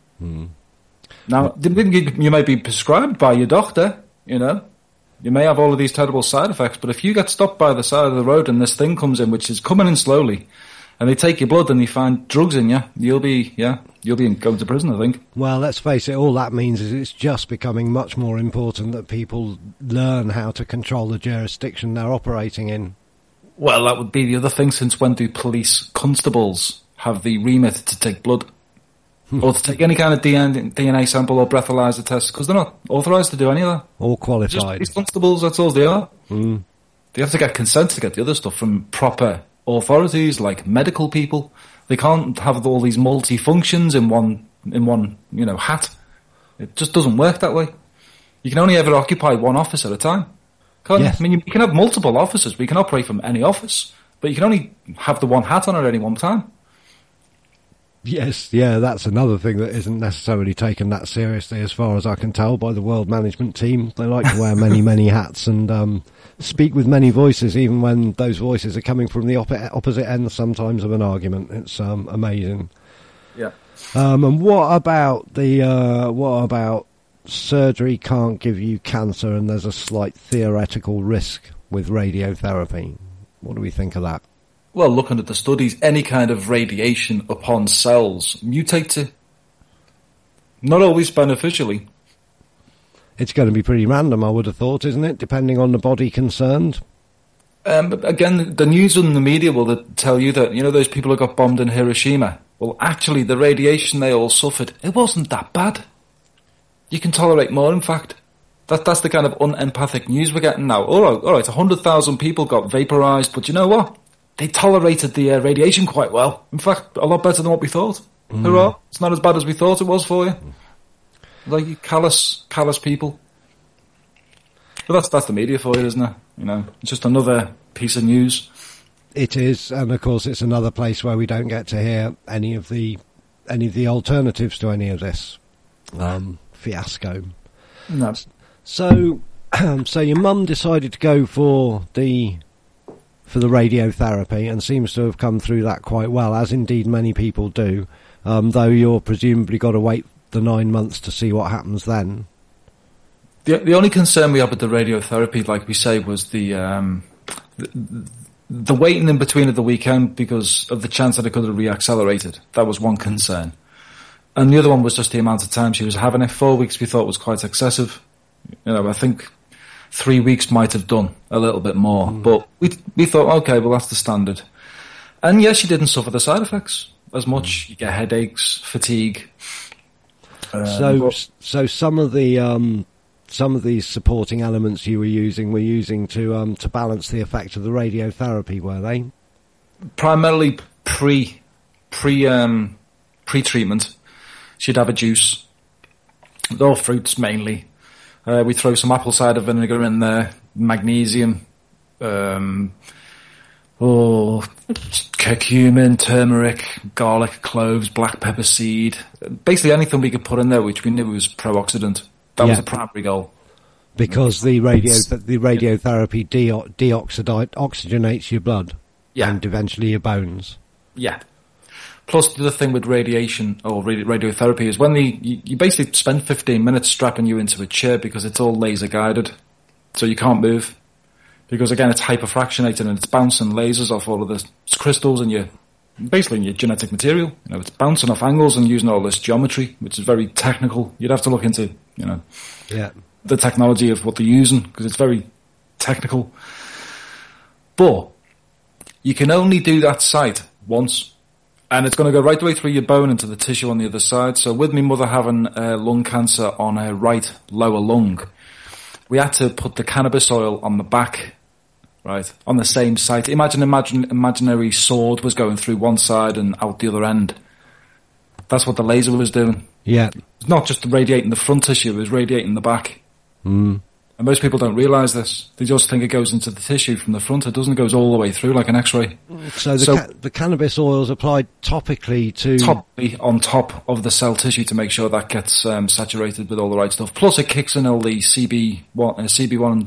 [SPEAKER 3] Now, you may be prescribed by your doctor, You may have all of these terrible side effects, but if you get stopped by the side of the road and this thing comes in, which is coming in slowly, and they take your blood and they find drugs in you, you'll be going to prison, I think.
[SPEAKER 2] Well, let's face it, all that means is it's just becoming much more important that people learn how to control the jurisdiction they're operating in.
[SPEAKER 3] Well, that would be the other thing. Since when do police constables have the remit to take blood? Or to take any kind of DNA sample or breathalyzer test? Because they're not authorised to do any of that.
[SPEAKER 2] All qualified.
[SPEAKER 3] Just police constables, that's all they are. They have to get consent to get the other stuff from proper authorities, like medical people. They can't have all these multi-functions in one hat. It just doesn't work that way. You can only ever occupy one office at a time. Can't you? I mean, you can have multiple offices. We can operate from any office, but you can only have the one hat on at any one time.
[SPEAKER 2] Yes, yeah, that's another thing that isn't necessarily taken that seriously, as far as I can tell, by the world management team. They like to wear many, many hats and speak with many voices, even when those voices are coming from the opposite end sometimes of an argument. It's amazing.
[SPEAKER 3] Yeah.
[SPEAKER 2] And what about surgery can't give you cancer and there's a slight theoretical risk with radiotherapy? What do we think of that?
[SPEAKER 3] Well, looking at the studies, any kind of radiation upon cells mutates it. Not always beneficially.
[SPEAKER 2] It's going to be pretty random, I would have thought, isn't it? Depending on the body concerned.
[SPEAKER 3] Again, the news and the media will tell you that, those people who got bombed in Hiroshima, well, actually, the radiation they all suffered, it wasn't that bad. You can tolerate more, in fact. That's the kind of unempathic news we're getting now. All right, 100,000 people got vaporized, but you know what? They tolerated the radiation quite well. In fact, a lot better than what we thought. Hurrah! It's not as bad as we thought it was for you. Like you callous people. But that's the media for you, isn't it? It's just another piece of news.
[SPEAKER 2] It is, and of course, it's another place where we don't get to hear any of the alternatives to any of this fiasco.
[SPEAKER 3] No.
[SPEAKER 2] So, So your mum decided to go for the radiotherapy and seems to have come through that quite well, as indeed many people do, though you're presumably got to wait the 9 months to see what happens then.
[SPEAKER 3] The only concern we had with the radiotherapy, like we say, was the waiting in between at the weekend because of the chance that it could have reaccelerated. That was one concern. And the other one was just the amount of time she was having it. 4 weeks we thought was quite excessive. I think 3 weeks might have done a little bit more. But we thought, okay, well, that's the standard. And yes, she didn't suffer the side effects as much. You get headaches, fatigue.
[SPEAKER 2] So some of these supporting elements you were using to balance the effect of the radiotherapy, were they?
[SPEAKER 3] Primarily pre-treatment. She'd have a juice, all fruits mainly. We throw some apple cider vinegar in there, magnesium, curcumin, turmeric, garlic, cloves, black pepper seed. Basically anything we could put in there which we knew was pro-oxidant. That was the primary goal.
[SPEAKER 2] Because the radiotherapy oxygenates your blood and eventually your bones.
[SPEAKER 3] Yeah. Plus, the other thing with radiation or radiotherapy is when you basically spend 15 minutes strapping you into a chair because it's all laser guided, so you can't move. Because again, it's hyperfractionated and it's bouncing lasers off all of the crystals and your genetic material. It's bouncing off angles and using all this geometry, which is very technical. You'd have to look into, the technology of what they're using because it's very technical. But you can only do that site once. And it's going to go right the way through your bone into the tissue on the other side. So with me mother having lung cancer on her right lower lung, we had to put the cannabis oil on the back, right, on the same site. Imagine imaginary sword was going through one side and out the other end. That's what the laser was doing.
[SPEAKER 2] Yeah.
[SPEAKER 3] It's not just radiating the front tissue, it was radiating the back.
[SPEAKER 2] Mm.
[SPEAKER 3] And most people don't realise this. They just think it goes into the tissue from the front. It doesn't. It goes all the way through like an X-ray.
[SPEAKER 2] So the cannabis oil is applied topically
[SPEAKER 3] on top of the cell tissue to make sure that gets saturated with all the right stuff. Plus it kicks in all the CB1 and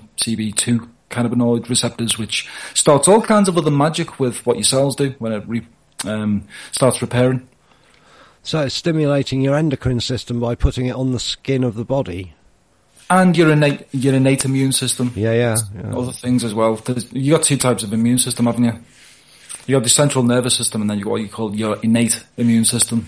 [SPEAKER 3] CB2 cannabinoid receptors, which starts all kinds of other magic with what your cells do when it starts repairing.
[SPEAKER 2] So it's stimulating your endocrine system by putting it on the skin of the body.
[SPEAKER 3] And your innate immune system.
[SPEAKER 2] Yeah.
[SPEAKER 3] Other things as well. You got two types of immune system, haven't you? You got the central nervous system and then you got what you call your innate immune system.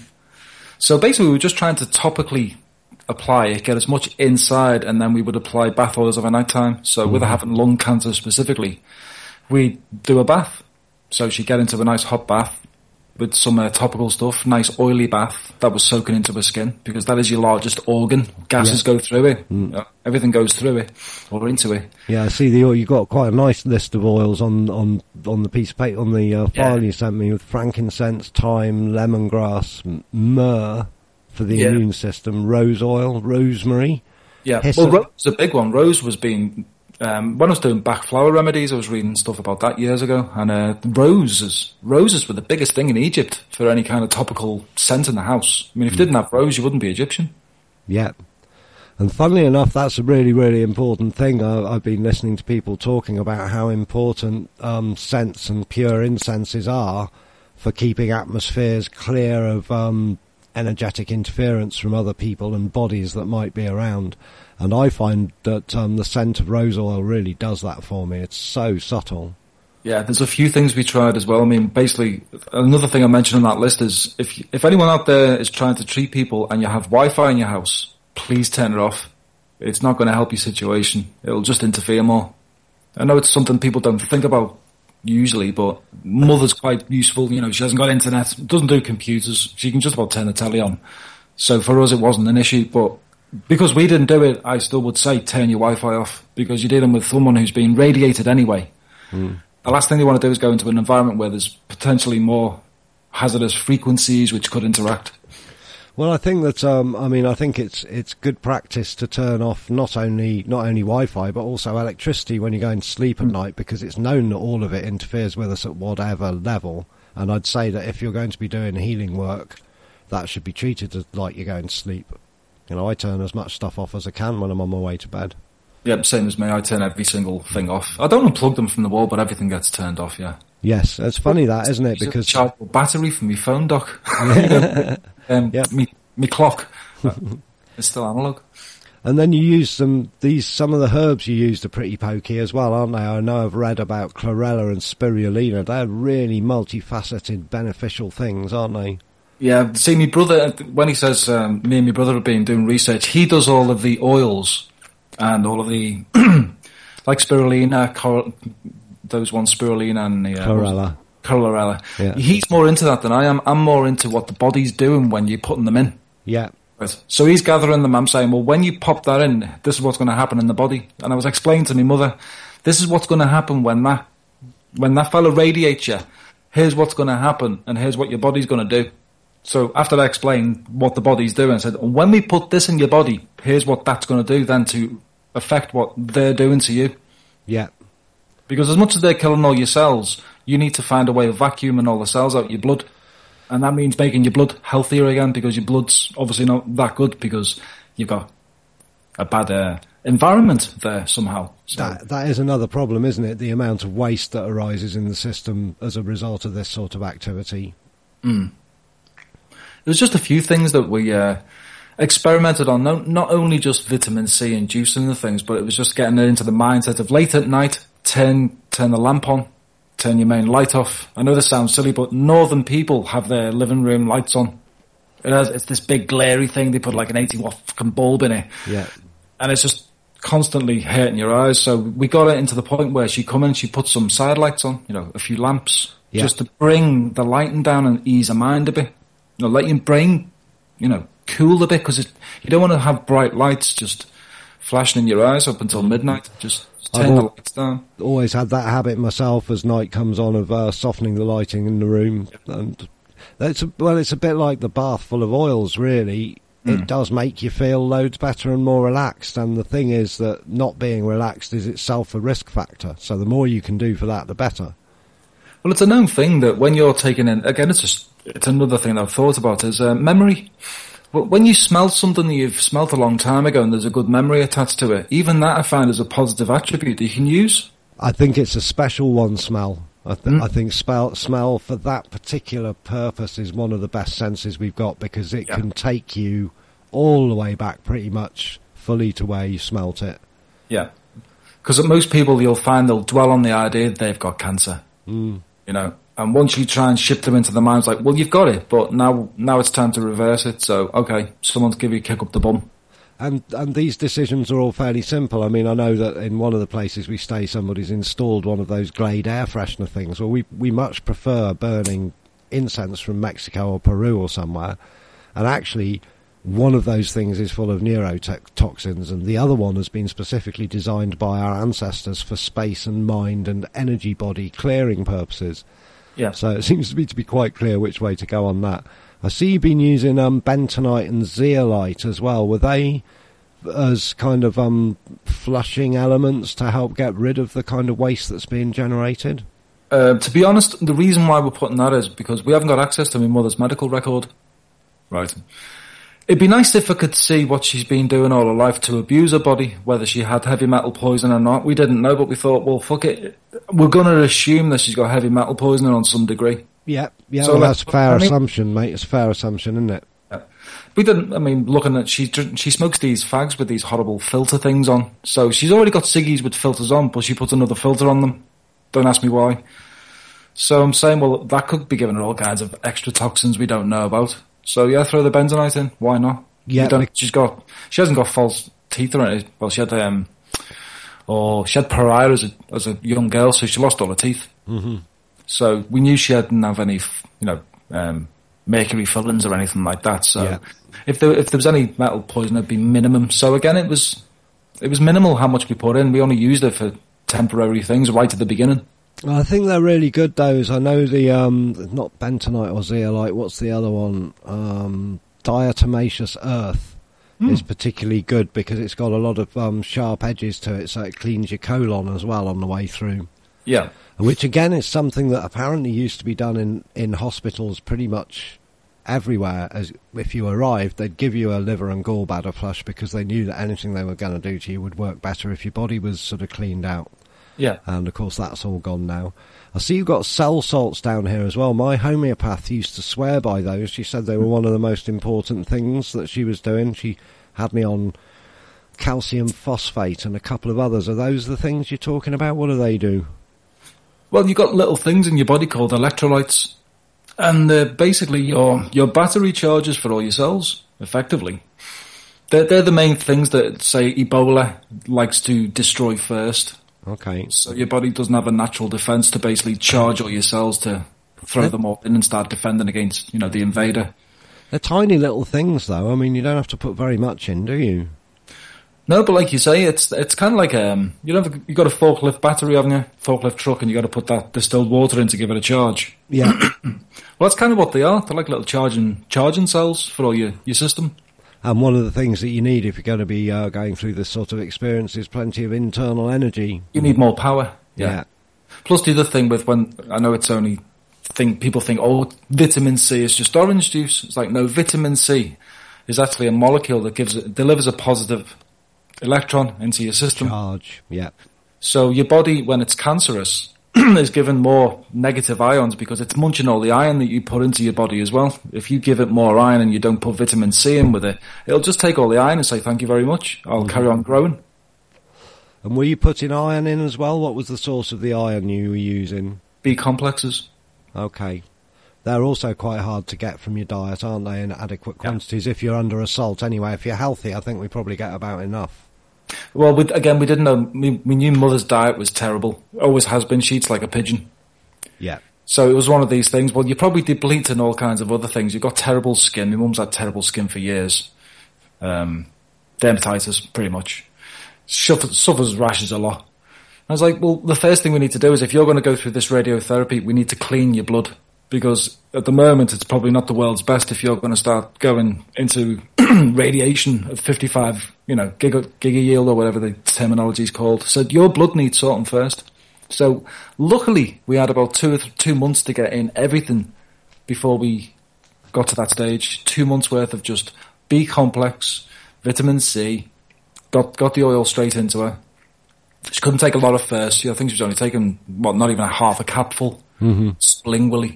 [SPEAKER 3] So basically we were just trying to topically apply it, get as much inside, and then we would apply bath oils over night time. So with her having lung cancer specifically, we do a bath. So she'd get into a nice hot bath with some topical stuff, nice oily bath that was soaking into her skin, because that is your largest organ. Gases go through it. Everything goes through it or into it.
[SPEAKER 2] Yeah, I see the oil. You got quite a nice list of oils on the piece of paper, on the file you sent me, with frankincense, thyme, lemongrass, myrrh for the immune system, rose oil, rosemary.
[SPEAKER 3] Yeah, well, rose is a big one. Rose was being... when I was doing Bach flower remedies, I was reading stuff about that years ago, and roses were the biggest thing in Egypt for any kind of topical scent in the house. I mean, if you didn't have rose, you wouldn't be Egyptian.
[SPEAKER 2] Yeah. And funnily enough, that's a really, really important thing. I've been listening to people talking about how important scents and pure incenses are for keeping atmospheres clear of energetic interference from other people and bodies that might be around. And I find that the scent of rose oil really does that for me. It's so subtle.
[SPEAKER 3] Yeah, there's a few things we tried as well. I mean, basically, another thing I mentioned on that list is if anyone out there is trying to treat people and you have Wi-Fi in your house, please turn it off. It's not going to help your situation. It'll just interfere more. I know it's something people don't think about usually, but mother's quite useful. She hasn't got internet, doesn't do computers. She can just about turn the telly on. So for us, it wasn't an issue, but because we didn't do it, I still would say turn your Wi-Fi off, because you're dealing with someone who's being radiated anyway. The last thing they want to do is go into an environment where there's potentially more hazardous frequencies which could interact.
[SPEAKER 2] Well, I think that I think it's good practice to turn off not only Wi-Fi but also electricity when you're going to sleep at night, because it's known that all of it interferes with us at whatever level. And I'd say that if you're going to be doing healing work, that should be treated as like you're going to sleep. I turn as much stuff off as I can when I'm on my way to bed.
[SPEAKER 3] Yeah, same as me. I turn every single thing off. I don't unplug them from the wall, but everything gets turned off, yeah.
[SPEAKER 2] Yes, it's funny that, isn't it? Because
[SPEAKER 3] charge the battery from my phone, Doc. Me clock. It's still analog.
[SPEAKER 2] And then you use some of the herbs you used are pretty pokey as well, aren't they? I know I've read about chlorella and spirulina. They're really multifaceted, beneficial things, aren't they?
[SPEAKER 3] Yeah, see, my brother, when he says me and my brother have been doing research, he does all of the oils and all of the, like spirulina, those ones, spirulina and the... Chlorella.
[SPEAKER 2] Yeah.
[SPEAKER 3] He's more into that than I am. I'm more into what the body's doing when you're putting them in.
[SPEAKER 2] Yeah.
[SPEAKER 3] So he's gathering them. I'm saying, well, when you pop that in, this is what's going to happen in the body. And I was explaining to my mother, this is what's going to happen when that fella radiates you. Here's what's going to happen, and here's what your body's going to do. So after I explained what the body's doing, I said, when we put this in your body, here's what that's going to do then to affect what they're doing to you.
[SPEAKER 2] Yeah.
[SPEAKER 3] Because as much as they're killing all your cells, you need to find a way of vacuuming all the cells out of your blood. And that means making your blood healthier again, because your blood's obviously not that good because you've got a bad environment there somehow. So
[SPEAKER 2] That is another problem, isn't it? The amount of waste that arises in the system as a result of this sort of activity.
[SPEAKER 3] There was just a few things that we experimented on, not only just vitamin C and juicing the things, but it was just getting it into the mindset of late at night, turn the lamp on. Turn your main light off. I know this sounds silly, but northern people have their living room lights on. It's this big glary thing. They put like an 80-watt fucking bulb in it.
[SPEAKER 2] Yeah.
[SPEAKER 3] And it's just constantly hurting your eyes. So we got it into the point where she'd come in and she'd put some side lights on, a few lamps, just to bring the lighting down and ease her mind a bit. Let your brain, cool a bit, because you don't want to have bright lights just flashing in your eyes up until midnight. Just turn the lights down.
[SPEAKER 2] Always had that habit myself as night comes on of softening the lighting in the room. And it's a bit like the bath full of oils, really. It does make you feel loads better and more relaxed. And the thing is that not being relaxed is itself a risk factor. So the more you can do for that, the better.
[SPEAKER 3] Well, it's a known thing that when you're taking in, again, it's another thing that I've thought about is memory. When you smell something that you've smelt a long time ago and there's a good memory attached to it, even that I find is a positive attribute that you can use.
[SPEAKER 2] I think it's a special one, smell. I think smell for that particular purpose is one of the best senses we've got, because it can take you all the way back pretty much fully to where you smelt it.
[SPEAKER 3] Yeah. Because most people, you'll find they'll dwell on the idea that they've got cancer. And once you try and shift them into the mind, it's like, well, you've got it, but now it's time to reverse it. So, okay, someone's give you a kick up the bum.
[SPEAKER 2] And these decisions are all fairly simple. I mean, I know that in one of the places we stay, somebody's installed one of those Glade air freshener things. Well, we much prefer burning incense from Mexico or Peru or somewhere. And actually, one of those things is full of neurotoxins, and the other one has been specifically designed by our ancestors for space and mind and energy body clearing purposes.
[SPEAKER 3] Yeah.
[SPEAKER 2] So it seems to be quite clear which way to go on that. I see you've been using bentonite and zeolite as well. Were they as kind of flushing elements to help get rid of the kind of waste that's being generated?
[SPEAKER 3] To be honest, the reason why we're putting that is because we haven't got access to my mother's medical record. Right. It'd be nice if I could see what she's been doing all her life to abuse her body, whether she had heavy metal poisoning or not. We didn't know, but we thought, well, fuck it. We're going to assume that she's got heavy metal poisoning on some degree.
[SPEAKER 2] Yeah,
[SPEAKER 3] So
[SPEAKER 2] well, that's a fair assumption, mate. It's a fair assumption, isn't it?
[SPEAKER 3] Yeah. We didn't, looking at, she smokes these fags with these horrible filter things on. So she's already got ciggies with filters on, but she puts another filter on them. Don't ask me why. So I'm saying, well, that could be giving her all kinds of extra toxins we don't know about. So yeah, throw the bentonite in. Why not?
[SPEAKER 2] Yeah,
[SPEAKER 3] she hasn't got false teeth or anything. Well, she had pariah as a young girl, so she lost all her teeth.
[SPEAKER 2] Mm-hmm.
[SPEAKER 3] So we knew she didn't have any, mercury fillings or anything like that. So if there was any metal poison, it'd be minimum. So again, it was minimal how much we put in. We only used it for temporary things right at the beginning.
[SPEAKER 2] I think they're really good, those. I know the, not bentonite or zeolite, what's the other one? Diatomaceous earth is particularly good because it's got a lot of sharp edges to it, so it cleans your colon as well on the way through.
[SPEAKER 3] Yeah.
[SPEAKER 2] Which, again, is something that apparently used to be done in hospitals pretty much everywhere. As if you arrived, they'd give you a liver and gallbladder flush because they knew that anything they were going to do to you would work better if your body was sort of cleaned out.
[SPEAKER 3] Yeah.
[SPEAKER 2] And of course that's all gone now. I see you've got cell salts down here as well. My homeopath used to swear by those. She said they were one of the most important things that she was doing. She had me on calcium phosphate and a couple of others. Are those the things you're talking about? What do they do?
[SPEAKER 3] Well, you've got little things in your body called electrolytes. And they're basically your battery charges for all your cells, effectively. They're the main things that, say, Ebola likes to destroy first.
[SPEAKER 2] Okay.
[SPEAKER 3] So your body doesn't have a natural defense to basically charge all your cells to throw them all in and start defending against, the invader.
[SPEAKER 2] They're tiny little things, though. I mean, you don't have to put very much in, do you?
[SPEAKER 3] No, but like you say, it's kind of like you got a forklift battery, haven't you? Forklift truck, and you got to put that distilled water in to give it a charge.
[SPEAKER 2] Yeah.
[SPEAKER 3] Well, that's kind of what they are. They're like little charging cells for all your system.
[SPEAKER 2] And one of the things that you need if you're going to be going through this sort of experience is plenty of internal energy.
[SPEAKER 3] You need more power.
[SPEAKER 2] Yeah.
[SPEAKER 3] Plus the other thing with I know it's only people think, vitamin C is just orange juice. It's like, no, vitamin C is actually a molecule that delivers a positive electron into your system.
[SPEAKER 2] Charge, yeah.
[SPEAKER 3] So your body, when it's cancerous, is given more negative ions because it's munching all the iron that you put into your body as well. If you give it more iron and you don't put vitamin C in with it, it'll just take all the iron and say, thank you very much, I'll carry on growing.
[SPEAKER 2] And were you putting iron in as well? What was the source of the iron you were using?
[SPEAKER 3] B complexes.
[SPEAKER 2] Okay. They're also quite hard to get from your diet, aren't they, in adequate quantities if you're under assault. Anyway, if you're healthy, I think we probably get about enough.
[SPEAKER 3] Well, we didn't know. We knew Mother's diet was terrible. Always has been. She eats like a pigeon.
[SPEAKER 2] Yeah.
[SPEAKER 3] So it was one of these things. Well, you're probably depleting all kinds of other things. You've got terrible skin. My mum's had terrible skin for years. Dermatitis, pretty much. Suffers rashes a lot. I was like, well, the first thing we need to do is if you're going to go through this radiotherapy, we need to clean your blood. Because at the moment, it's probably not the world's best if you're going to start going into radiation of 55, giga yield or whatever the terminology is called. So your blood needs sorting first. So luckily, we had about 2 months to get in everything before we got to that stage. 2 months worth of just B complex, vitamin C, got the oil straight into her. She couldn't take a lot at first. I think she was only taking, not even a half a capful, lingually.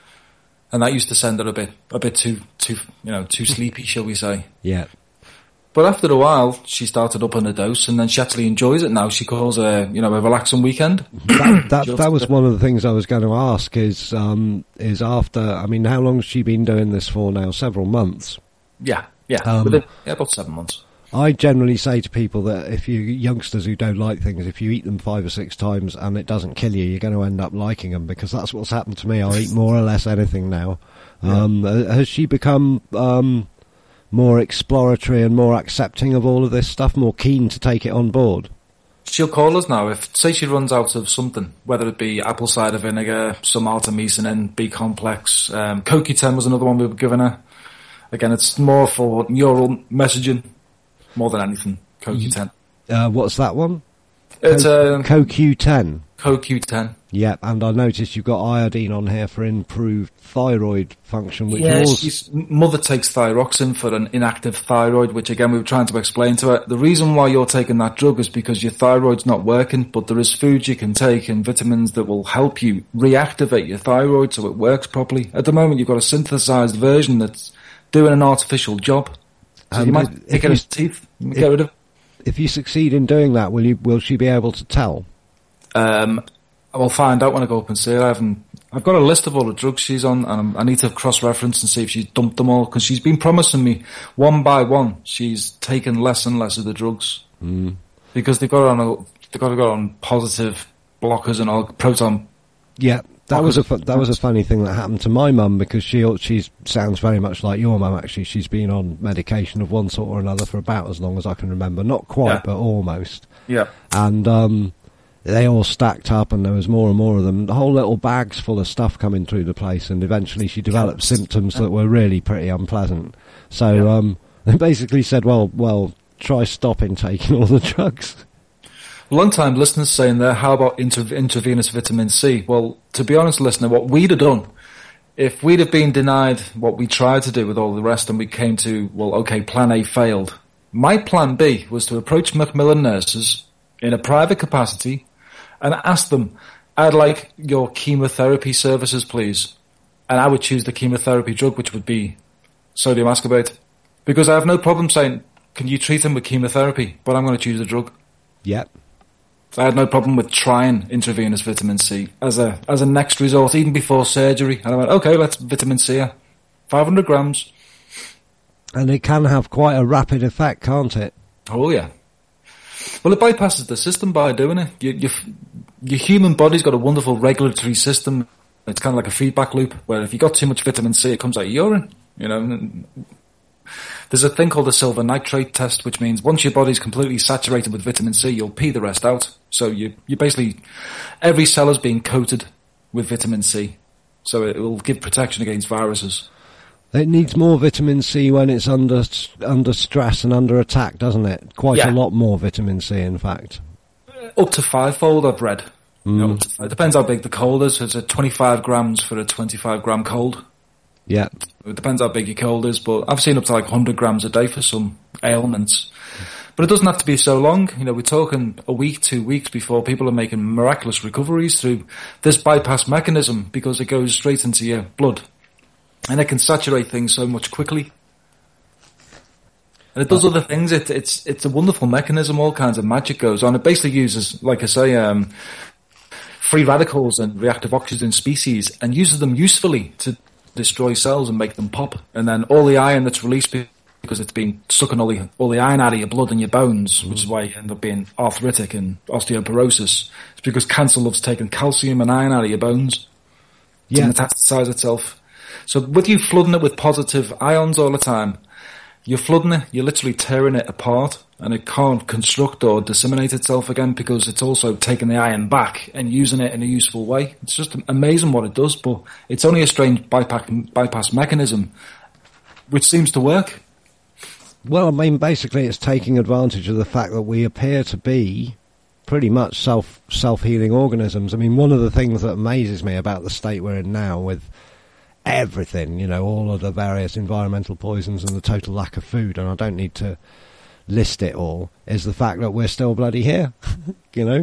[SPEAKER 3] And that used to send her a bit too sleepy, shall we say.
[SPEAKER 2] Yeah.
[SPEAKER 3] But after a while, she started upping the dose, and then she actually enjoys it now. She calls it, a relaxing weekend.
[SPEAKER 2] That was one of the things I was going to ask is after, how long has she been doing this for now? Several months.
[SPEAKER 3] Yeah. About 7 months.
[SPEAKER 2] I generally say to people that if you youngsters who don't like things, if you eat them 5 or 6 times and it doesn't kill you, you're going to end up liking them, because that's what's happened to me. I eat more or less anything now. Has she become more exploratory and more accepting of all of this stuff, more keen to take it on board?
[SPEAKER 3] She'll call us now if, say, she runs out of something, whether it be apple cider vinegar, some artemisinin, B complex, CoQ10 was another one we were giving her. Again, it's more for neural messaging. More than anything, CoQ10.
[SPEAKER 2] What's that one?
[SPEAKER 3] It's
[SPEAKER 2] CoQ10.
[SPEAKER 3] CoQ10.
[SPEAKER 2] Yeah, and I noticed you've got iodine on here for improved thyroid function. Which
[SPEAKER 3] Mother takes thyroxine for an inactive thyroid, which again we were trying to explain to her. The reason why you're taking that drug is because your thyroid's not working, but there is food you can take and vitamins that will help you reactivate your thyroid so it works properly. At the moment, you've got a synthesized version that's doing an artificial job. So you might pick at his teeth and get rid of.
[SPEAKER 2] If you succeed in doing that, will she be able to tell?
[SPEAKER 3] I will find out when I go up and see her. I've got a list of all the drugs she's on, and I need to cross-reference and see if she's dumped them all, because she's been promising me one by one she's taken less and less of the drugs because they've got her on positive blockers and all proton.
[SPEAKER 2] Yeah. That was a funny thing that happened to my mum, because she sounds very much like your mum, actually. She's been on medication of one sort or another for about as long as I can remember. Not quite, but almost.
[SPEAKER 3] Yeah.
[SPEAKER 2] And they all stacked up, and there was more and more of them. The whole little bags full of stuff coming through the place, and eventually she developed symptoms that were really pretty unpleasant. So they basically said, well, try stopping taking all the drugs.
[SPEAKER 3] Long-time listeners saying there, how about intravenous vitamin C? Well, to be honest, listener, what we'd have done if we'd have been denied what we tried to do with all the rest and we came to, well, okay, plan A failed. My plan B was to approach Macmillan nurses in a private capacity and ask them, I'd like your chemotherapy services, please. And I would choose the chemotherapy drug, which would be sodium ascorbate. Because I have no problem saying, can you treat him with chemotherapy? But I'm going to choose the drug.
[SPEAKER 2] Yep.
[SPEAKER 3] I had no problem with trying intravenous vitamin C as a next resort, even before surgery. And I went, okay, let's vitamin C her. 500 grams.
[SPEAKER 2] And it can have quite a rapid effect, can't it?
[SPEAKER 3] Oh, yeah. Well, it bypasses the system by doing it. Your human body's got a wonderful regulatory system. It's kind of like a feedback loop, where if you got too much vitamin C, it comes out of urine. You know, there's a thing called the silver nitrate test, which means once your body's completely saturated with vitamin C, you'll pee the rest out. So you basically, every cell is being coated with vitamin C. So it will give protection against viruses.
[SPEAKER 2] It needs more vitamin C when it's under stress and under attack, doesn't it? Quite a lot more vitamin C, in fact.
[SPEAKER 3] Up to 5-fold, I've read. It depends how big the cold is. It's 25 grams for a 25-gram cold.
[SPEAKER 2] Yeah.
[SPEAKER 3] It depends how big your cold is, but I've seen up to like 100 grams a day for some ailments. But it doesn't have to be so long. You know, we're talking a week, 2 weeks before people are making miraculous recoveries through this bypass mechanism, because it goes straight into your blood. And it can saturate things so much quickly. And it does other things. It's a wonderful mechanism. All kinds of magic goes on. It basically uses, like I say, free radicals and reactive oxygen species, and uses them usefully to destroy cells and make them pop. And then all the iron that's released because it's been sucking all the iron out of your blood and your bones, which is why you end up being arthritic and osteoporosis. It's because cancer loves taking calcium and iron out of your bones to metastasize itself. So with you flooding it with positive ions all the time, you're flooding it, you're literally tearing it apart, and it can't construct or disseminate itself again, because it's also taking the iron back and using it in a useful way. It's just amazing what it does, but it's only a strange bypass mechanism, which seems to work.
[SPEAKER 2] Well, I mean, basically it's taking advantage of the fact that we appear to be pretty much self-healing organisms. I mean, one of the things that amazes me about the state we're in now, with everything, you know, all of the various environmental poisons and the total lack of food, and I don't need to list it all, is the fact that we're still bloody here, you know?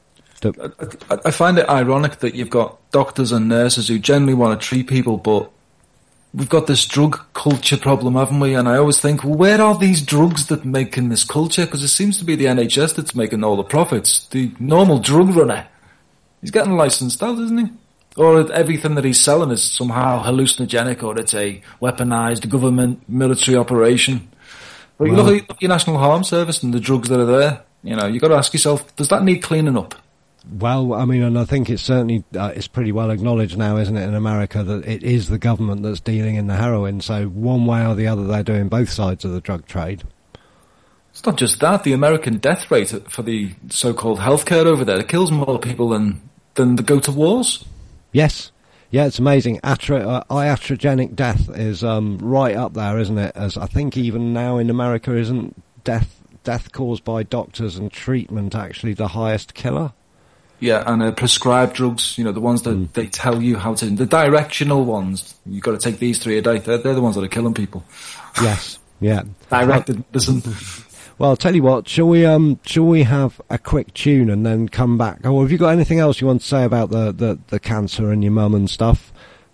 [SPEAKER 3] I find it ironic that you've got doctors and nurses who generally want to treat people, but we've got this drug culture problem, haven't we? And I always think, well, where are these drugs that making this culture? Because it seems to be the NHS that's making all the profits. The normal drug runner, he's getting licensed out, isn't he? Or everything that he's selling is somehow hallucinogenic, or it's a weaponized government military operation. But you look at your National Harm Service and the drugs that are there, you know, you've got to ask yourself, does that need cleaning up?
[SPEAKER 2] Well, I mean, and I think it's certainly, it's pretty well acknowledged now, isn't it, in America, that it is the government that's dealing in the heroin. So one way or the other, they're doing both sides of the drug trade.
[SPEAKER 3] It's not just that. The American death rate for the so-called healthcare over there, it kills more people than go to wars.
[SPEAKER 2] Yes. Yeah, it's amazing. Iatrogenic death is right up there, isn't it? As I think even now in America, isn't death caused by doctors and treatment actually the highest killer?
[SPEAKER 3] Yeah, and prescribed drugs, you know, the ones that they tell you how to, the directional ones, you've got to take these 3 a day, they're the ones that are killing people.
[SPEAKER 2] Yes, yeah.
[SPEAKER 3] Directed medicine.
[SPEAKER 2] Well, I'll tell you what, shall we have a quick tune and then come back? Oh, have you got anything else you want to say about the cancer and your mum and stuff?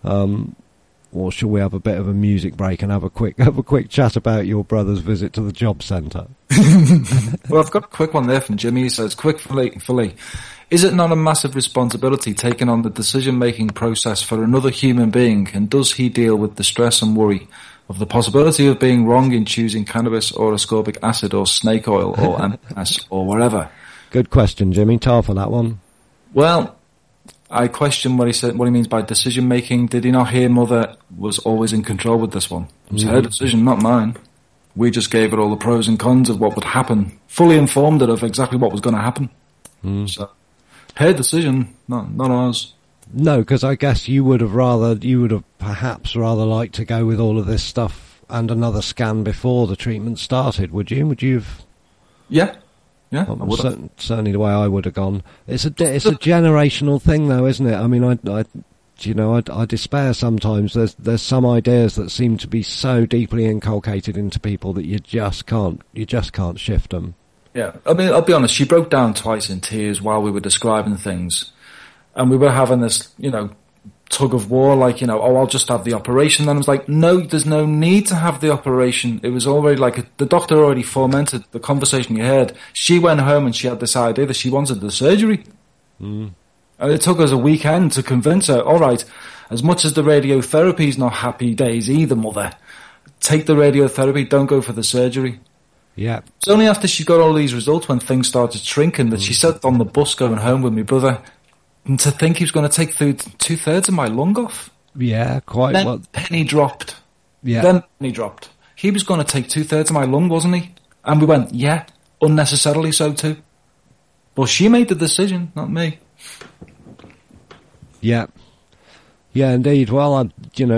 [SPEAKER 2] Or shall we have a bit of a music break and have a quick chat about your brother's visit to the job centre?
[SPEAKER 3] Well, I've got a quick one there from Jimmy. He says, quick for Lee. Is it not a massive responsibility taken on the decision-making process for another human being, and does he deal with the stress and worry of the possibility of being wrong in choosing cannabis or ascorbic acid or snake oil or anise or whatever?
[SPEAKER 2] Good question, Jimmy. Tar for that one.
[SPEAKER 3] Well, I question what he means by decision making. Did he not hear Mother was always in control with this one? It was her decision, not mine. We just gave it all the pros and cons of what would happen, fully informed it of exactly what was going to happen. So, her decision, not ours.
[SPEAKER 2] No, because I guess you would have perhaps rather liked to go with all of this stuff and another scan before the treatment started, would you? Would you have?
[SPEAKER 3] Yeah. Yeah,
[SPEAKER 2] well, certainly the way I would have gone. It's a generational thing, though, isn't it? I mean, I you know, I despair sometimes. There's some ideas that seem to be so deeply inculcated into people that you just can't shift them.
[SPEAKER 3] Yeah, I mean, I'll be honest, she broke down twice in tears while we were describing things. And we were having this, you know, tug of war, like, you know, oh, I'll just have the operation. Then I was like, no, there's no need to have the operation. It was already like, the doctor already fomented the conversation you heard. She went home and she had this idea that she wanted the surgery. And it took us a weekend to convince her, all right, as much as the radiotherapies not happy days either, mother, take the radiotherapy, don't go for the surgery.
[SPEAKER 2] Yeah.
[SPEAKER 3] It's only after she got all these results when things started shrinking that she said on the bus going home with my brother, and to think he was going to take 2/3 of my lung off.
[SPEAKER 2] Yeah, quite.
[SPEAKER 3] Then
[SPEAKER 2] Well,
[SPEAKER 3] penny dropped.
[SPEAKER 2] yeah.
[SPEAKER 3] Then penny dropped. He was going to take 2/3 of my lung, wasn't he? And we went, yeah, unnecessarily so too. Well, she made the decision, not me.
[SPEAKER 2] Yeah. Yeah, indeed. Well,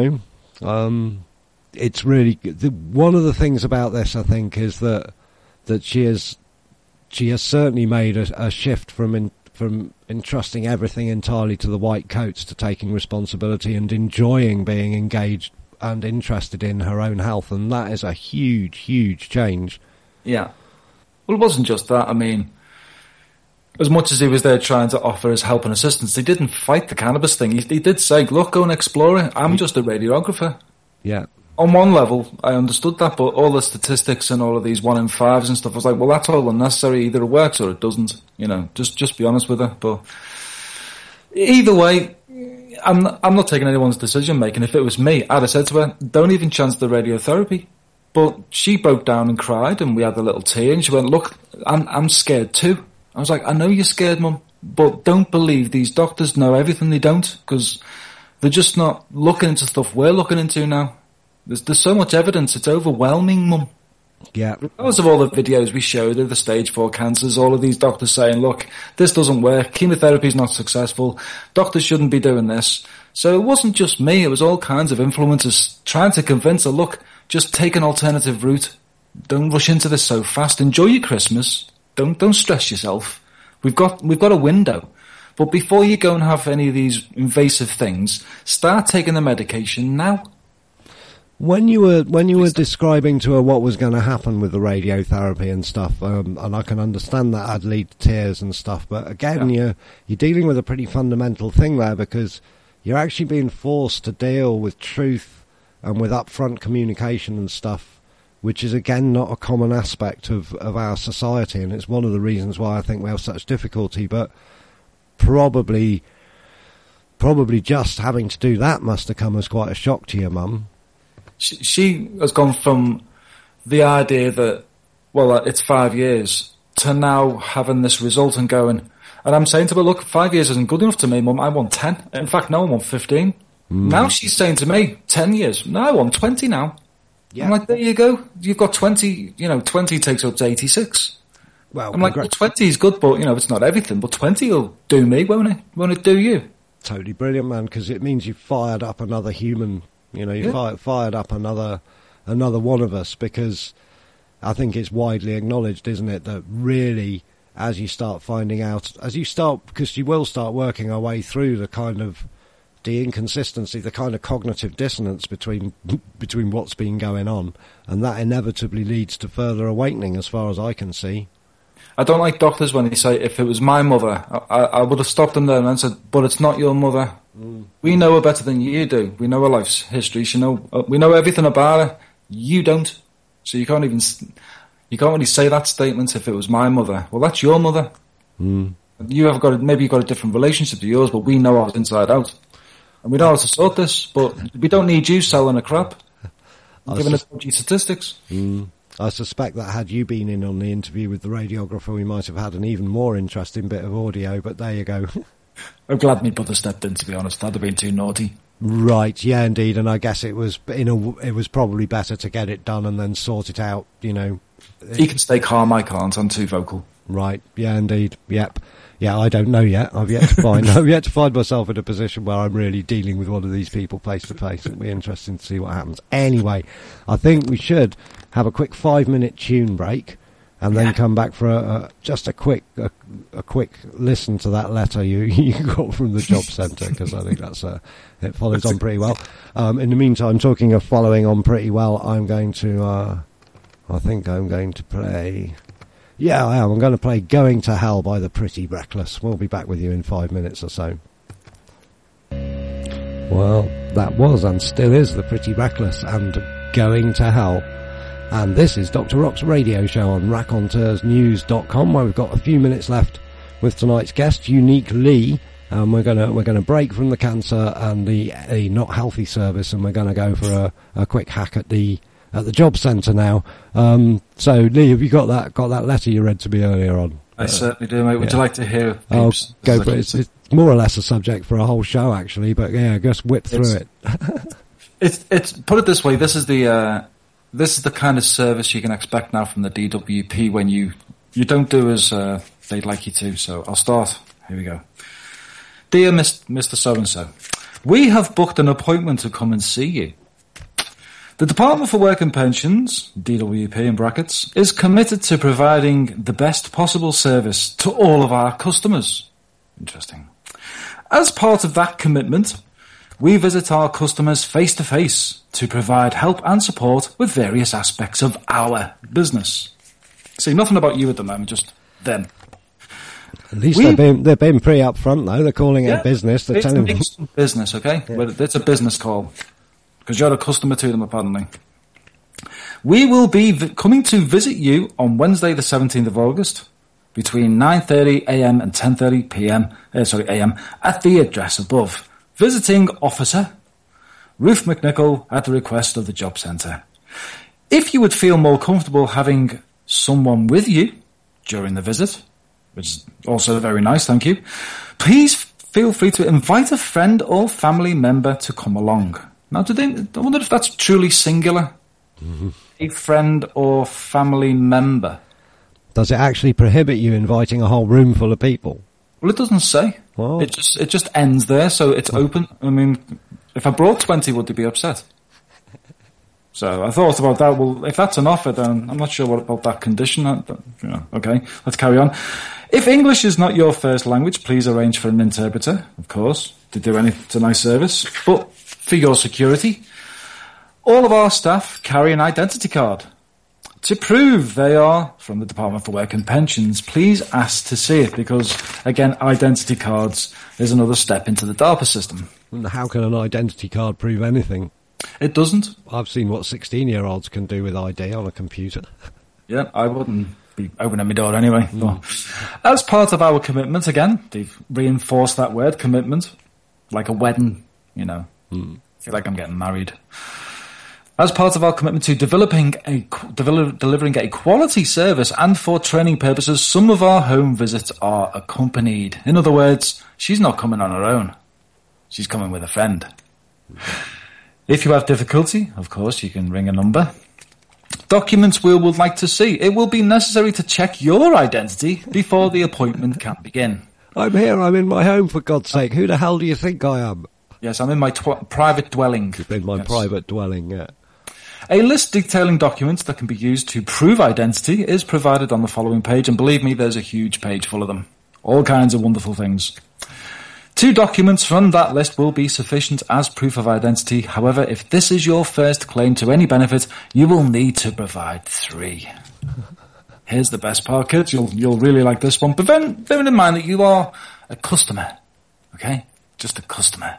[SPEAKER 2] it's really one of the things about this, I think, is that she has certainly made a shift from entrusting everything entirely to the white coats to taking responsibility and enjoying being engaged and interested in her own health, and that is a huge, huge change.
[SPEAKER 3] Yeah. Well, it wasn't just that. I mean, as much as he was there trying to offer his help and assistance, he didn't fight the cannabis thing. He did say, look, go and explore it. I'm just a radiographer.
[SPEAKER 2] Yeah.
[SPEAKER 3] On one level, I understood that, but all the statistics and all of these 1 in 5s and stuff, I was like, well, that's all unnecessary. Either it works or it doesn't. You know, just be honest with her. But either way, I'm not taking anyone's decision making. If it was me, I'd have said to her, don't even chance the radiotherapy. But she broke down and cried, and we had a little tea, and she went, look, I'm scared too. I was like, I know you're scared, Mum, but don't believe these doctors know everything. They don't, because they're just not looking into stuff we're looking into now. There's so much evidence, it's overwhelming, Mum.
[SPEAKER 2] Yeah.
[SPEAKER 3] Regardless of all the videos we showed of the stage 4 cancers, all of these doctors saying, look, this doesn't work, chemotherapy's not successful, doctors shouldn't be doing this. So it wasn't just me, it was all kinds of influencers trying to convince her, look, just take an alternative route. Don't rush into this so fast. Enjoy your Christmas. Don't stress yourself. We've got a window. But before you go and have any of these invasive things, start taking the medication now.
[SPEAKER 2] When you were describing to her what was going to happen with the radiotherapy and stuff, and I can understand that I'd lead to tears and stuff, but again, you're dealing with a pretty fundamental thing there, because you're actually being forced to deal with truth and with upfront communication and stuff, which is again not a common aspect of our society, and it's one of the reasons why I think we have such difficulty. But probably just having to do that must have come as quite a shock to your mum.
[SPEAKER 3] She has gone from the idea that, well, it's 5 years, to now having this result and going, and I'm saying to her, look, 5 years isn't good enough to me, Mum, I want 10. In fact, no, I want 15. Now she's saying to me, 10 years, no, I want 20 now. Yeah. I'm like, there you go, you've got 20, 20 takes up to 86.
[SPEAKER 2] Well,
[SPEAKER 3] I'm like, well, 20 is good, but, it's not everything, but 20 will do me, won't it? Won't it do you?
[SPEAKER 2] Totally brilliant, man, because it means you've fired up another human. Fired up another one of us, because I think it's widely acknowledged, isn't it, that really, as you start finding out, because you will start working our way through the inconsistency, the kind of cognitive dissonance between what's been going on, and that inevitably leads to further awakening, as far as I can see.
[SPEAKER 3] I don't like doctors when they say, if it was my mother, I would have stopped them there and said, but it's not your mother. We know her better than you do. We know her life's history. We know everything about her. You don't. So you can't really say that statement, if it was my mother. Well, that's your mother. Maybe you've got a different relationship to yours, but we know ours inside out. And we know how to sort this, but we don't need you selling a crap and giving us dodgy statistics.
[SPEAKER 2] I suspect that had you been in on the interview with the radiographer, we might have had an even more interesting bit of audio, but there you go.
[SPEAKER 3] I'm glad my brother stepped in, to be honest. That'd have been too naughty.
[SPEAKER 2] Right, yeah, indeed, and I guess it was probably better to get it done and then sort it out, He
[SPEAKER 3] can stay calm, I can't. I'm too vocal.
[SPEAKER 2] Right, yeah, indeed, yep. Yeah, I don't know yet. I've yet to find myself in a position where I'm really dealing with one of these people face to face. It'll be interesting to see what happens. Anyway, I think we should have a quick 5-minute tune break, and then come back for just a quick listen to that letter you got from the job centre, because I think it follows on pretty well. In the meantime, talking of following on pretty well, I'm going to play. Yeah, I am. I'm going to play "Going to Hell" by the Pretty Reckless. We'll be back with you in 5 minutes or so. Well, that was and still is the Pretty Reckless and "Going to Hell." And this is Dr. Rock's radio show on RaconteursNews.com, where we've got a few minutes left with tonight's guest, Unique Lee. We're gonna break from the cancer and the not healthy service, and we're gonna go for a quick hack at the job centre now. So Lee, have you got that letter you read to me earlier on?
[SPEAKER 3] I certainly do, mate. Would you like to hear?
[SPEAKER 2] Oh, go for it. It's more or less a subject for a whole show, actually. But yeah, just whip through it.
[SPEAKER 3] It's put it this way. This is the kind of service you can expect now from the DWP when you don't do as they'd like you to. So I'll start. Here we go. Dear Mr. So-and-so, we have booked an appointment to come and see you. The Department for Work and Pensions, DWP in brackets, is committed to providing the best possible service to all of our customers. Interesting. As part of that commitment, we visit our customers face-to-face to provide help and support with various aspects of our business. See, nothing about you at the moment, just them.
[SPEAKER 2] At least they're being pretty upfront, though. They're calling it a business. They're telling them
[SPEAKER 3] business, okay? Yeah. But it's a business call, because you're a customer to them, apparently. We will be coming to visit you on Wednesday, the 17th of August, between 9:30 a.m. and 10:30 p.m. a.m. at the address above. Visiting officer Ruth McNichol at the request of the job centre. If you would feel more comfortable having someone with you during the visit, which is also very nice, thank you, please feel free to invite a friend or family member to come along. Now, I wonder if that's truly singular. Mm-hmm. A friend or family member.
[SPEAKER 2] Does it actually prohibit you inviting a whole room full of people?
[SPEAKER 3] Well, it doesn't say. Well, it just ends there, so it's open. I mean, if I brought 20, would they be upset? So I thought about that. Well, if that's an offer, then I'm not sure what about that condition. Okay, let's carry on. If English is not your first language, please arrange for an interpreter, of course, to do it's a nice service. But for your security, all of our staff carry an identity card. To prove they are from the Department for Work and Pensions, please ask to see it, because, again, identity cards is another step into the DARPA system.
[SPEAKER 2] And how can an identity card prove anything?
[SPEAKER 3] It doesn't.
[SPEAKER 2] I've seen what 16-year-olds can do with ID on a computer.
[SPEAKER 3] Yeah, I wouldn't be opening my door anyway. As part of our commitment, again, they've reinforced that word, commitment, like a wedding, I feel like I'm getting married. As part of our commitment to delivering a quality service and for training purposes, some of our home visits are accompanied. In other words, she's not coming on her own. She's coming with a friend. If you have difficulty, of course, you can ring a number. Documents we would like to see. It will be necessary to check your identity before the appointment can begin.
[SPEAKER 2] I'm here. I'm in my home, for God's sake. Who the hell do you think I am?
[SPEAKER 3] Yes, I'm in my private dwelling.
[SPEAKER 2] In my private dwelling, yeah.
[SPEAKER 3] A list detailing documents that can be used to prove identity is provided on the following page, and believe me, there's a huge page full of them. All kinds of wonderful things. 2 documents from that list will be sufficient as proof of identity. However, if this is your first claim to any benefit, you will need to provide 3. Here's the best part, kids. You'll really like this one. But then, bearing in mind that you are a customer, okay? Just a customer.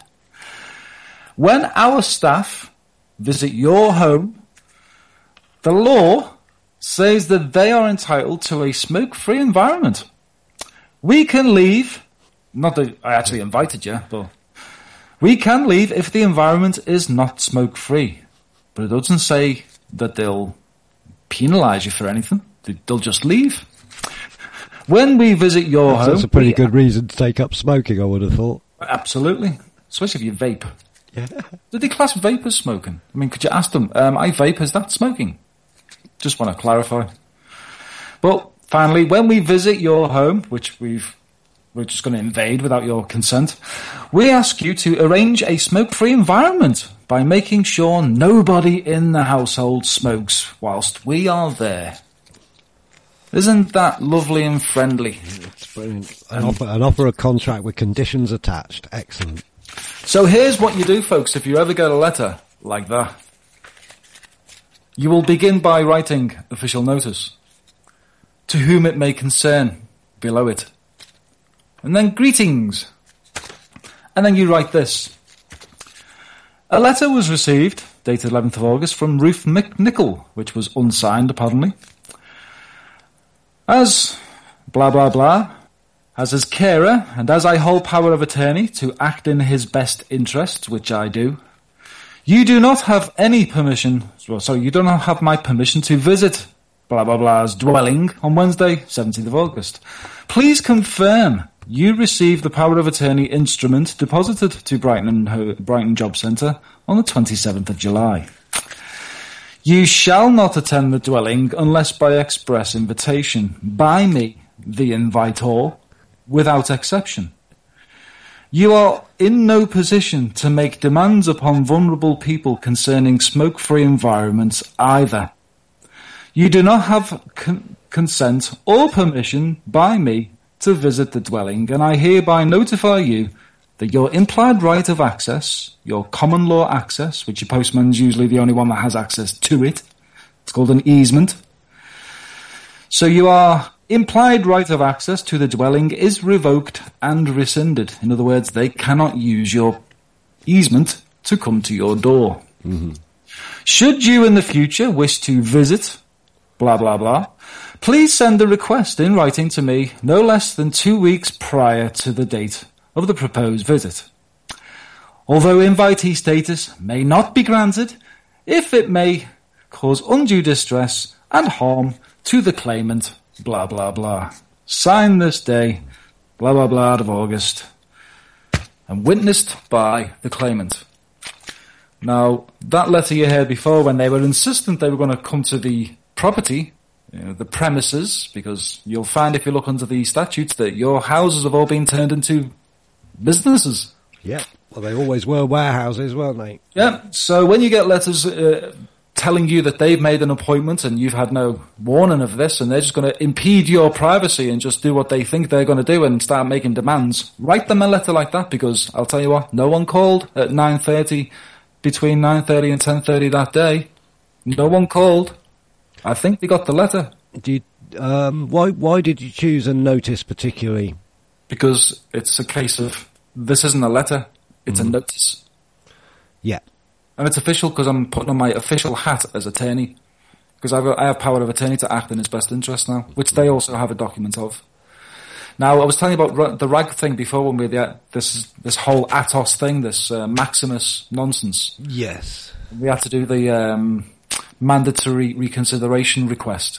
[SPEAKER 3] When our staff visit your home, the law says that they are entitled to a smoke-free environment. We can leave, not that I actually invited you, but we can leave if the environment is not smoke-free. But it doesn't say that they'll penalise you for anything. They'll just leave. When we visit your home...
[SPEAKER 2] That's a pretty good reason to take up smoking, I would have thought.
[SPEAKER 3] Absolutely. Especially if you vape. Yeah. Do they class vape as smoking? I mean, could you ask them, I vape, is that smoking? Just want to clarify. But finally, when we visit your home, which we're just going to invade without your consent, we ask you to arrange a smoke-free environment by making sure nobody in the household smokes whilst we are there. Isn't that lovely and friendly?
[SPEAKER 2] It's brilliant. An offer of contract with conditions attached. Excellent.
[SPEAKER 3] So here's what you do, folks, if you ever get a letter like that. You will begin by writing official notice, to whom it may concern, below it. And then greetings. And then you write this. A letter was received, dated 11th of August, from Ruth McNichol, which was unsigned, pardon me. As blah blah blah, as his carer, and as I hold power of attorney to act in his best interests, which I do, you do not have any permission, you do not have my permission to visit blah blah blah's dwelling on Wednesday, 17th of August. Please confirm you received the power of attorney instrument deposited to Brighton Job Centre on the 27th of July. You shall not attend the dwelling unless by express invitation by me, the inviter, without exception. You are in no position to make demands upon vulnerable people concerning smoke-free environments either. You do not have consent or permission by me to visit the dwelling, and I hereby notify you that your implied right of access, your common law access, which your postman's usually the only one that has access to it, it's called an easement. So your implied right of access to the dwelling is revoked and rescinded. In other words, they cannot use your easement to come to your door. Mm-hmm. Should you in the future wish to visit, blah, blah, blah, please send a request in writing to me no less than 2 weeks prior to the date of the proposed visit. Although invitee status may not be granted, if it may cause undue distress and harm to the claimant, blah, blah, blah. Signed this day, blah, blah, blah, of August, and witnessed by the claimant. Now, that letter you heard before, when they were insistent they were going to come to the property, the premises, because you'll find if you look under the statutes that your houses have all been turned into businesses.
[SPEAKER 2] Yeah, well, they always were warehouses, weren't they?
[SPEAKER 3] Yeah, so when you get letters telling you that they've made an appointment and you've had no warning of this and they're just going to impede your privacy and just do what they think they're going to do and start making demands, write them a letter like that, because I'll tell you what, no one called at 9:30, between 9:30 and 10:30 that day. No one called. I think they got the letter.
[SPEAKER 2] Why did you choose a notice particularly?
[SPEAKER 3] Because it's a case of, this isn't a letter, it's a notice.
[SPEAKER 2] Yeah.
[SPEAKER 3] And it's official because I'm putting on my official hat as attorney. Because I have power of attorney to act in his best interest now, which they also have a document of. Now, I was telling you about the RAG thing before when we had this whole Atos thing, this Maximus nonsense.
[SPEAKER 2] Yes.
[SPEAKER 3] We had to do the mandatory reconsideration request.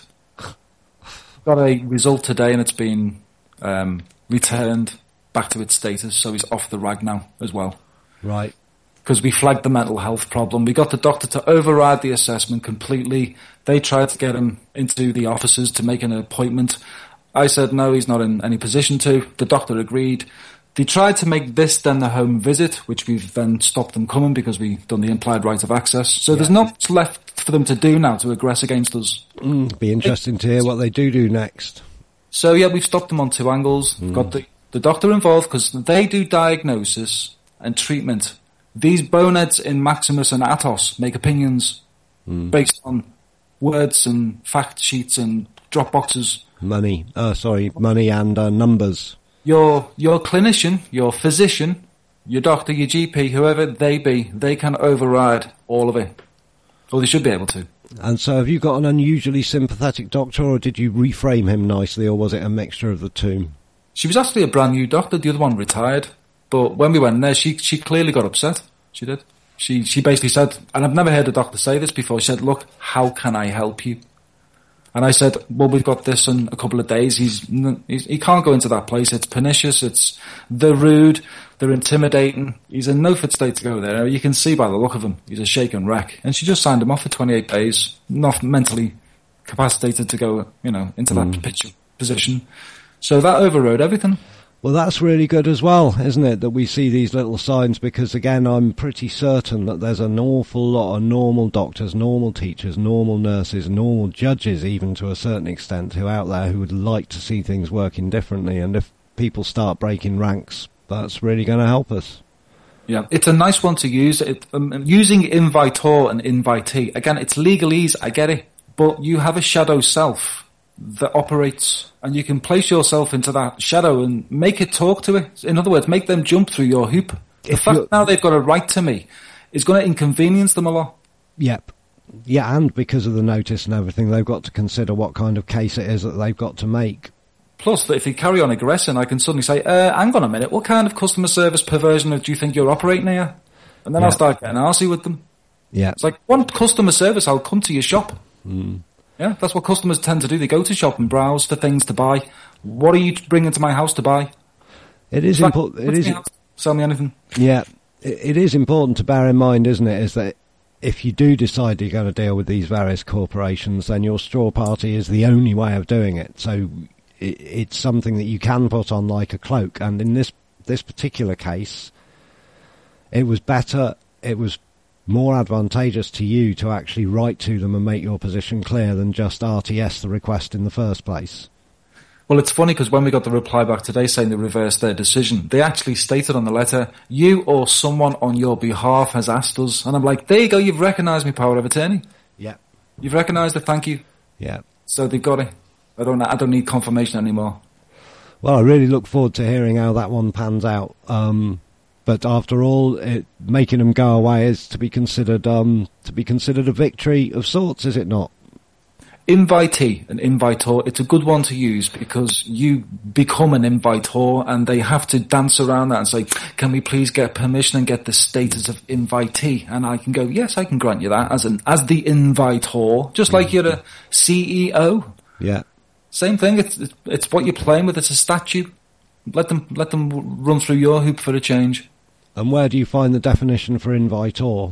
[SPEAKER 3] Got a result today and it's been returned back to its status, so he's off the RAG now as well.
[SPEAKER 2] Right.
[SPEAKER 3] Because we flagged the mental health problem. We got the doctor to override the assessment completely. They tried to get him into the offices to make an appointment. I said no, he's not in any position to. The doctor agreed. They tried to make this then the home visit, which we've then stopped them coming because we've done the implied right of access. So there's not much left for them to do now to aggress against us.
[SPEAKER 2] Be interesting to hear what they do next.
[SPEAKER 3] So yeah, we've stopped them on two angles. We've got the doctor involved because they do diagnosis and treatment. These boneheads in Maximus and Atos make opinions based on words and fact sheets and drop boxes.
[SPEAKER 2] Money and numbers.
[SPEAKER 3] Your clinician, your physician, your doctor, your GP, whoever they be, they can override all of it. Or they should be able to.
[SPEAKER 2] And so have you got an unusually sympathetic doctor, or did you reframe him nicely, or was it a mixture of the two?
[SPEAKER 3] She was actually a brand new doctor. The other one retired. But when we went in there, she clearly got upset. She did. She basically said, and I've never heard a doctor say this before, she said, look, how can I help you? And I said, well, we've got this in a couple of days. He can't go into that place. It's pernicious. They're rude. They're intimidating. He's in no fit state to go there. You can see by the look of him. He's a shaken wreck. And she just signed him off for 28 days. Not mentally capacitated to go, into that position. So that overrode everything.
[SPEAKER 2] Well, that's really good as well, isn't it, that we see these little signs, because, again, I'm pretty certain that there's an awful lot of normal doctors, normal teachers, normal nurses, normal judges, even to a certain extent, who are out there who would like to see things working differently. And if people start breaking ranks, that's really going to help us.
[SPEAKER 3] Yeah, it's a nice one to use. Using invitor and invitee, again, it's legalese, I get it, but you have a shadow self that operates, and you can place yourself into that shadow and make it talk to it. In other words, make them jump through your hoop. The fact now they've got a right to me is going to inconvenience them a lot.
[SPEAKER 2] Yep. Yeah, and because of the notice and everything, they've got to consider what kind of case it is that they've got to make.
[SPEAKER 3] Plus, if you carry on aggressing, I can suddenly say, hang on a minute, what kind of customer service perversion do you think you're operating here? And then I'll start getting arsey with them.
[SPEAKER 2] Yeah.
[SPEAKER 3] It's like, want customer service, I'll come to your shop. Yeah, that's what customers tend to do. They go to shop and browse for things to buy. What are you bringing to my house to buy?
[SPEAKER 2] It is important. It is.
[SPEAKER 3] Sell me anything.
[SPEAKER 2] Yeah, it is important to bear in mind, isn't it, is that if you do decide you're going to deal with these various corporations, then your straw party is the only way of doing it. So it's something that you can put on like a cloak. And in this particular case, it was better. It was more advantageous to you to actually write to them and make your position clear than just RTS the request in the first place.
[SPEAKER 3] Well, it's funny because when we got the reply back today saying they reversed their decision, they actually stated on the letter, you or someone on your behalf has asked us. And I'm like, there you go, you've recognised me, power of attorney.
[SPEAKER 2] Yeah.
[SPEAKER 3] You've recognised it, thank you.
[SPEAKER 2] Yeah.
[SPEAKER 3] So they've got it. I don't need confirmation anymore.
[SPEAKER 2] Well, I really look forward to hearing how that one pans out. But after all, making them go away is to be considered a victory of sorts, is it not?
[SPEAKER 3] Invitee and invitor, it's a good one to use because you become an invitor and they have to dance around that and say, can we please get permission and get the status of invitee? And I can go, yes, I can grant you that as the invitor, just like you're a CEO.
[SPEAKER 2] Yeah.
[SPEAKER 3] Same thing, it's what you're playing with, it's a statue. Let them run through your hoop for a change.
[SPEAKER 2] And where do you find the definition for invitor?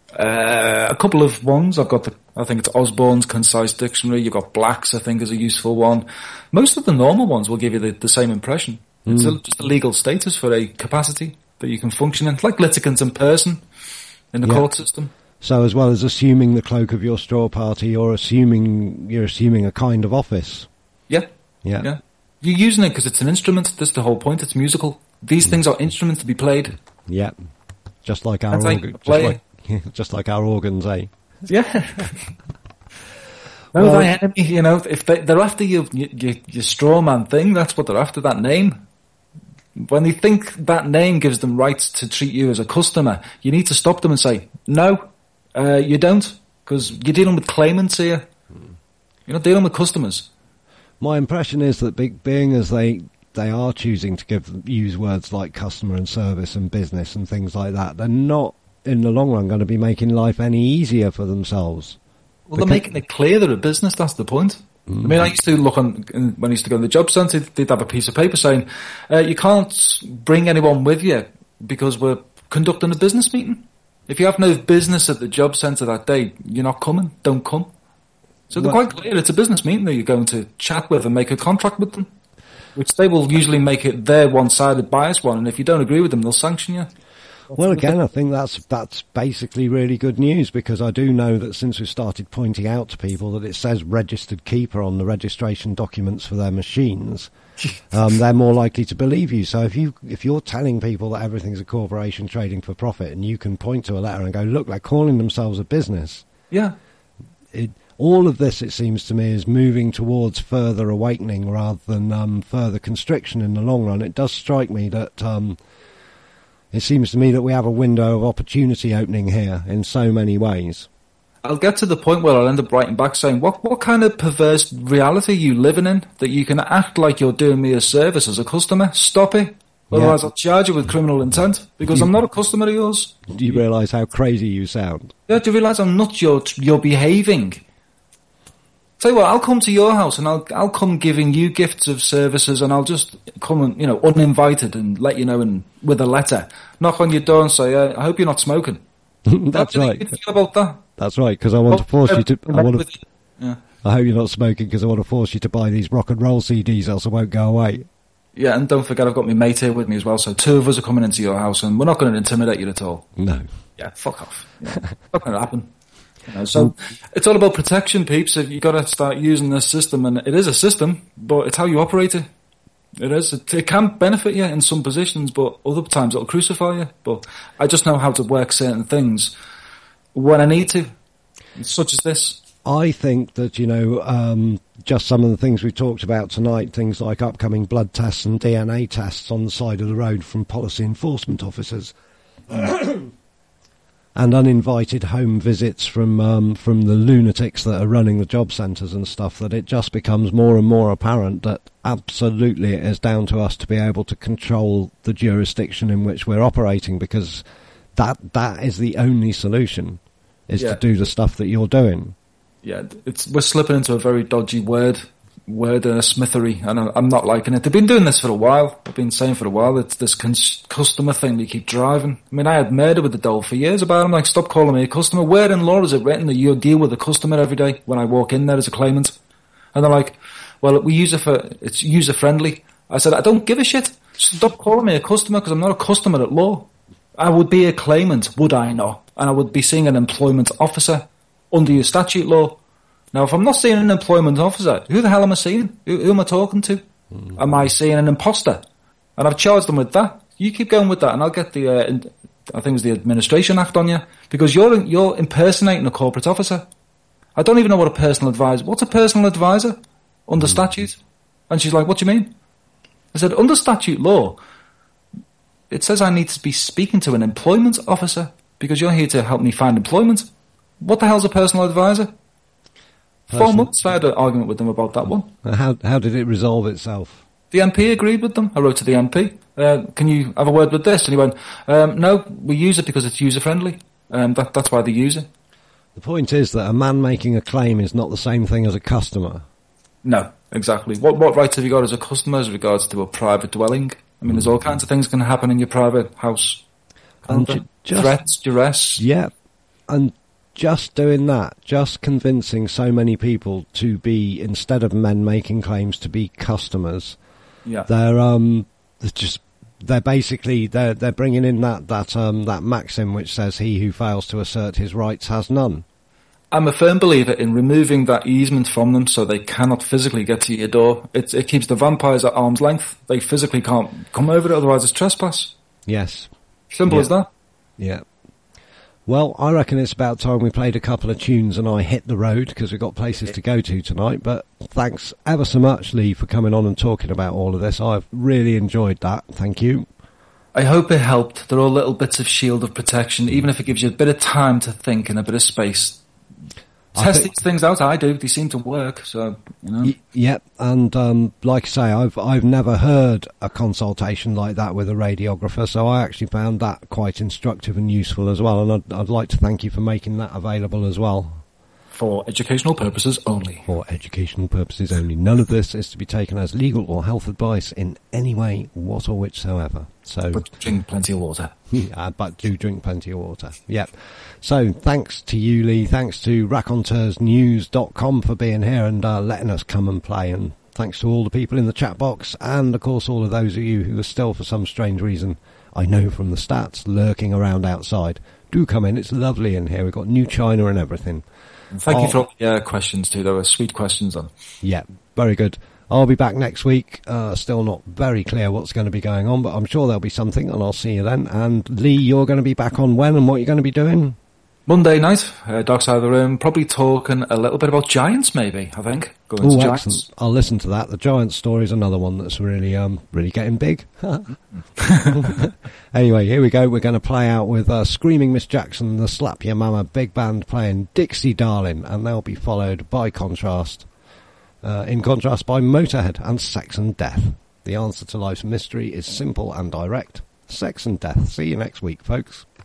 [SPEAKER 3] A couple of ones. I think it's Osborne's Concise Dictionary. You've got Black's, I think, is a useful one. Most of the normal ones will give you the same impression. It's just a legal status for a capacity that you can function in, like litigant in person in the court system. So
[SPEAKER 2] as well as assuming the cloak of your straw party, you're assuming a kind of office.
[SPEAKER 3] Yeah. You're using it because it's an instrument. That's the whole point. It's musical. These things are instruments to be played.
[SPEAKER 2] Yeah. Just like our just like our organs, eh?
[SPEAKER 3] Yeah. Thy enemy, if they're after your straw man thing, that's what they're after, that name. When they think that name gives them rights to treat you as a customer, you need to stop them and say, no, you don't, because you're dealing with claimants here. You're not dealing with customers.
[SPEAKER 2] My impression is that being as they are choosing to use words like customer and service and business and things like that, they're not, in the long run, going to be making life any easier for themselves.
[SPEAKER 3] Well, they're making it clear they're a business, that's the point. I mean, I used to look when I used to go in the job centre, they'd have a piece of paper saying, you can't bring anyone with you because we're conducting a business meeting. If you have no business at the job centre that day, you're not coming, don't come. So they're quite clear, it's a business meeting that you're going to chat with and make a contract with them, which they will usually make it their one-sided bias one, and if you don't agree with them, they'll sanction you.
[SPEAKER 2] Well, again, I think that's basically really good news, because I do know that since we've started pointing out to people that it says registered keeper on the registration documents for their machines, they're more likely to believe you. So if you're telling people that everything's a corporation trading for profit, and you can point to a letter and go, look, they're calling themselves a business. Yeah. All of this, it seems to me, is moving towards further awakening rather than further constriction in the long run. It does strike me that it seems to me that we have a window of opportunity opening here in so many ways.
[SPEAKER 3] I'll get to the point where I'll end up writing back saying, what kind of perverse reality are you living in that you can act like you're doing me a service as a customer? Stop it. Otherwise I'll charge you with criminal intent because I'm not a customer of yours.
[SPEAKER 2] Do you realise how crazy you sound?
[SPEAKER 3] Yeah, do you realise I'm not you're behaving? Tell you what, I'll come to your house and I'll come giving you gifts of services, and I'll just come and, uninvited and let you know, and with a letter, knock on your door and say, I hope you're not smoking.
[SPEAKER 2] That's right.
[SPEAKER 3] How do you feel about that?
[SPEAKER 2] That's right, because I want to force you to. I hope you're not smoking, because I want to force you to buy these rock and roll CDs, else I won't go away.
[SPEAKER 3] Yeah, and don't forget I've got my mate here with me as well, so 2 of us are coming into your house, and we're not going to intimidate you at all.
[SPEAKER 2] No.
[SPEAKER 3] Yeah, fuck off. Yeah, not going to happen. You know, so it's all about protection, peeps. If you got to start using this system, and it is a system, but it's how you operate it. It is. It can benefit you in some positions, but other times it'll crucify you. But I just know how to work certain things when I need to, such as this.
[SPEAKER 2] I think that, just some of the things we talked about tonight, things like upcoming blood tests and DNA tests on the side of the road from policy enforcement officers, and uninvited home visits from the lunatics that are running the job centres and stuff, that it just becomes more and more apparent that absolutely it is down to us to be able to control the jurisdiction in which we're operating, because that is the only solution, is to do the stuff that you're doing.
[SPEAKER 3] Yeah, we're slipping into a very dodgy word smithery, and I'm not liking it. They've been doing this for a while. I've been saying for a while, it's this customer thing they keep driving. I mean, I had murder with the Dole for years about it. I'm like, stop calling me a customer. Where in law is it written that you deal with a customer every day when I walk in there as a claimant? And they're like, well, it's user friendly. I said, I don't give a shit. Stop calling me a customer, because I'm not a customer at law. I would be a claimant, would I not? And I would be seeing an employment officer under your statute law. Now, if I'm not seeing an employment officer, who the hell am I seeing? Who am I talking to? Am I seeing an imposter? And I've charged them with that. You keep going with that, and I'll get the, I think it was the Administration Act on you, because you're impersonating a corporate officer. I don't even know what a personal advisor. What's a personal advisor under statute? And she's like, what do you mean? I said, under statute law, it says I need to be speaking to an employment officer because you're here to help me find employment. What the hell's a personal advisor? 4 months, I had an argument with them about that one.
[SPEAKER 2] How did it resolve itself?
[SPEAKER 3] The MP agreed with them. I wrote to the MP, can you have a word with this? And he went, no, we use it because it's user-friendly. That's why they use it.
[SPEAKER 2] The point is that a man making a claim is not the same thing as a customer.
[SPEAKER 3] No, exactly. What rights have you got as a customer as regards to a private dwelling? I mean, there's all kinds of things can happen in your private house.
[SPEAKER 2] And
[SPEAKER 3] threats, duress.
[SPEAKER 2] Yeah, and just doing that, just convincing so many people to be, instead of men making claims, to be customers. Yeah, they're bringing in that maxim which says he who fails to assert his rights has none.
[SPEAKER 3] I'm a firm believer in removing that easement from them so they cannot physically get to your door. It keeps the vampires at arm's length. They physically can't come over it, otherwise it's trespass.
[SPEAKER 2] Yes.
[SPEAKER 3] Simple as that.
[SPEAKER 2] Yeah. Well, I reckon it's about time we played a couple of tunes and I hit the road, because we've got places to go to tonight. But thanks ever so much, Lee, for coming on and talking about all of this. I've really enjoyed that. Thank you.
[SPEAKER 3] I hope it helped. They're all little bits of shield of protection, even if it gives you a bit of time to think and a bit of space. Test these things out. I do. They seem to work. So,
[SPEAKER 2] Yep. And like I say, I've never heard a consultation like that with a radiographer, so I actually found that quite instructive and useful as well. And I'd like to thank you for making that available as well.
[SPEAKER 3] For educational purposes only.
[SPEAKER 2] For educational purposes only. None of this is to be taken as legal or health advice in any way, what or whichsoever. So,
[SPEAKER 3] but drink plenty of water.
[SPEAKER 2] But do drink plenty of water. Yep. So thanks to you, Lee. Thanks to RaconteursNews.com for being here and letting us come and play. And thanks to all the people in the chat box, and of course all of those of you who are still, for some strange reason, I know from the stats, lurking around outside. Do come in. It's lovely in here. We've got new china and everything.
[SPEAKER 3] And thank you for all your questions too. There were sweet questions on.
[SPEAKER 2] Yeah, very good. I'll be back next week. Still not very clear what's going to be going on, but I'm sure there'll be something, and I'll see you then. And Lee, you're going to be back on when, and what you're going to be doing?
[SPEAKER 3] Monday night, Dark Side of the Room, probably talking a little bit about Giants, maybe, I think. Going to Giants.
[SPEAKER 2] Excellent. I'll listen to that. The Giants story is another one that's really getting big. Anyway, here we go. We're going to play out with Screaming Miss Jackson, the Slap Your Mama big band playing Dixie Darling, and they'll be followed by contrast by Motorhead and Sex and Death. The answer to life's mystery is simple and direct. Sex and death. See you next week, folks.